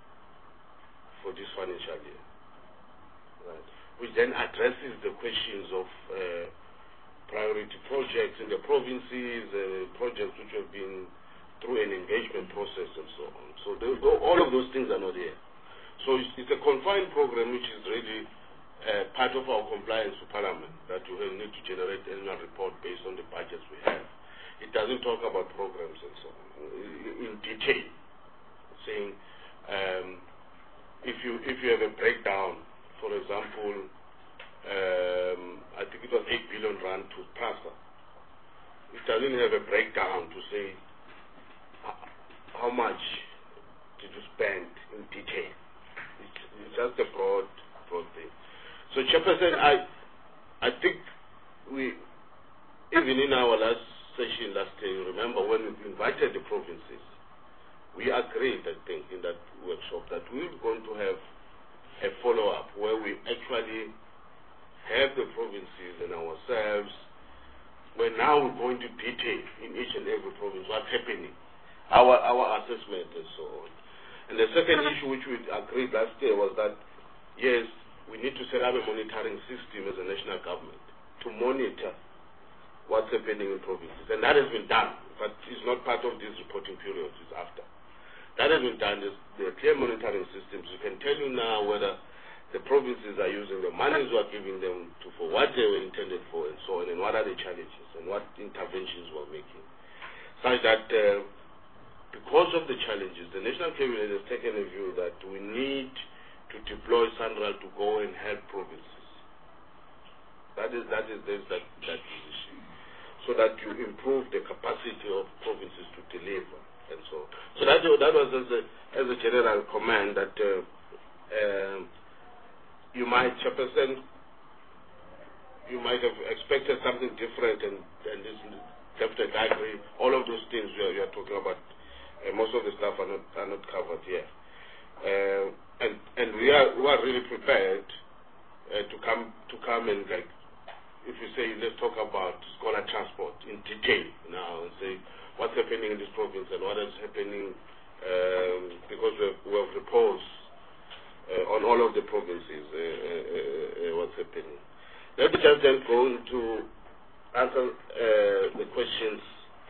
for this financial year, right? Which then addresses the questions of uh, priority projects in the provinces, uh, projects which have been through an engagement process and so on. So those, all of those things are not here. So it's, it's a confined program which is really uh, part of our compliance to Parliament, that we will need to generate annual report based on the budgets we have. It doesn't talk about programs and so on in detail, saying um, if you if you have a breakdown, for example, um, I think it was eight billion rand to PRASA. It doesn't have a breakdown to say how much did you spend in detail. It's, it's just a broad, broad thing. So, Chairperson, I, I think we, even in our last session last year, you remember when we invited the provinces, we agreed, I think, in that workshop that we were going to have a follow-up where we actually have the provinces and ourselves, where now we're going to detail in each and every province what's happening, our our assessment and so on. And the second issue which we agreed last year was that, yes, we need to set up a monitoring system as a national government to monitor what's happening in provinces. And that has been done, but it's not part of this reporting period, it's after. That has been done. There's, there are clear monitoring systems. We can tell you now whether the provinces are using the monies we are giving them to, for what they were intended for and so on, and what are the challenges and what interventions we're making. Such that uh, because of the challenges, the National Cabinet has taken a view that we need to deploy SANRAL to go and help provinces. That is, that is, that is that, that position. So that you improve the capacity of provinces to deliver and so on. So that, that was as a, as a general comment that uh, um, you might, Chairperson, you might have expected something different, and, and this definitely I agree. All of those things you are, you are talking about, uh, most of the stuff are not are not covered here, uh, and and we are we are really prepared uh, to come to come and, like, if you say let's talk about scholar transport in detail now and say what's happening in this province and what is happening um, because we have, we have reports uh, on all of the provinces uh, uh, uh, what's happening. Let me just then go into answer uh, the questions.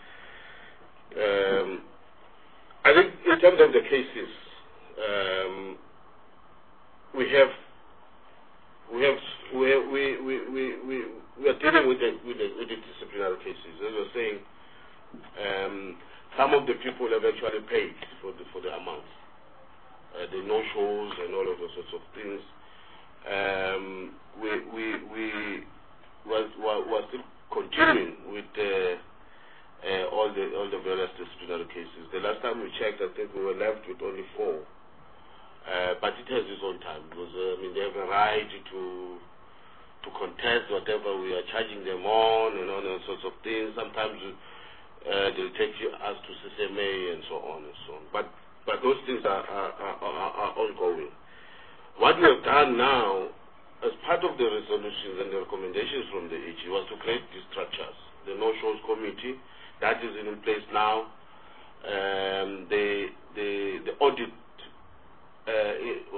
Um, I think in terms of the cases, um, we have we have we we we we we, we are dealing with the, with the with the disciplinary cases. As I was saying, um, some of the people have actually paid for the for the amounts, uh, the no shows and all of those sorts of things. Um, we we we was was, was still continuing with uh, uh, all the all the various disciplinary cases. The last time we checked, I think we were left with only four, uh, but it has its own time because uh, I mean they have a right to to contest whatever we are charging them on and all those sorts of things. Sometimes uh, they'll take you us to C C M A and so on and so on. But but those things are are, are, are, are ongoing. What we have done now, as part of the resolutions and the recommendations from the A G, was to create these structures. The no-shows committee, that is in place now. Um, the, the, the audit, uh,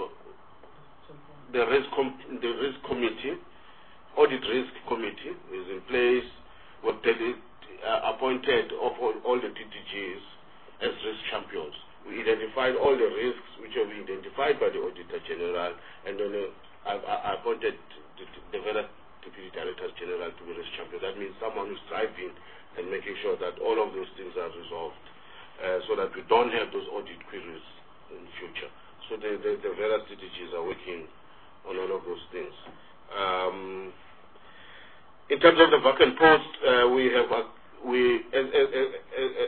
the, risk com the risk committee, audit risk committee is in place. We've uh, appointed of all, all the T T Gs as risk champions. We identified all the risks which have been identified by the Auditor General, and then uh, I, I appointed the, the various Deputy Directors General to be risk champion. That means someone who's striving and making sure that all of those things are resolved. Uh, so that we don't have those audit queries in the future. So the, the, the various D D Gs are working on all of those things. Um, in terms of the vacant post, uh, we have uh, we as, as, as, as, as,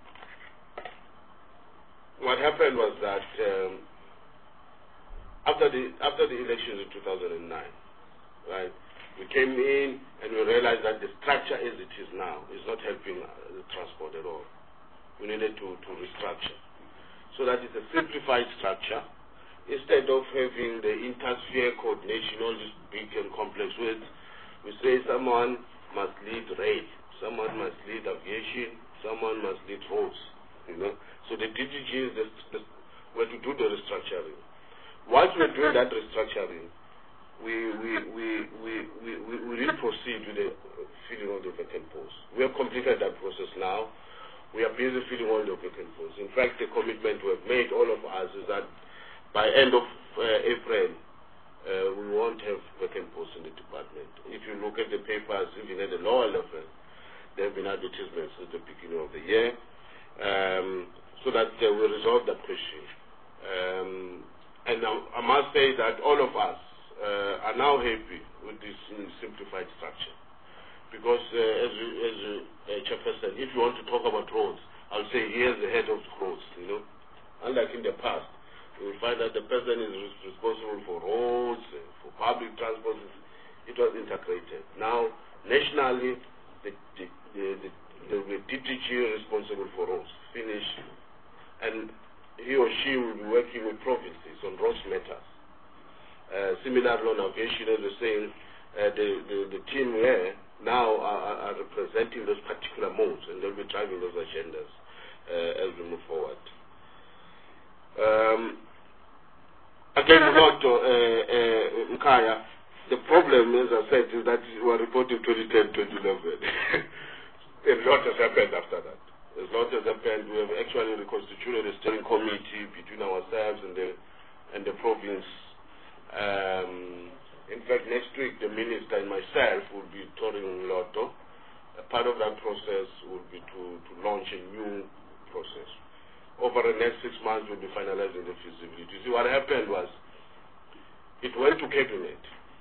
what happened was that um, after the after the elections in two thousand nine, right, we came in and we realized that the structure as it is now is not helping uh, the transport at all. We needed to, to restructure. So that it's a simplified structure. Instead of having the inter-sphere coordination, all these big and complex words, we say someone must lead rail, someone must lead aviation, someone must lead roads, you know. So the D D Gs the, the, were to do the restructuring. Once we're doing that restructuring, we we we we we, we, we really proceed with the filling of the vacant posts. We have completed that process now. We are busy filling all the vacant posts. In fact, the commitment we have made, all of us, is that by end of uh, April, uh, we won't have vacant posts in the department. If you look at the papers, even at the lower level, there have been advertisements at the beginning of the year, um, so that uh, we resolve that question. Um, and I, I must say that all of us uh, are now happy with this uh, simplified structure. Because uh, as you, as you, uh, Chairperson, if you want to talk about roads, I'll say here's the head of the roads, you know. Unlike in the past, you will find that the person is responsible for roads, uh, for public transport. It was integrated. Now, nationally, the, the, the, the, the D T G responsible for roads, finish, and he or she will be working with provinces on roads matters. Uh, similarly, on aviation, as we're saying, uh, the, the, the team here now are, are representing those particular modes, and they'll be driving those agendas uh, as we move forward. Um, again, Lotto, uh, uh, Mkaya, the problem, as I said, is that we are reporting twenty ten, twenty eleven. A lot has happened after that. A lot has happened. We have actually reconstituted a steering committee between ourselves and the and the province. Um, In fact, next week, the minister and myself will be touring Lotto. A part of that process will be to, to launch a new process. Over the next six months, we'll be finalizing the feasibility. You see, what happened was, it went to cabinet.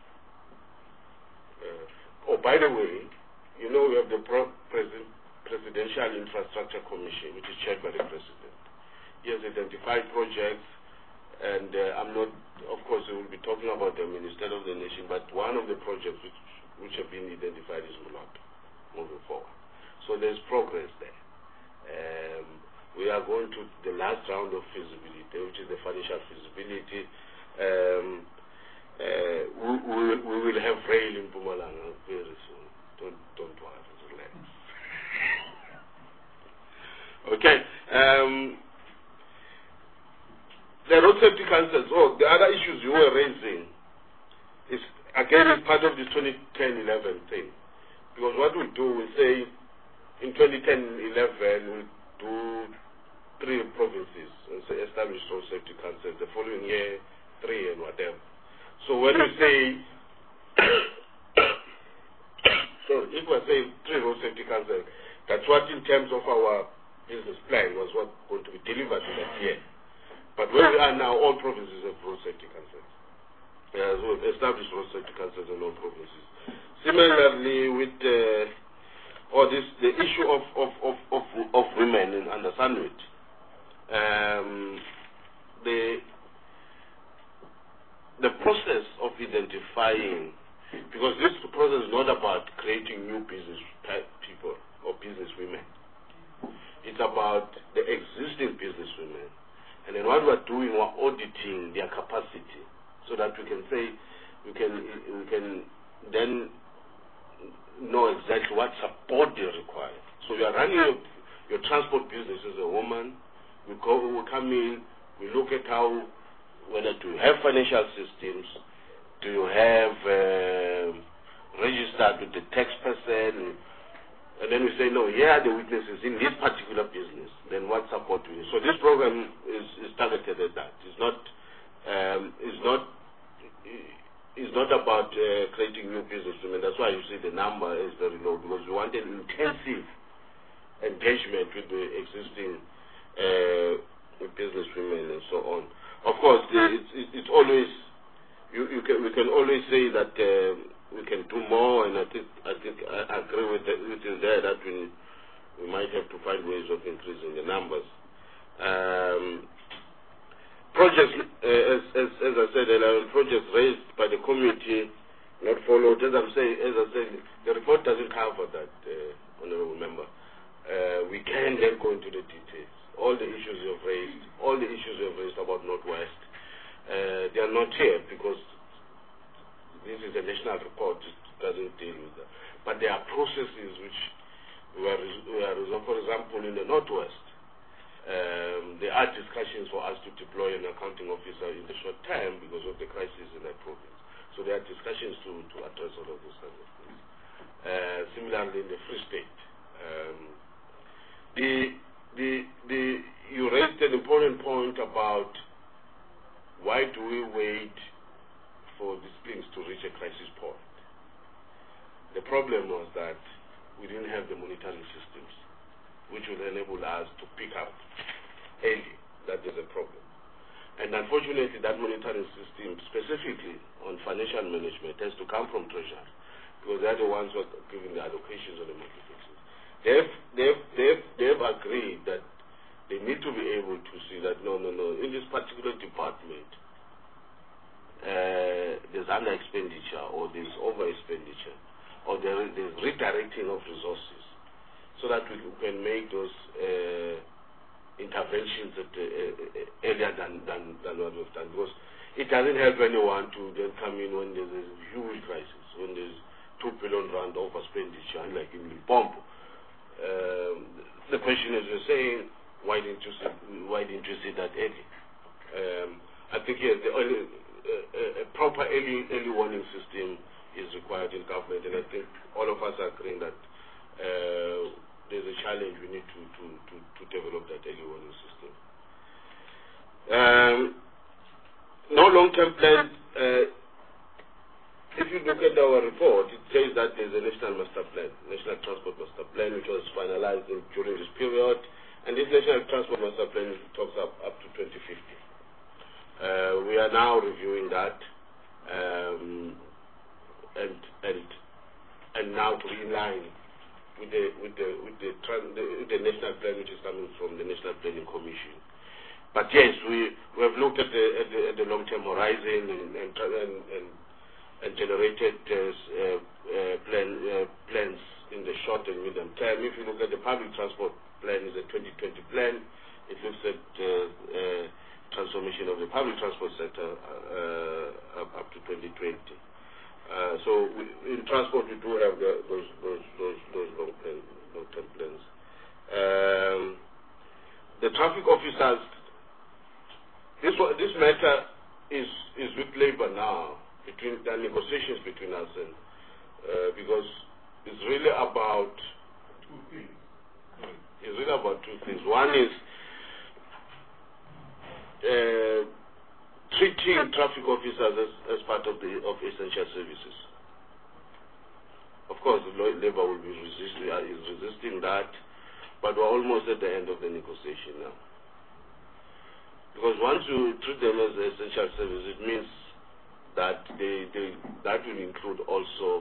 Uh, oh, by the way, you know, we have the Pro President, Presidential Infrastructure Commission, which is chaired by the President. He has identified projects, and uh, I'm not, of course, we will be talking about them in the State of the Nation, but one of the projects which, which have been identified is Mulato, moving forward. So there's progress there. Um, we are going to the last round of feasibility, which is the financial feasibility. Um, uh, we, we, we will have rail in Mpumalanga very soon. Don't, don't worry, relax. Okay. Um, The road safety councils, oh, the other issues you were raising is, again, is part of this twenty ten eleven thing. Because what we do, we say, in twenty ten eleven, we do three provinces, and say establish road safety councils, the following year, three and whatever. So when we say, sorry, if we say three road safety councils, that's what in terms of our business plan was what going to be delivered in that year. But where we are now, all provinces have road safety councils. Yeah, so we've established road safety councils in all provinces. Similarly, with uh, all this, the issue of of of of, of women in under Sandwich, um, the the process of identifying, because this process is not about creating new business people or business women. It's about the existing business women. And then what we're doing, we're auditing their capacity so that we can say, we can we can then know exactly what support they require. So you are running your, your transport business as a woman. We go, we come in, we look at how, whether do you have financial systems, do you have uh, registered with the tax person, and then we say, no, here are the weaknesses in this particular business. Then what support do we need? So this program is, is targeted at that. It's not, um, it's not, it's not about uh, creating new business. I mean, that's why you see the number is very low, because we want an intensive engagement with the existing uh, with business women and so on. Of course, the, it's, it's, it's always, you, you can, we can always say that uh, we can do more, and I think I, think I agree with, the, with you there that we, we might have to find ways of increasing the numbers. Um, projects, uh, as, as, as I said earlier, projects raised by the committee, not followed. As I'm saying, as I said, the report doesn't cover that, uh, honourable member. Uh, we can then go into the details. All the issues you have raised, all the issues you have raised about Northwest, uh, they are not here because this is a national report. It doesn't deal with that. But there are processes which were, were resolved. For example, in the Northwest, um, there are discussions for us to deploy an accounting officer in the short term because of the crisis in that province. So there are discussions to, to address all of those kinds of things. Uh, similarly, in the Free State, um, the, the, the, you raised an important point about why do we wait for these things to reach a crisis point. The problem was that we didn't have the monitoring systems which would enable us to pick up early that there's a problem. And unfortunately, that monitoring system, specifically on financial management, has to come from Treasury, because they're the ones who are giving the allocations on the monthly basis. They've, they've, they've, they've agreed that they need to be able to see that, no, no, no, in this particular department, uh, there's under expenditure, or there's over expenditure, or there, there's redirecting of resources, so that we can make those uh, interventions at, uh, uh, earlier than, than, than what we've done, because it doesn't help anyone to then come in when there's a huge crisis, when there's two billion rand over expenditure, like in Limpopo. Um, the question is, you're saying, why didn't you see, why didn't you see that early? Um, I think yes, the early, uh, a proper early early warning system is required in government, and I think all of us are agreeing that uh, there's a challenge. We need to, to, to, to develop that early warning system. Um, no long-term plan. Uh, if you look at our report, it says that there's a national master plan, national transport master plan, which was finalized in, during this period. And this national transport master plan talks up, up to twenty fifty. Uh, we are now reviewing that, um, and and and now to be in line with the with the with the, the, with the national plan, which is coming from the National Planning Commission. But yes, we we have looked at the at the, at the long-term horizon and and and, and, and generated uh, uh, plan uh, plans in the short and medium term. If you look at the public transport plan, is a twenty twenty plan. It looks at uh, uh, transformation of the public transport sector uh, up, up to twenty twenty. Uh, so we, in transport, we do have the, those those those those long plan, long term plans. Um, the traffic officers. This this matter is is with Labour now, between the negotiations between us, and uh, because it's really about two things. It's really about two things. One is uh, treating traffic officers as, as part of the of essential services. Of course, Labour will be resisting uh, is resisting that, but we're almost at the end of the negotiation now. Because once you treat them as essential service, it means that they, they that will include also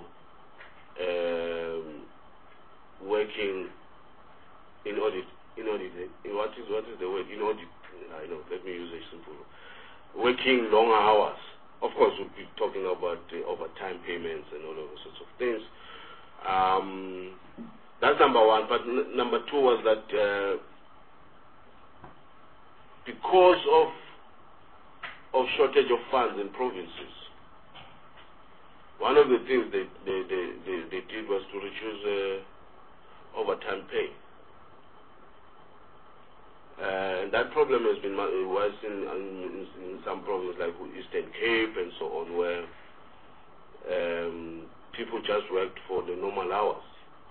um, working in audit. In audit, in what is what is the word? In audit. I know. Let me use a simple. Working long hours. Of course, we'll be talking about uh, overtime payments and all of those sorts of things. Um, that's number one. But n number two was that. Uh, Because of of shortage of funds in provinces, one of the things they they, they, they, they did was to reduce uh, overtime pay, uh, and that problem has been worse in, in, in some provinces like Eastern Cape and so on, where um, people just worked for the normal hours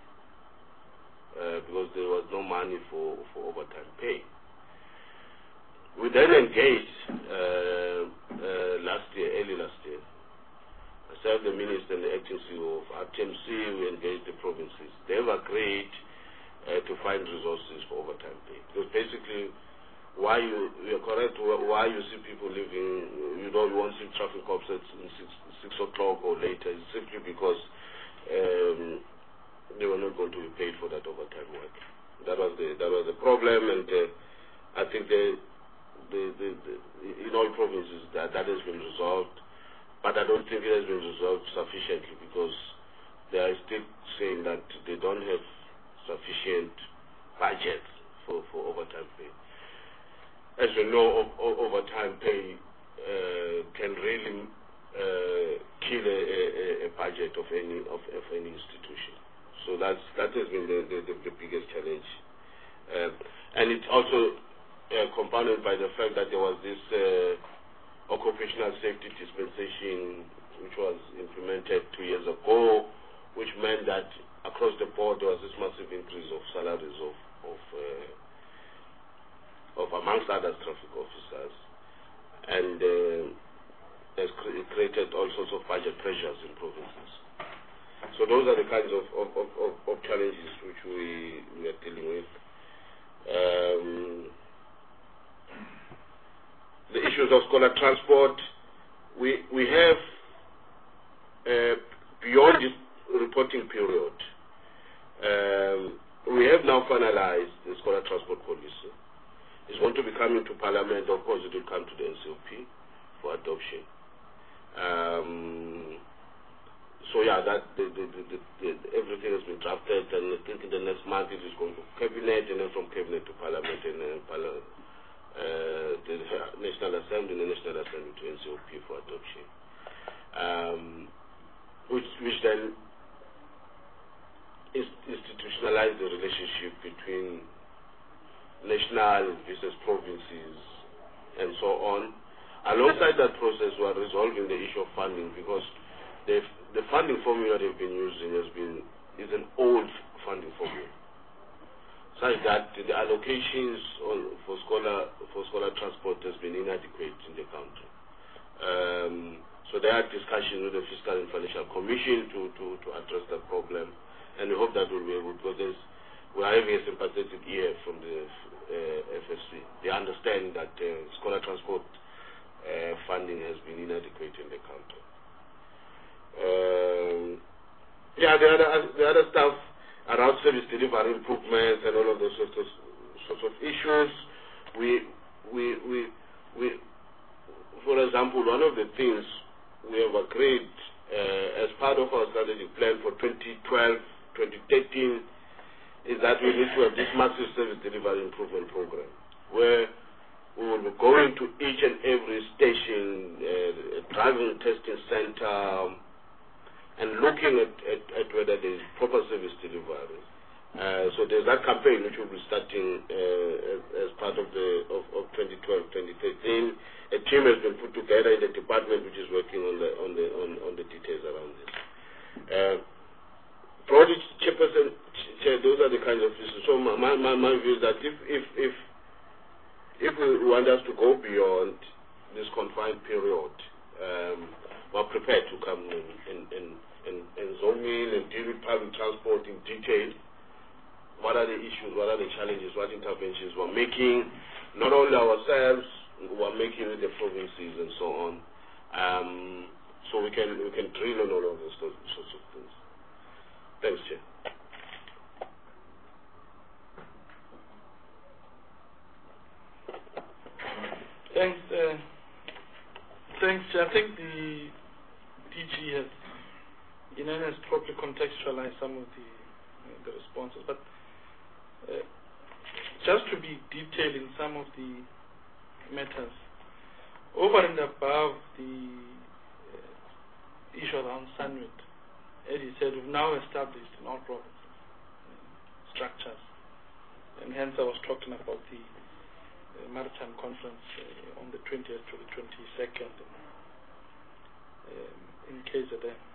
uh, because there was no money for for overtime pay. We then engaged uh, uh, last year, early last year. Myself, the minister, and the acting C E O of R T M C, we engaged the provinces. They've agreed uh, to find resources for overtime pay. Because basically, why you you're correct. Why you see people leaving, you don't want to see traffic cops at six, six o'clock or later. It's simply because um, they were not going to be paid for that overtime work. That was the that was the problem, and uh, I think the, the, the, the in all provinces that that has been resolved, but I don't think it has been resolved sufficiently because they are still saying that they don't have sufficient budget for, for overtime pay. As you know, overtime pay uh, can really uh, kill a, a, a budget of any of, of any institution. So that's that has been the, the, the biggest challenge, uh, and it's also uh, compounded by the fact that there was this uh, occupational safety dispensation which was implemented two years ago, which meant that across the board there was this massive increase of salaries of of, uh, of amongst others traffic officers, and uh, has cre created all sorts of budget pressures in provinces. So those are the kinds of, of, of, of, of challenges which we, we are dealing with. Um, the issues of scholar transport, we, we have, uh, beyond this reporting period, um, we have now finalized the scholar transport policy. It's going to be coming to Parliament. Of course, it will come to the N C O P for adoption. Um, So yeah, that the, the, the, the, the, everything has been drafted, and I think in the next month it is going to cabinet, and then from cabinet to parliament, and then parla uh, the National Assembly, and the National Assembly to N C O P for adoption, um, which which then is institutionalize the relationship between national versus provinces, and so on. Alongside that process, we are resolving the issue of funding because the the funding formula they've been using has been is an old funding formula, such that the allocations on, for scholar for scholar transport has been inadequate in the country. Um, so there are discussions with the Fiscal and Financial Commission to, to, to address that problem, and we hope that we'll be able, because there's, we are having a sympathetic ear from the uh, F S C. They understand that uh, scholar transport uh, funding has been inadequate in the country. Um, yeah, the other the other stuff around service delivery improvements and all of those sorts of, sorts of issues. We we we we for example, one of the things we have agreed uh, as part of our strategic plan for twenty twelve to twenty thirteen is that we need to have this massive service delivery improvement program where we will be going to each and every station, uh, driving testing center, and looking at, at, at whether there is proper service delivery. Uh, so there's that campaign which will be starting uh, as, as part of the of, of twenty twelve to twenty thirteen. A team has been put together in the department which is working on the on the on, on the details around this. Uh, project chairperson, chair, those are the kinds of issues. So my, my, my view is that if if if if we want us to go beyond this confined period, um, we're prepared to come in and, and, and, and zone in and deal with public transport in detail. What are the issues, what are the challenges, what interventions we're making, not only ourselves, we're making with the provinces and so on. Um, so we can we can drill on all of those sorts of things. Thanks, Chair. Thanks, uh, thanks. I think the D G has, you know, has properly contextualized some of the uh, the responses, but uh, just to be detailed in some of the matters, over and above the uh, issue around SANWIT, as you said, we've now established in all provinces uh, structures, and hence I was talking about the uh, Maritime Conference uh, on the twentieth to the twenty-second in, um, in K Z N.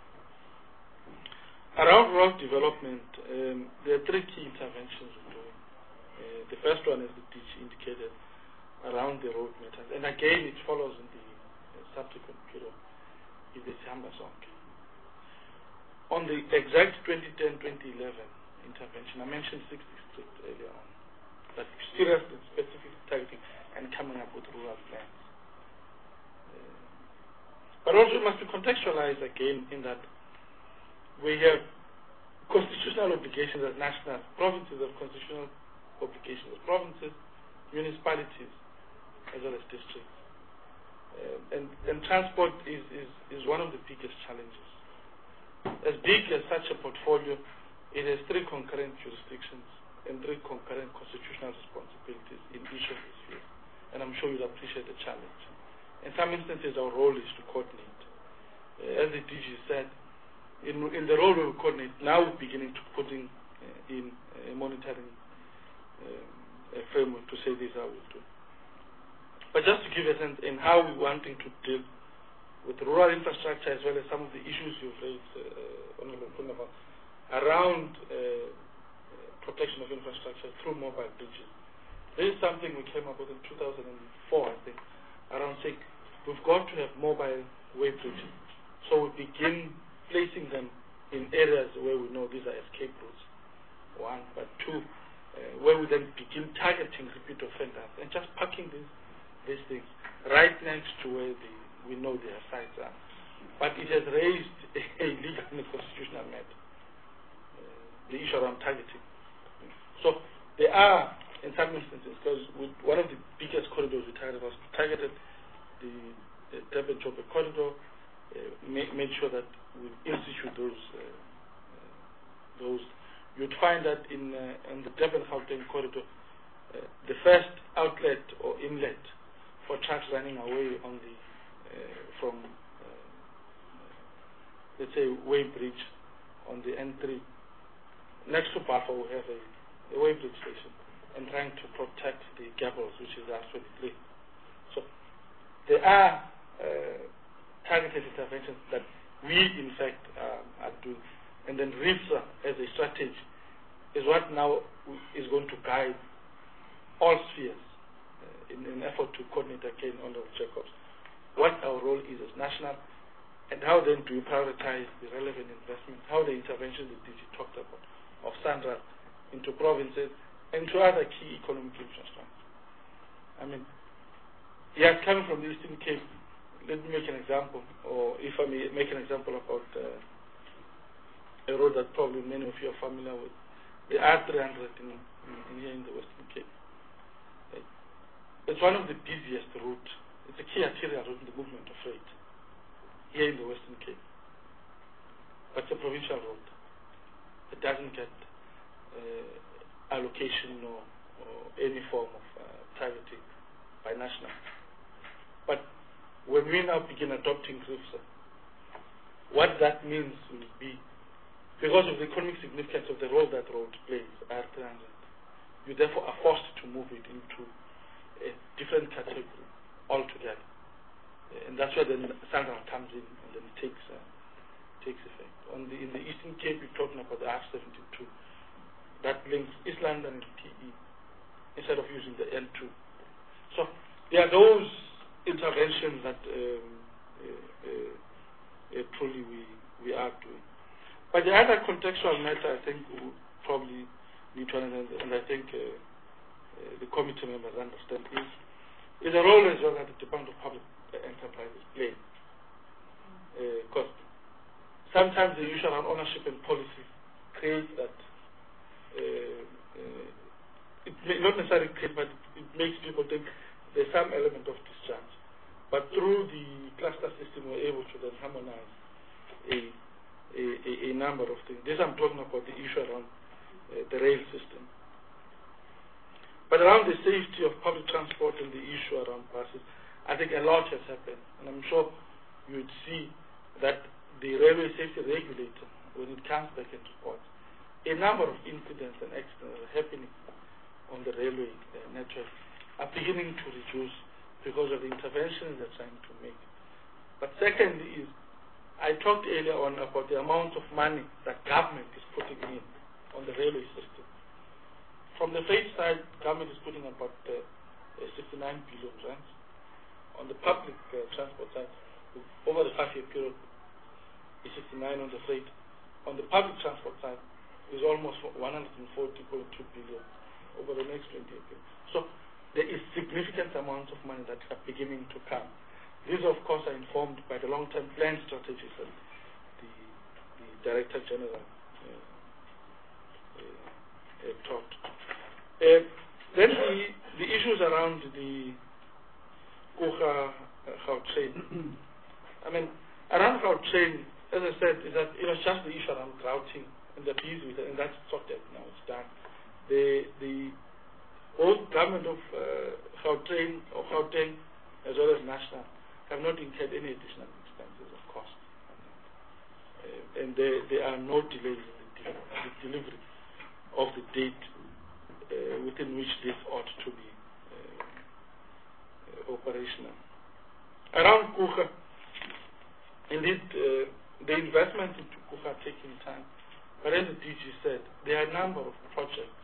Around road development, um, there are three key interventions we're doing. Uh, the first one, as the D G indicated, around the road matters, and again it follows in the uh, subsequent period, is the Sihamba Sonke. On the exact twenty ten to twenty eleven intervention, I mentioned six districts earlier on. that serious and specific targeting and coming up with rural plans. Uh, but also it must be contextualized again in that we have constitutional obligations as national provinces have constitutional obligations as provinces, municipalities, as well as districts. Uh, and, and transport is, is, is one of the biggest challenges. As big as such a portfolio, it has three concurrent jurisdictions and three concurrent constitutional responsibilities in each of these fields. And I'm sure you'll appreciate the challenge. In some instances, our role is to coordinate. Uh, as the D G said, in, in the role we coordinate, now we're beginning to put in, uh, in uh, monitoring um, a framework to say this is how we do. But just to give a sense in how we're wanting to deal with rural infrastructure as well as some of the issues you've raised, uh, Honorable Punava, around uh, protection of infrastructure through mobile bridges. This is something we came up with in two thousand four, I think, around saying we've got to have mobile way bridges. So we begin placing them in areas where we know these are escape routes, one, but two, uh, where we then begin targeting repeat offenders and just parking these these things right next to where the, we know their sites are. But it has raised a legal and a constitutional matter, uh, the issue around targeting. So there are, in some instances, because one of the biggest corridors we targeted was targeted the, the Durban-Joburg corridor, uh, made, made sure that we institute those. Uh, uh, those. You'd find that in, uh, in the Durban-Gauteng corridor, uh, the first outlet or inlet for trucks running away on the uh, from uh, let's say Weybridge on the N three next to Balfour we have a, a Weybridge station and trying to protect the gables, which is R twenty-three. So there are uh, targeted interventions that we in fact um, are doing, and then RIFSA as a strategy is what now is going to guide all spheres in an effort to coordinate again under Jacobs, what our role is as national, and how then do we prioritize the relevant investment, how the interventions that D G talked about, of SANRAL into provinces and to other key economic infrastructure. I mean, yes, coming from the Eastern Cape, let me make an example, or if I may make an example about uh, a road that probably many of you are familiar with, the R three hundred in, in, in here in the Western Cape. It's one of the busiest routes. It's a key arterial route in the movement of freight here in the Western Cape. But it's a provincial road. It doesn't get uh, allocation or, or any form of uh, targeting by national. But when we now begin adopting RIFSA, what that means will be, because of the economic significance of the role that road plays, R three hundred, you therefore are forced to move it into a different category altogether, and that's where then SANRAL comes in and then takes uh, takes effect. On the in the Eastern Cape, we're talking about the R seventy-two that links East London and P E instead of using the N two. So there are those interventions that um, uh, uh, uh, truly we we are doing. But the other contextual matter, I think, we probably need to understand, and I think. Uh, Uh, the committee members understand is, is a role as well that the Department of Public Enterprises play. Because uh, sometimes the issue around ownership and policy creates that, uh, uh, it may not necessarily create, but it makes people think there's some element of discharge. But through the cluster system, we're able to then harmonize a, a, a, a number of things. This I'm talking about the issue around uh, the rail system. But around the safety of public transport and the issue around buses, I think a lot has happened. And I'm sure you would see that the railway safety regulator, when it comes back into court, a number of incidents and accidents are happening on the railway uh, network are beginning to reduce because of the interventions they're trying to make. But second is, I talked earlier on about the amount of money that government is putting in on the railway system. From the freight side, government is putting about uh, sixty-nine billion rands. On the public uh, transport side, over the five-year period, is sixty-nine on the freight. On the public transport side, is almost one hundred forty point two billion over the next twenty years. So there is significant amounts of money that are beginning to come. These, of course, are informed by the long-term plan strategies that the, the Director General uh, uh, uh, talked. Uh, then the, the issues around the Kucha Gautrain. I mean, around Gautrain, as I said, is that it was just the issue around grouting, and they're busy with it, and that's sorted now. It's done. The the both government of uh, Gautrain or Gauteng as well as national have not incurred any additional expenses of cost, uh, and there there are no delays in the, de the delivery of the date uh, within which this ought to be uh, uh, operational. Around Kucha, indeed, uh, the investment into Kucha are taking time, but as the D G said, there are a number of projects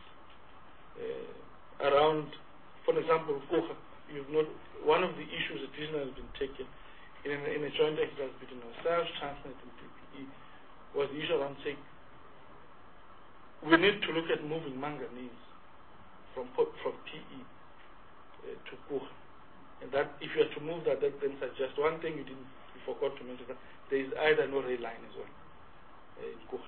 uh, around, for example, Kucha. You've not, one of the issues that has been taken in, in a joint exercise between ourselves, Transnet and P P E, was the issue around saying we need to look at moving manganese from from P E uh, to Kucha. And that if you are to move that, that then suggests one thing you didn't, you forgot to mention, that there is either no rail line as well uh, in Kucha.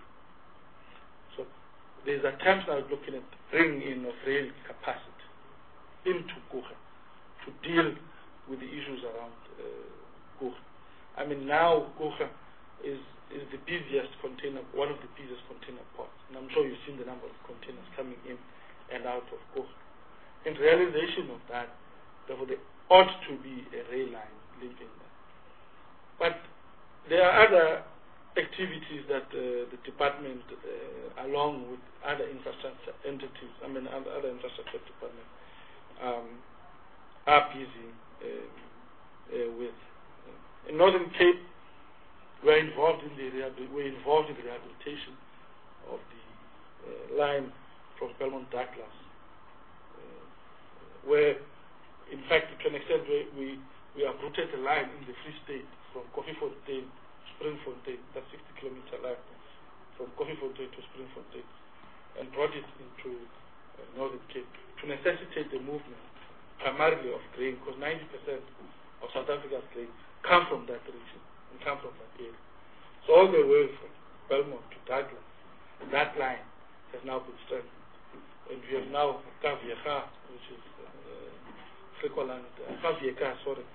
So there is attempts now looking at bringing in of rail capacity into Kucha to deal with the issues around uh, Kucha. I mean, now Kucha is is the busiest container, one of the busiest container ports, and I'm sure you've seen the number of containers coming in and out of Kucha. In realization of that, therefore, there ought to be a rail line linking there. But there are other activities that uh, the department, uh, along with other infrastructure entities, I mean other, other infrastructure departments, um, are busy uh, uh, with. In Northern Cape, we're involved in the we're involved in the rehabilitation of the uh, line from Belmont Douglas, uh, where, in fact, to an extent, we we, we uprooted a line in the Free State from Koffiefontein to Springfontein, that's sixty kilometer line from Koffiefontein to Springfontein, and brought it into uh, Northern Cape to necessitate the movement primarily of grain, because ninety percent of South Africa's grain come from that region and come from that area. So all the way from Belmont to Douglas, that line has now been strengthened. And we have now Kavieka, which is Frikoland, uh, Kavieka, sorry,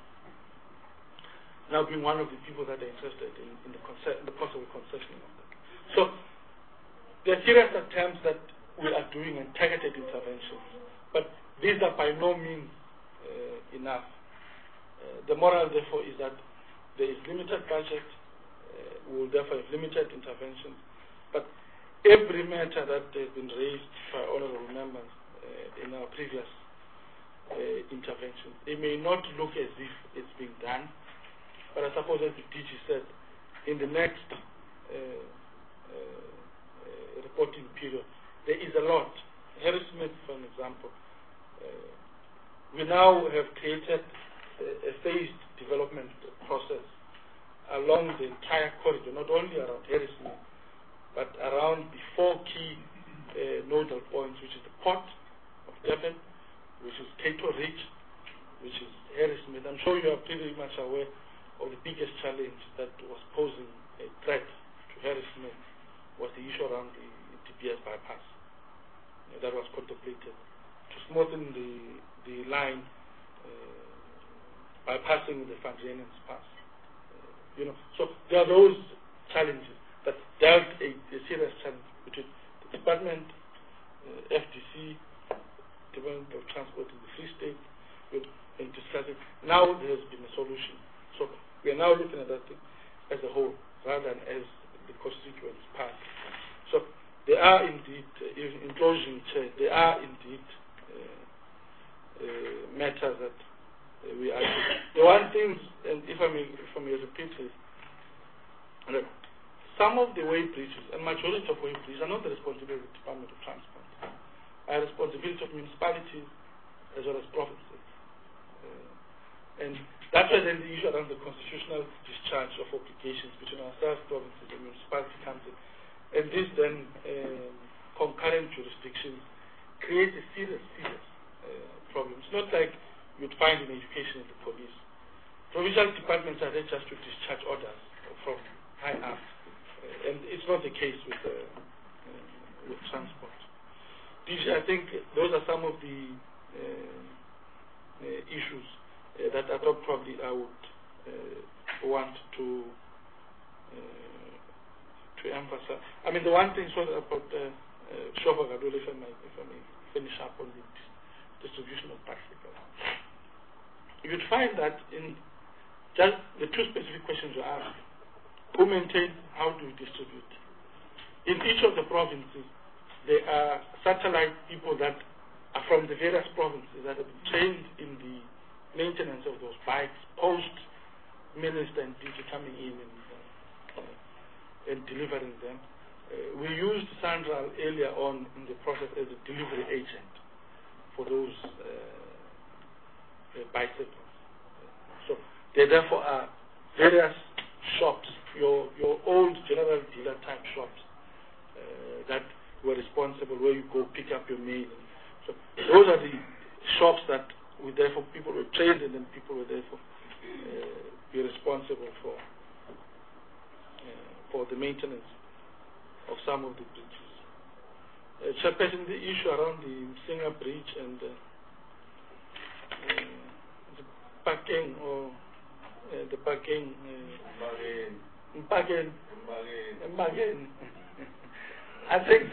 now being one of the people that are interested in, in, the, in the possible concessioning of that. So there are serious attempts that we are doing and targeted interventions, but these are by no means uh, enough. Uh, the moral, therefore, is that there is limited budget. Uh, we will therefore have limited interventions. But every matter that has been raised by honorable members uh, in our previous uh, interventions, it may not look as if it's being done, but I suppose, as the D G said, in the next uh, uh, uh, reporting period, there is a lot. Harry Smith, for an example, uh, we now have created a, a phased development process along the entire corridor, not only around Harry Smith, but around the four key uh, nodal points, which is the port of Durban, which is Cato Ridge, which is Harry Smith. I'm sure you are pretty much aware of the biggest challenge that was posing a threat to Harry Smith was the issue around the D P S bypass uh, that was contemplated to smoothen the the line uh, bypassing the Fangenians Pass. Uh, you know, so there are those challenges that dealt a, a serious challenge between the department, uh, F D C, Department of Transport in the Free State, with, and discussing. Now there has been a solution. So we are now looking at that thing as a whole rather than as the constituent part. So there are indeed, uh, in closing, Chair, there are indeed uh, uh, matters that uh, we are doing. The one thing, and if I may, if I may repeat it, look, some of the way bridges, and majority of way bridges, are not the responsibility of the Department of Transport, are responsibility of municipalities as well as provinces. Uh, and that's why then the issue around the constitutional discharge of obligations between ourselves, provinces, and municipality comes in. And this then um, concurrent jurisdictions creates a serious, serious uh, problem. It's not like you'd find in education and the police. Provincial departments are there just to discharge orders from high up, uh, and it's not the case with uh, uh, with transport. D G, I think those are some of the uh, uh, issues uh, that I thought probably I would uh, want to uh, to emphasize. I mean, the one thing was about uh, uh, Shofa Gadol, if I may, if I may finish up on the distribution of bicycles. You'd find that in just the two specific questions you asked: who maintains, how do we distribute? In each of the provinces, there are satellite people that are from the various provinces that have been trained in the maintenance of those bikes, post Minister and D G coming in and, uh, and delivering them. Uh, we used Sandral earlier on in the process as a delivery agent for those uh, uh, bicycles. So there therefore are various shops, your your old general dealer type shops uh, that were responsible, where you go pick up your mail. So those are the shops that were therefore people were trained in, and people were therefore uh, be responsible for uh, for the maintenance of some of the bridges. Uh, Chairperson, the issue around the Singer Bridge and uh, uh, the parking or uh, the parking uh, parking parking. I think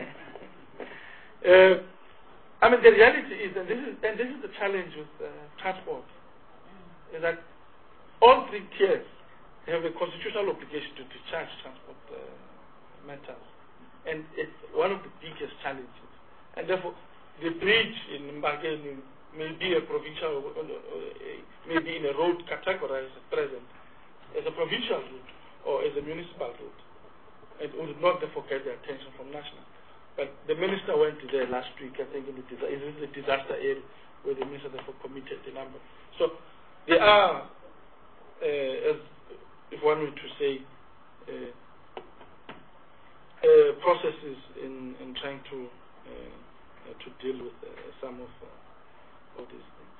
uh, I mean the reality is, and this is and this is the challenge with uh, transport, is that all three tiers have a constitutional obligation to discharge transport uh, matters, and it's one of the biggest challenges. And therefore, the bridge in Mbageni may be a provincial, uh, may be in a road categorized at present as a provincial route or as a municipal route. It would not therefore get the attention from national. But the minister went there last week, I think, in the, in the disaster area, where the minister therefore committed the number. So there are, uh, as if one were to say, uh, uh, processes in, in trying to uh, uh, to deal with uh, some of uh, all these things.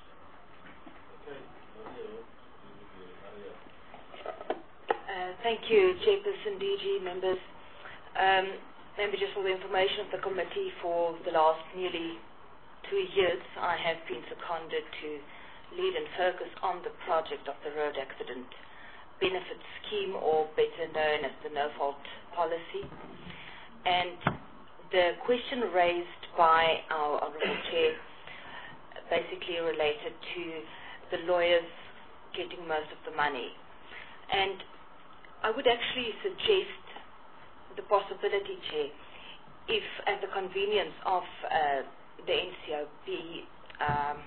Uh, thank you, Chairperson, D G, members. Um, maybe just for the information of the committee, for the last nearly two years, I have been seconded to lead and focus on the project of the Road Accident Benefit Scheme, or better known as the No-Fault Policy. And the question raised by our Honourable Chair basically related to the lawyers getting most of the money. And I would actually suggest the possibility, Chair, if at the convenience of uh, the N C O P, um,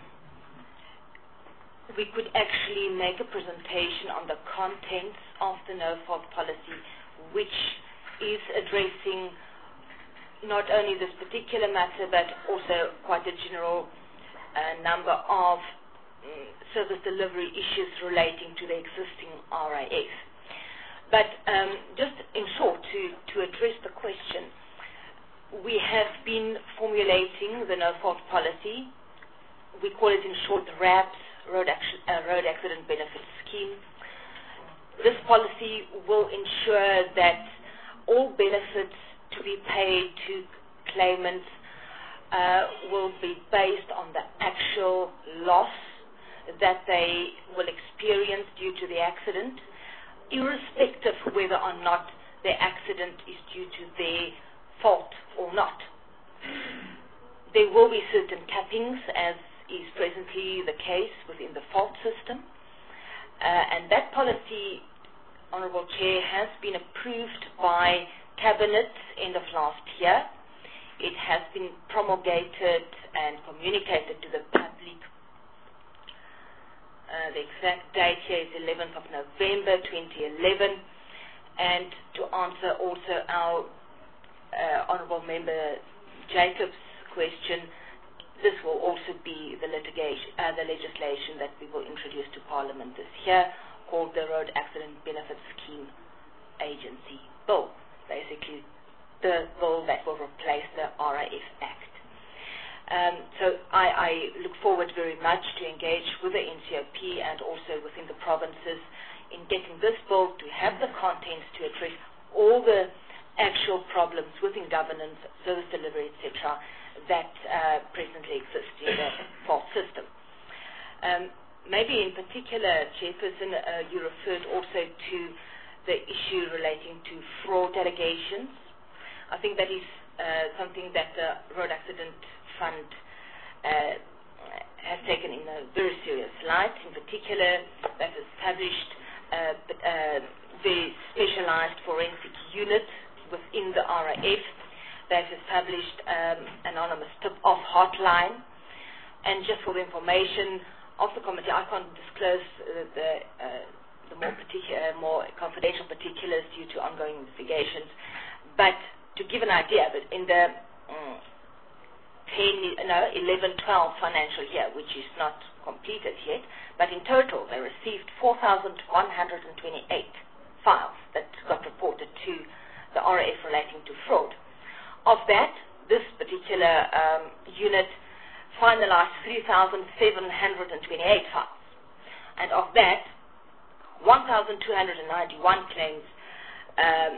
we could actually make a presentation on the contents of the no-fault policy, which is addressing not only this particular matter, but also quite a general uh, number of um, service delivery issues relating to the existing R A F. But um, just in short, to, to address the question, we have been formulating the no-fault policy. We call it in short the RABS, Road, Action, uh, Road Accident Benefit Scheme. This policy will ensure that all benefits to be paid to claimants uh, will be based on the actual loss that they will experience due to the accident, irrespective of whether or not the accident is due to their fault or not. There will be certain cappings, as is presently the case within the fault system, uh, and that policy, Honourable Chair, has been approved by Cabinet end of last year. It has been promulgated and communicated to the public. Uh, the exact date here is eleventh of November twenty eleven. And to answer also our uh, Honourable Member Jacob's question, this will also be the litigation, uh, the legislation that we will introduce to Parliament this year, called the Road Accident Benefit Scheme Agency Bill, basically the bill that will replace the R A F Act. Um, so I, I look forward very much to engage with the N C O P and also within the provinces in getting this bill to have the contents to address all the actual problems within governance, service delivery, et cetera, that uh, presently exist in the F O L system. Um, maybe in particular, Chairperson, uh, you referred also to the issue relating to fraud allegations. I think that is uh, something that the Road Accident Fund uh, has taken in a very serious light. In particular, that has established uh, uh, the specialized forensic unit within the R A F. That has established um, anonymous tip-off hotline. And just for the information of the committee, I can't disclose uh, the, uh, the more, particular, more confidential particulars due to ongoing investigations. But to give an idea, that in the um, ten, no, eleven twelve financial year, which is not completed yet, but in total they received four thousand one hundred twenty-eight files that got reported to the R A F relating to fraud. Of that, this particular um, unit finalized three thousand seven hundred twenty-eight files. And of that, one thousand two hundred ninety-one claims um,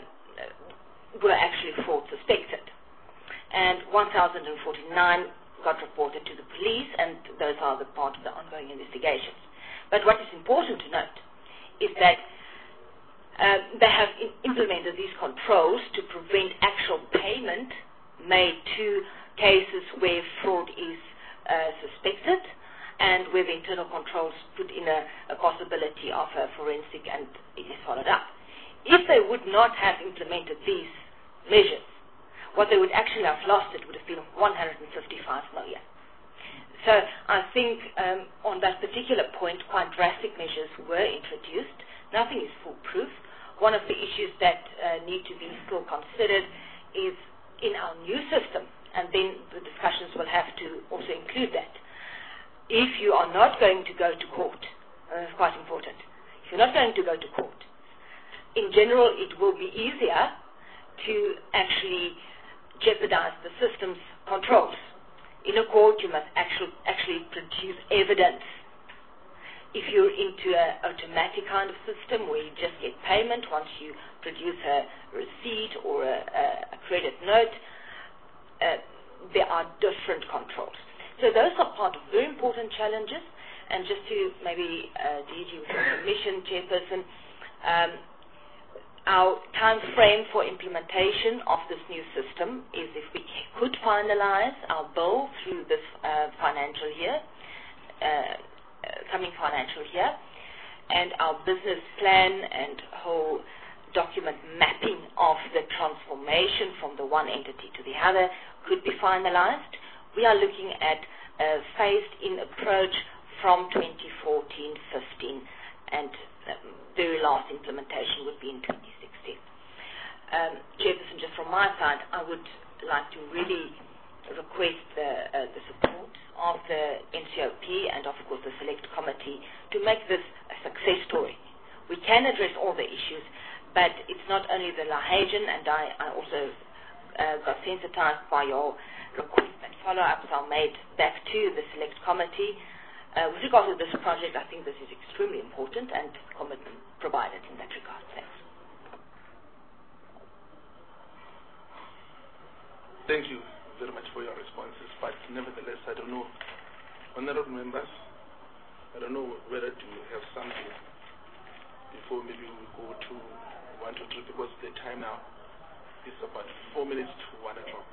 were actually fraud suspected. And one thousand forty-nine got reported to the police, and those are the part of the ongoing investigations. But what is important to note is that uh, they have in implemented these controls to prevent actual payment made to cases where fraud is uh, suspected, and where the internal controls put in a, a possibility of a forensic and it is followed up. If they would not have implemented these measures, what they would actually have lost, it would have been one hundred fifty-five million. So I think um, on that particular point, quite drastic measures were introduced. Nothing is foolproof. One of the issues that uh, need to be still considered is in our new system, and then the discussions will have to also include that. If you are not going to go to court, and that's quite important, if you're not going to go to court, in general it will be easier to actually jeopardize the system's controls. In a court, you must actually, actually produce evidence. If you're into an automatic kind of system where you just get payment once you produce a receipt or a, a credit note, uh, there are different controls. So those are part of very important challenges. And just to maybe, uh, D G, with your permission, Chairperson, um, our time frame for implementation of this new system is if we could finalize our bill through this uh, financial year, uh, coming financial year, and our business plan and whole document mapping of the transformation from the one entity to the other could be finalized. We are looking at a phased-in approach from twenty fourteen fifteen, and um, very last implementation would be in twenty sixteen. Um, Chairperson, just from my side, I would like to really request the, uh, the support of the N C O P and of course the Select Committee to make this a success story. We can address all the issues, but it's not only the Lahajan, and I, I also uh, got sensitized by your request and follow-ups are made back to the Select Committee. Uh, with regard to this project, I think this is extremely important and commitment provided in that regard. Thanks. Thank you very much for your responses, but nevertheless, I don't know, honorable members, I don't know whether to have something before maybe we go to one to three, because the time now is about four minutes to one o'clock.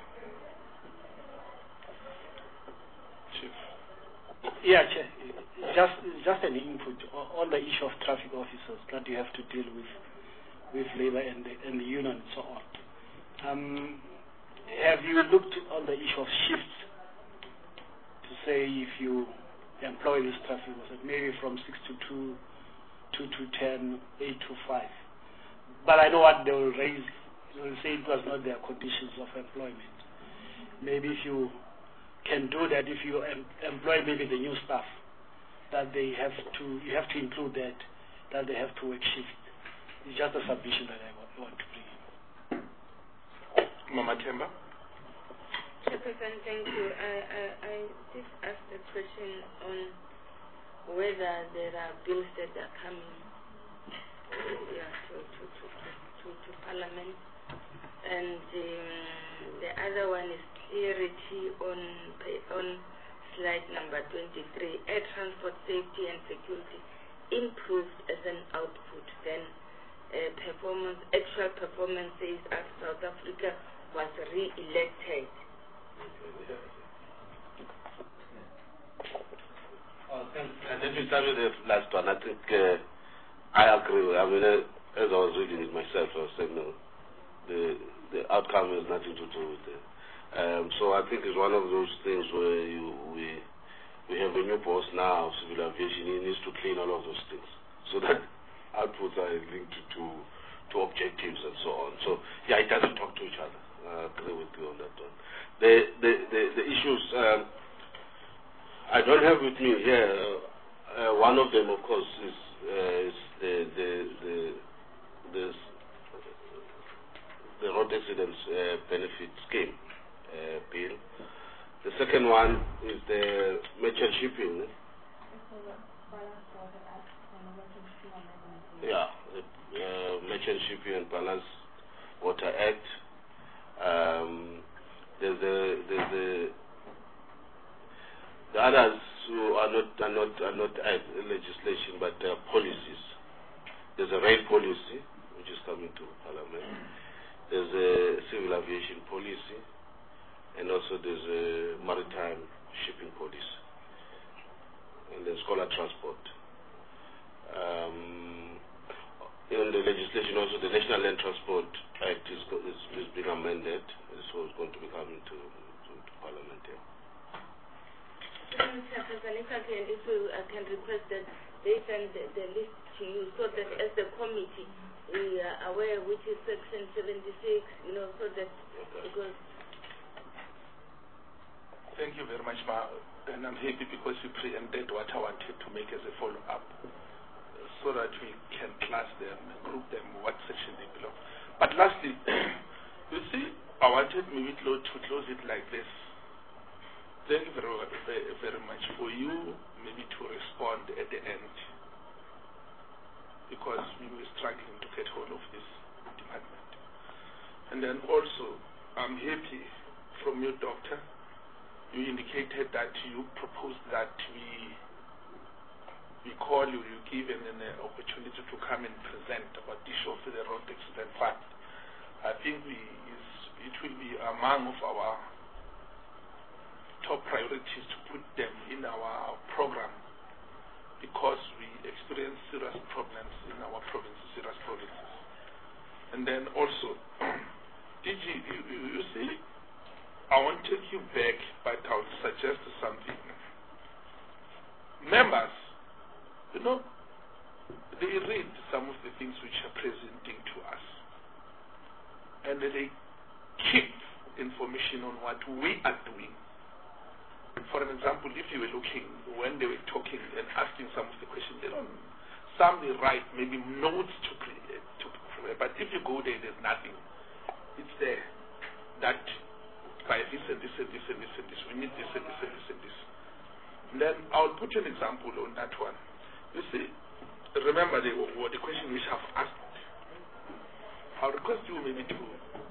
Chief. Yeah, Chair. Just, just an input on the issue of traffic officers that you have to deal with, with labor and the, and the union and so on. Um, have you looked on the issue of shifts to say if you employ this traffic officer, maybe from six to two, two to ten, eight to five? But I know what they will raise. They will say it was not their conditions of employment. Maybe if you can do that, if you em employ maybe the new staff, that they have to, you have to include that, that they have to work shift. It's just a submission that I want, want to bring in. Mama Temba. Chairperson, thank you. I, I, I did ask the question on whether there are bills that are coming yeah, to, to, to, to, to Parliament. And um, the other one is clarity on, on slide number twenty-three, air transport safety and security improved as an output. Then uh, performance, actual performance says as South Africa was re-elected. Uh, let me start with the last one. I think uh, I agree. I mean, uh, as I was reading it myself, I was saying, no, the the outcome has nothing to do with it. Um, so I think it's one of those things where you, we we have a new boss now of civil aviation. He needs to clean all of those things so that outputs are linked to, to, to objectives and so on. So yeah, it doesn't talk to each other. I agree with you on that one. The the the, the issues um, I don't have with me here. Uh, one of them, of course, is, uh, is the the the the, the road accidents uh, benefit scheme uh, bill. The second one is the merchant shipping. Yeah, the uh, Merchant Shipping and Ballast Water Act. Um, there's a there's a the others who are not are not are not uh, legislation but uh, policies. There's a rail policy which is coming to Parliament. There's a civil aviation policy, and also there's a maritime shipping policy, and then scholar transport. Um, in the legislation also, the National Land Transport Act is, is, is being amended, so it's going to be coming to, to, to Parliament here. If I can, if you, I can request that they send the, the list to you so that as the committee we are aware which is section seventy-six, you know, so that because. Thank you very much, Ma, and I'm happy because you preempted what I wanted to make as a follow-up, so that we can class them and group them what section they belong. But lastly, you see, I wanted maybe to close it like this. Thank you very, very, very much for you maybe to respond at the end, because we were struggling to get hold of this department. And then also, I'm happy from your doctor, you indicated that you proposed that we we call you, you give an, an opportunity to come and present about the issue of the road accident fund. I think we is, it will be among of our top priorities to put them in our program, because we experience serious problems in our provinces, serious provinces. And then also, D G, you, you, you see, I won't take you back, but I would suggest something. Members, you know, they read some of the things which are presenting to us, and they keep information on what we are doing. For an example, if you were looking, when they were talking and asking some of the questions, they don't, some they write maybe notes to create, to prepare, but if you go there, there's nothing. It's there that by this and this and this and this and this, we need this and this and this and this. And then I'll put you an example on that one. You see, remember the, the question which I've asked. I'll request you maybe to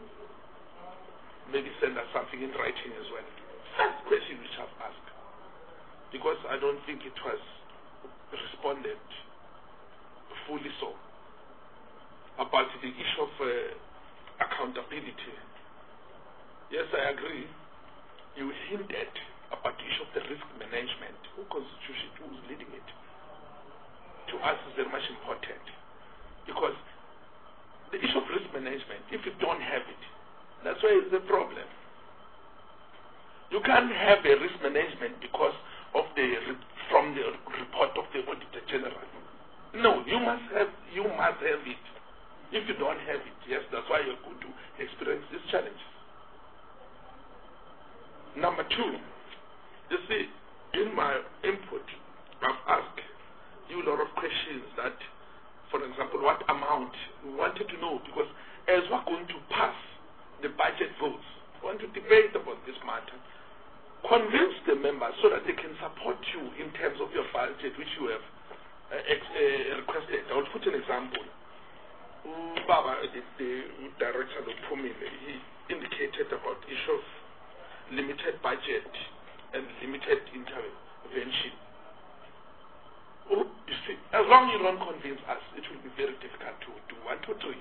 maybe send us something in writing as well. First question which I've asked, because I don't think it was responded fully so, about the issue of uh, accountability. Yes, I agree. You hinted about the issue of the risk management. Who constitutes it? Who is leading it? To us is very much important, because the issue of risk management, if you don't have it, that's why it's a problem. You can't have a risk management because of the from the report of the Auditor General. No, you must have you must have it. If you don't have it, yes, that's why you're going to experience these challenges. Number two, you see, in my input, I've asked you a lot of questions that, for example, what amount we wanted to know, because as we're going to pass the budget votes, we want to debate about this money. convince the members so that they can support you in terms of your budget, which you have uh, ex uh, requested. I will put an example. Baba, the, the director of Pumile, he indicated about issue of limited budget and limited intervention. Oh, you see, as long as you don't convince us, it will be very difficult to do one, two, three.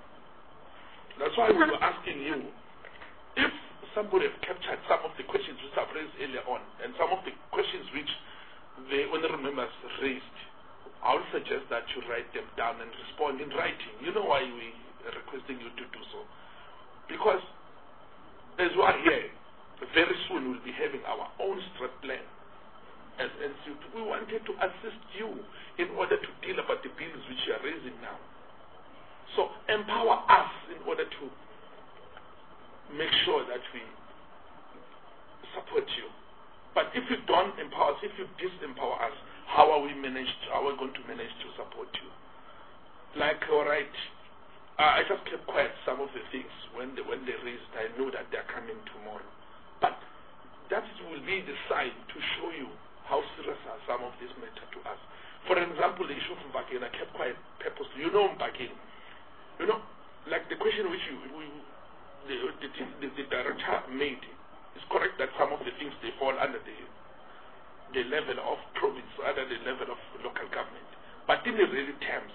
That's why we were asking you if somebody have captured some of the questions which I've raised earlier on, and some of the questions which the honorable members raised, I would suggest that you write them down and respond in writing. You know why we are requesting you to do so? Because as we are here, very soon we'll be having our own strat plan. As N C U P, we wanted to assist you in order to deal about the bills which you are raising now. So empower us in order to make sure that we support you. But if you don't empower us, if you disempower us, how are we managed? How are we going to manage to support you? Like, all right, uh, I just kept quiet some of the things when they, when they raised. I know that they're coming tomorrow. But that will be the sign to show you how serious are some of these matters to us. For example, the issue of Mbakeng, I kept quiet purposely. You know Mbakeng. You know, like the question which you, we, the, the, the, the director made, it's correct that some of the things they fall under the the level of province, under the level of local government. But in the real terms,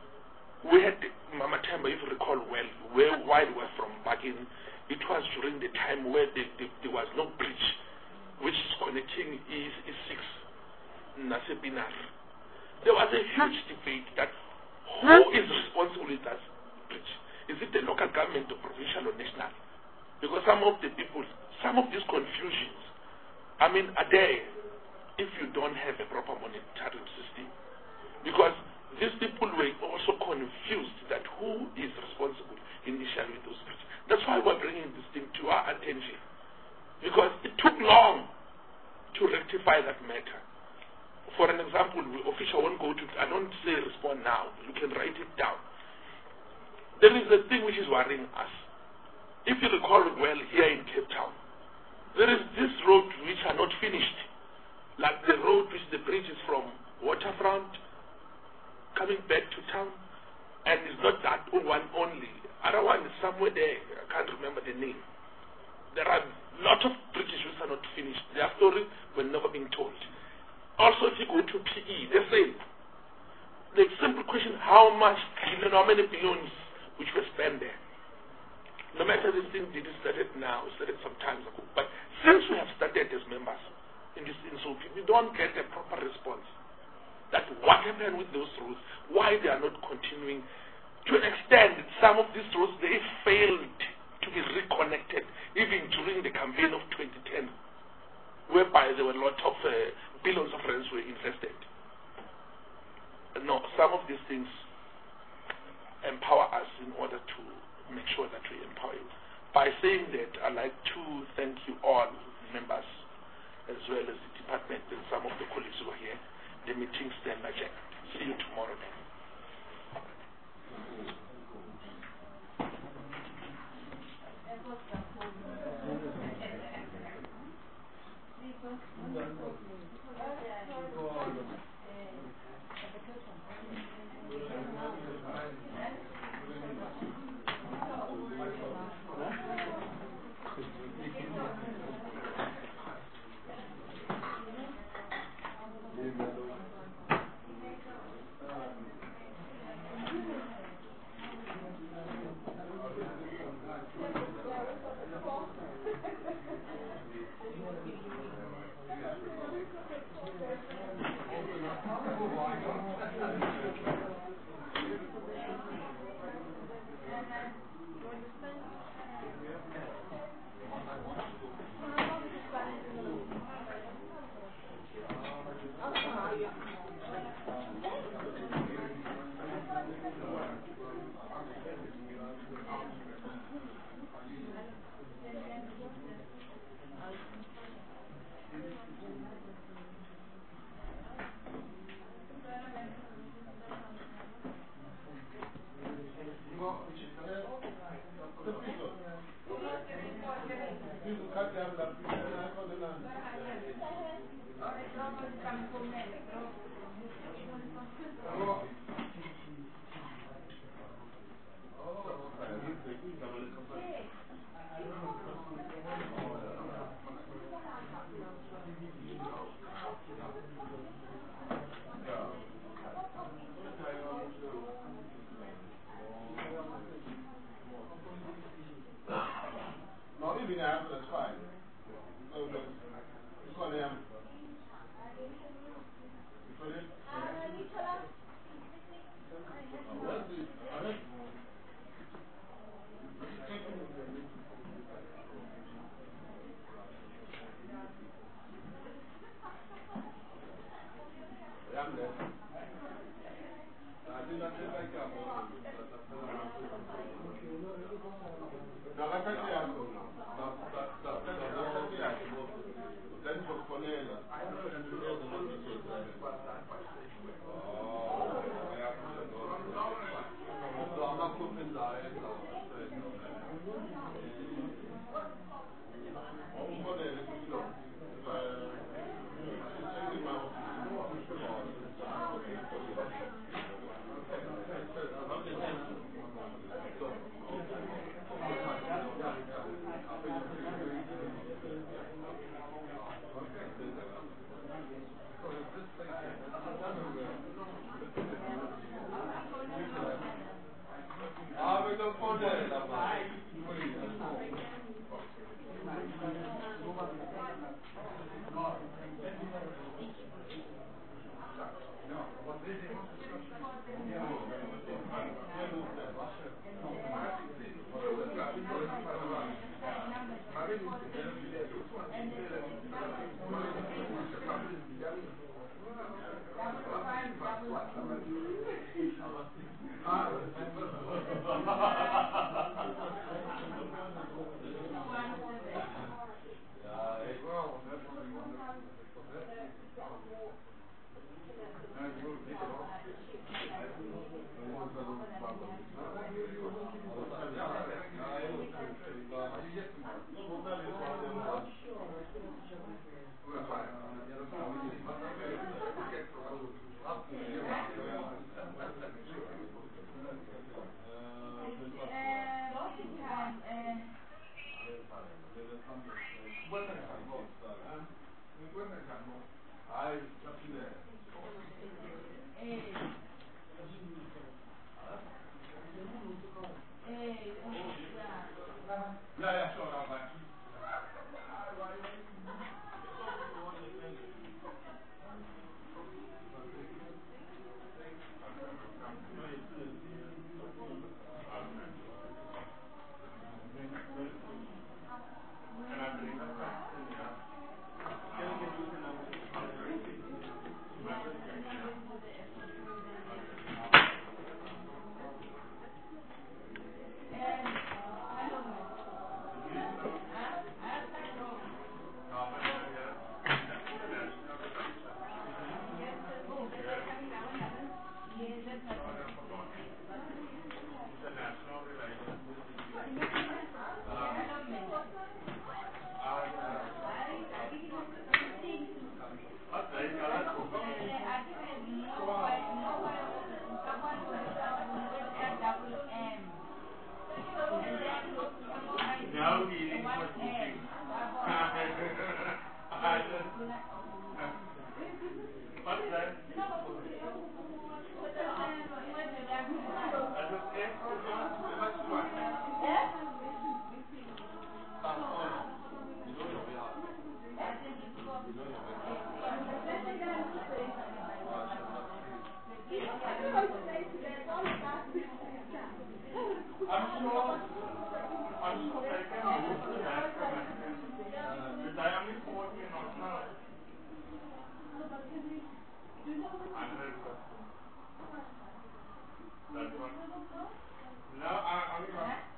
we had Mama Temba, if you recall well, where while we were from Mbakeng, it was during the time where the, the, there was no bridge which is connecting E six Nasepinar. There was a huge debate that who is responsible with that bridge? Is it the local government or provincial or national? Because some of the people, some of these confusions, I mean, are there if you don't have a proper monitoring system. Because these people were also confused that who is responsible initially with those bridges. That's why we're bringing this thing to our attention. Because it took long to rectify that matter. For an example, the official won't go to, I don't say respond now, you can write it down. There is a thing which is worrying us. If you recall well, here in Cape Town, there is this road which are not finished. Like the road which the bridge is from Waterfront, coming back to town, and it's not that one only. Other one is somewhere there, I can't remember the name. There are a lot of bridges which are not finished. Their story were never being told. Also, if you go to P E, they say, the simple question, how much, you know, how many billions which were spent there? No matter this thing did it started now, it started some time ago. But since we have started as members in this in so we don't get a proper response. That what happened with those roads, why they are not continuing. To an extent, some of these roads, they failed to be reconnected, even during the campaign of twenty ten, whereby there were a lot of uh, billions of rands were invested. No, some of these things empower us in order to make sure that we empower you. By saying that, I'd like to thank you all, members, as well as the department and some of the colleagues who are here. The meeting stand adjourned. See you tomorrow then. No, I, I'm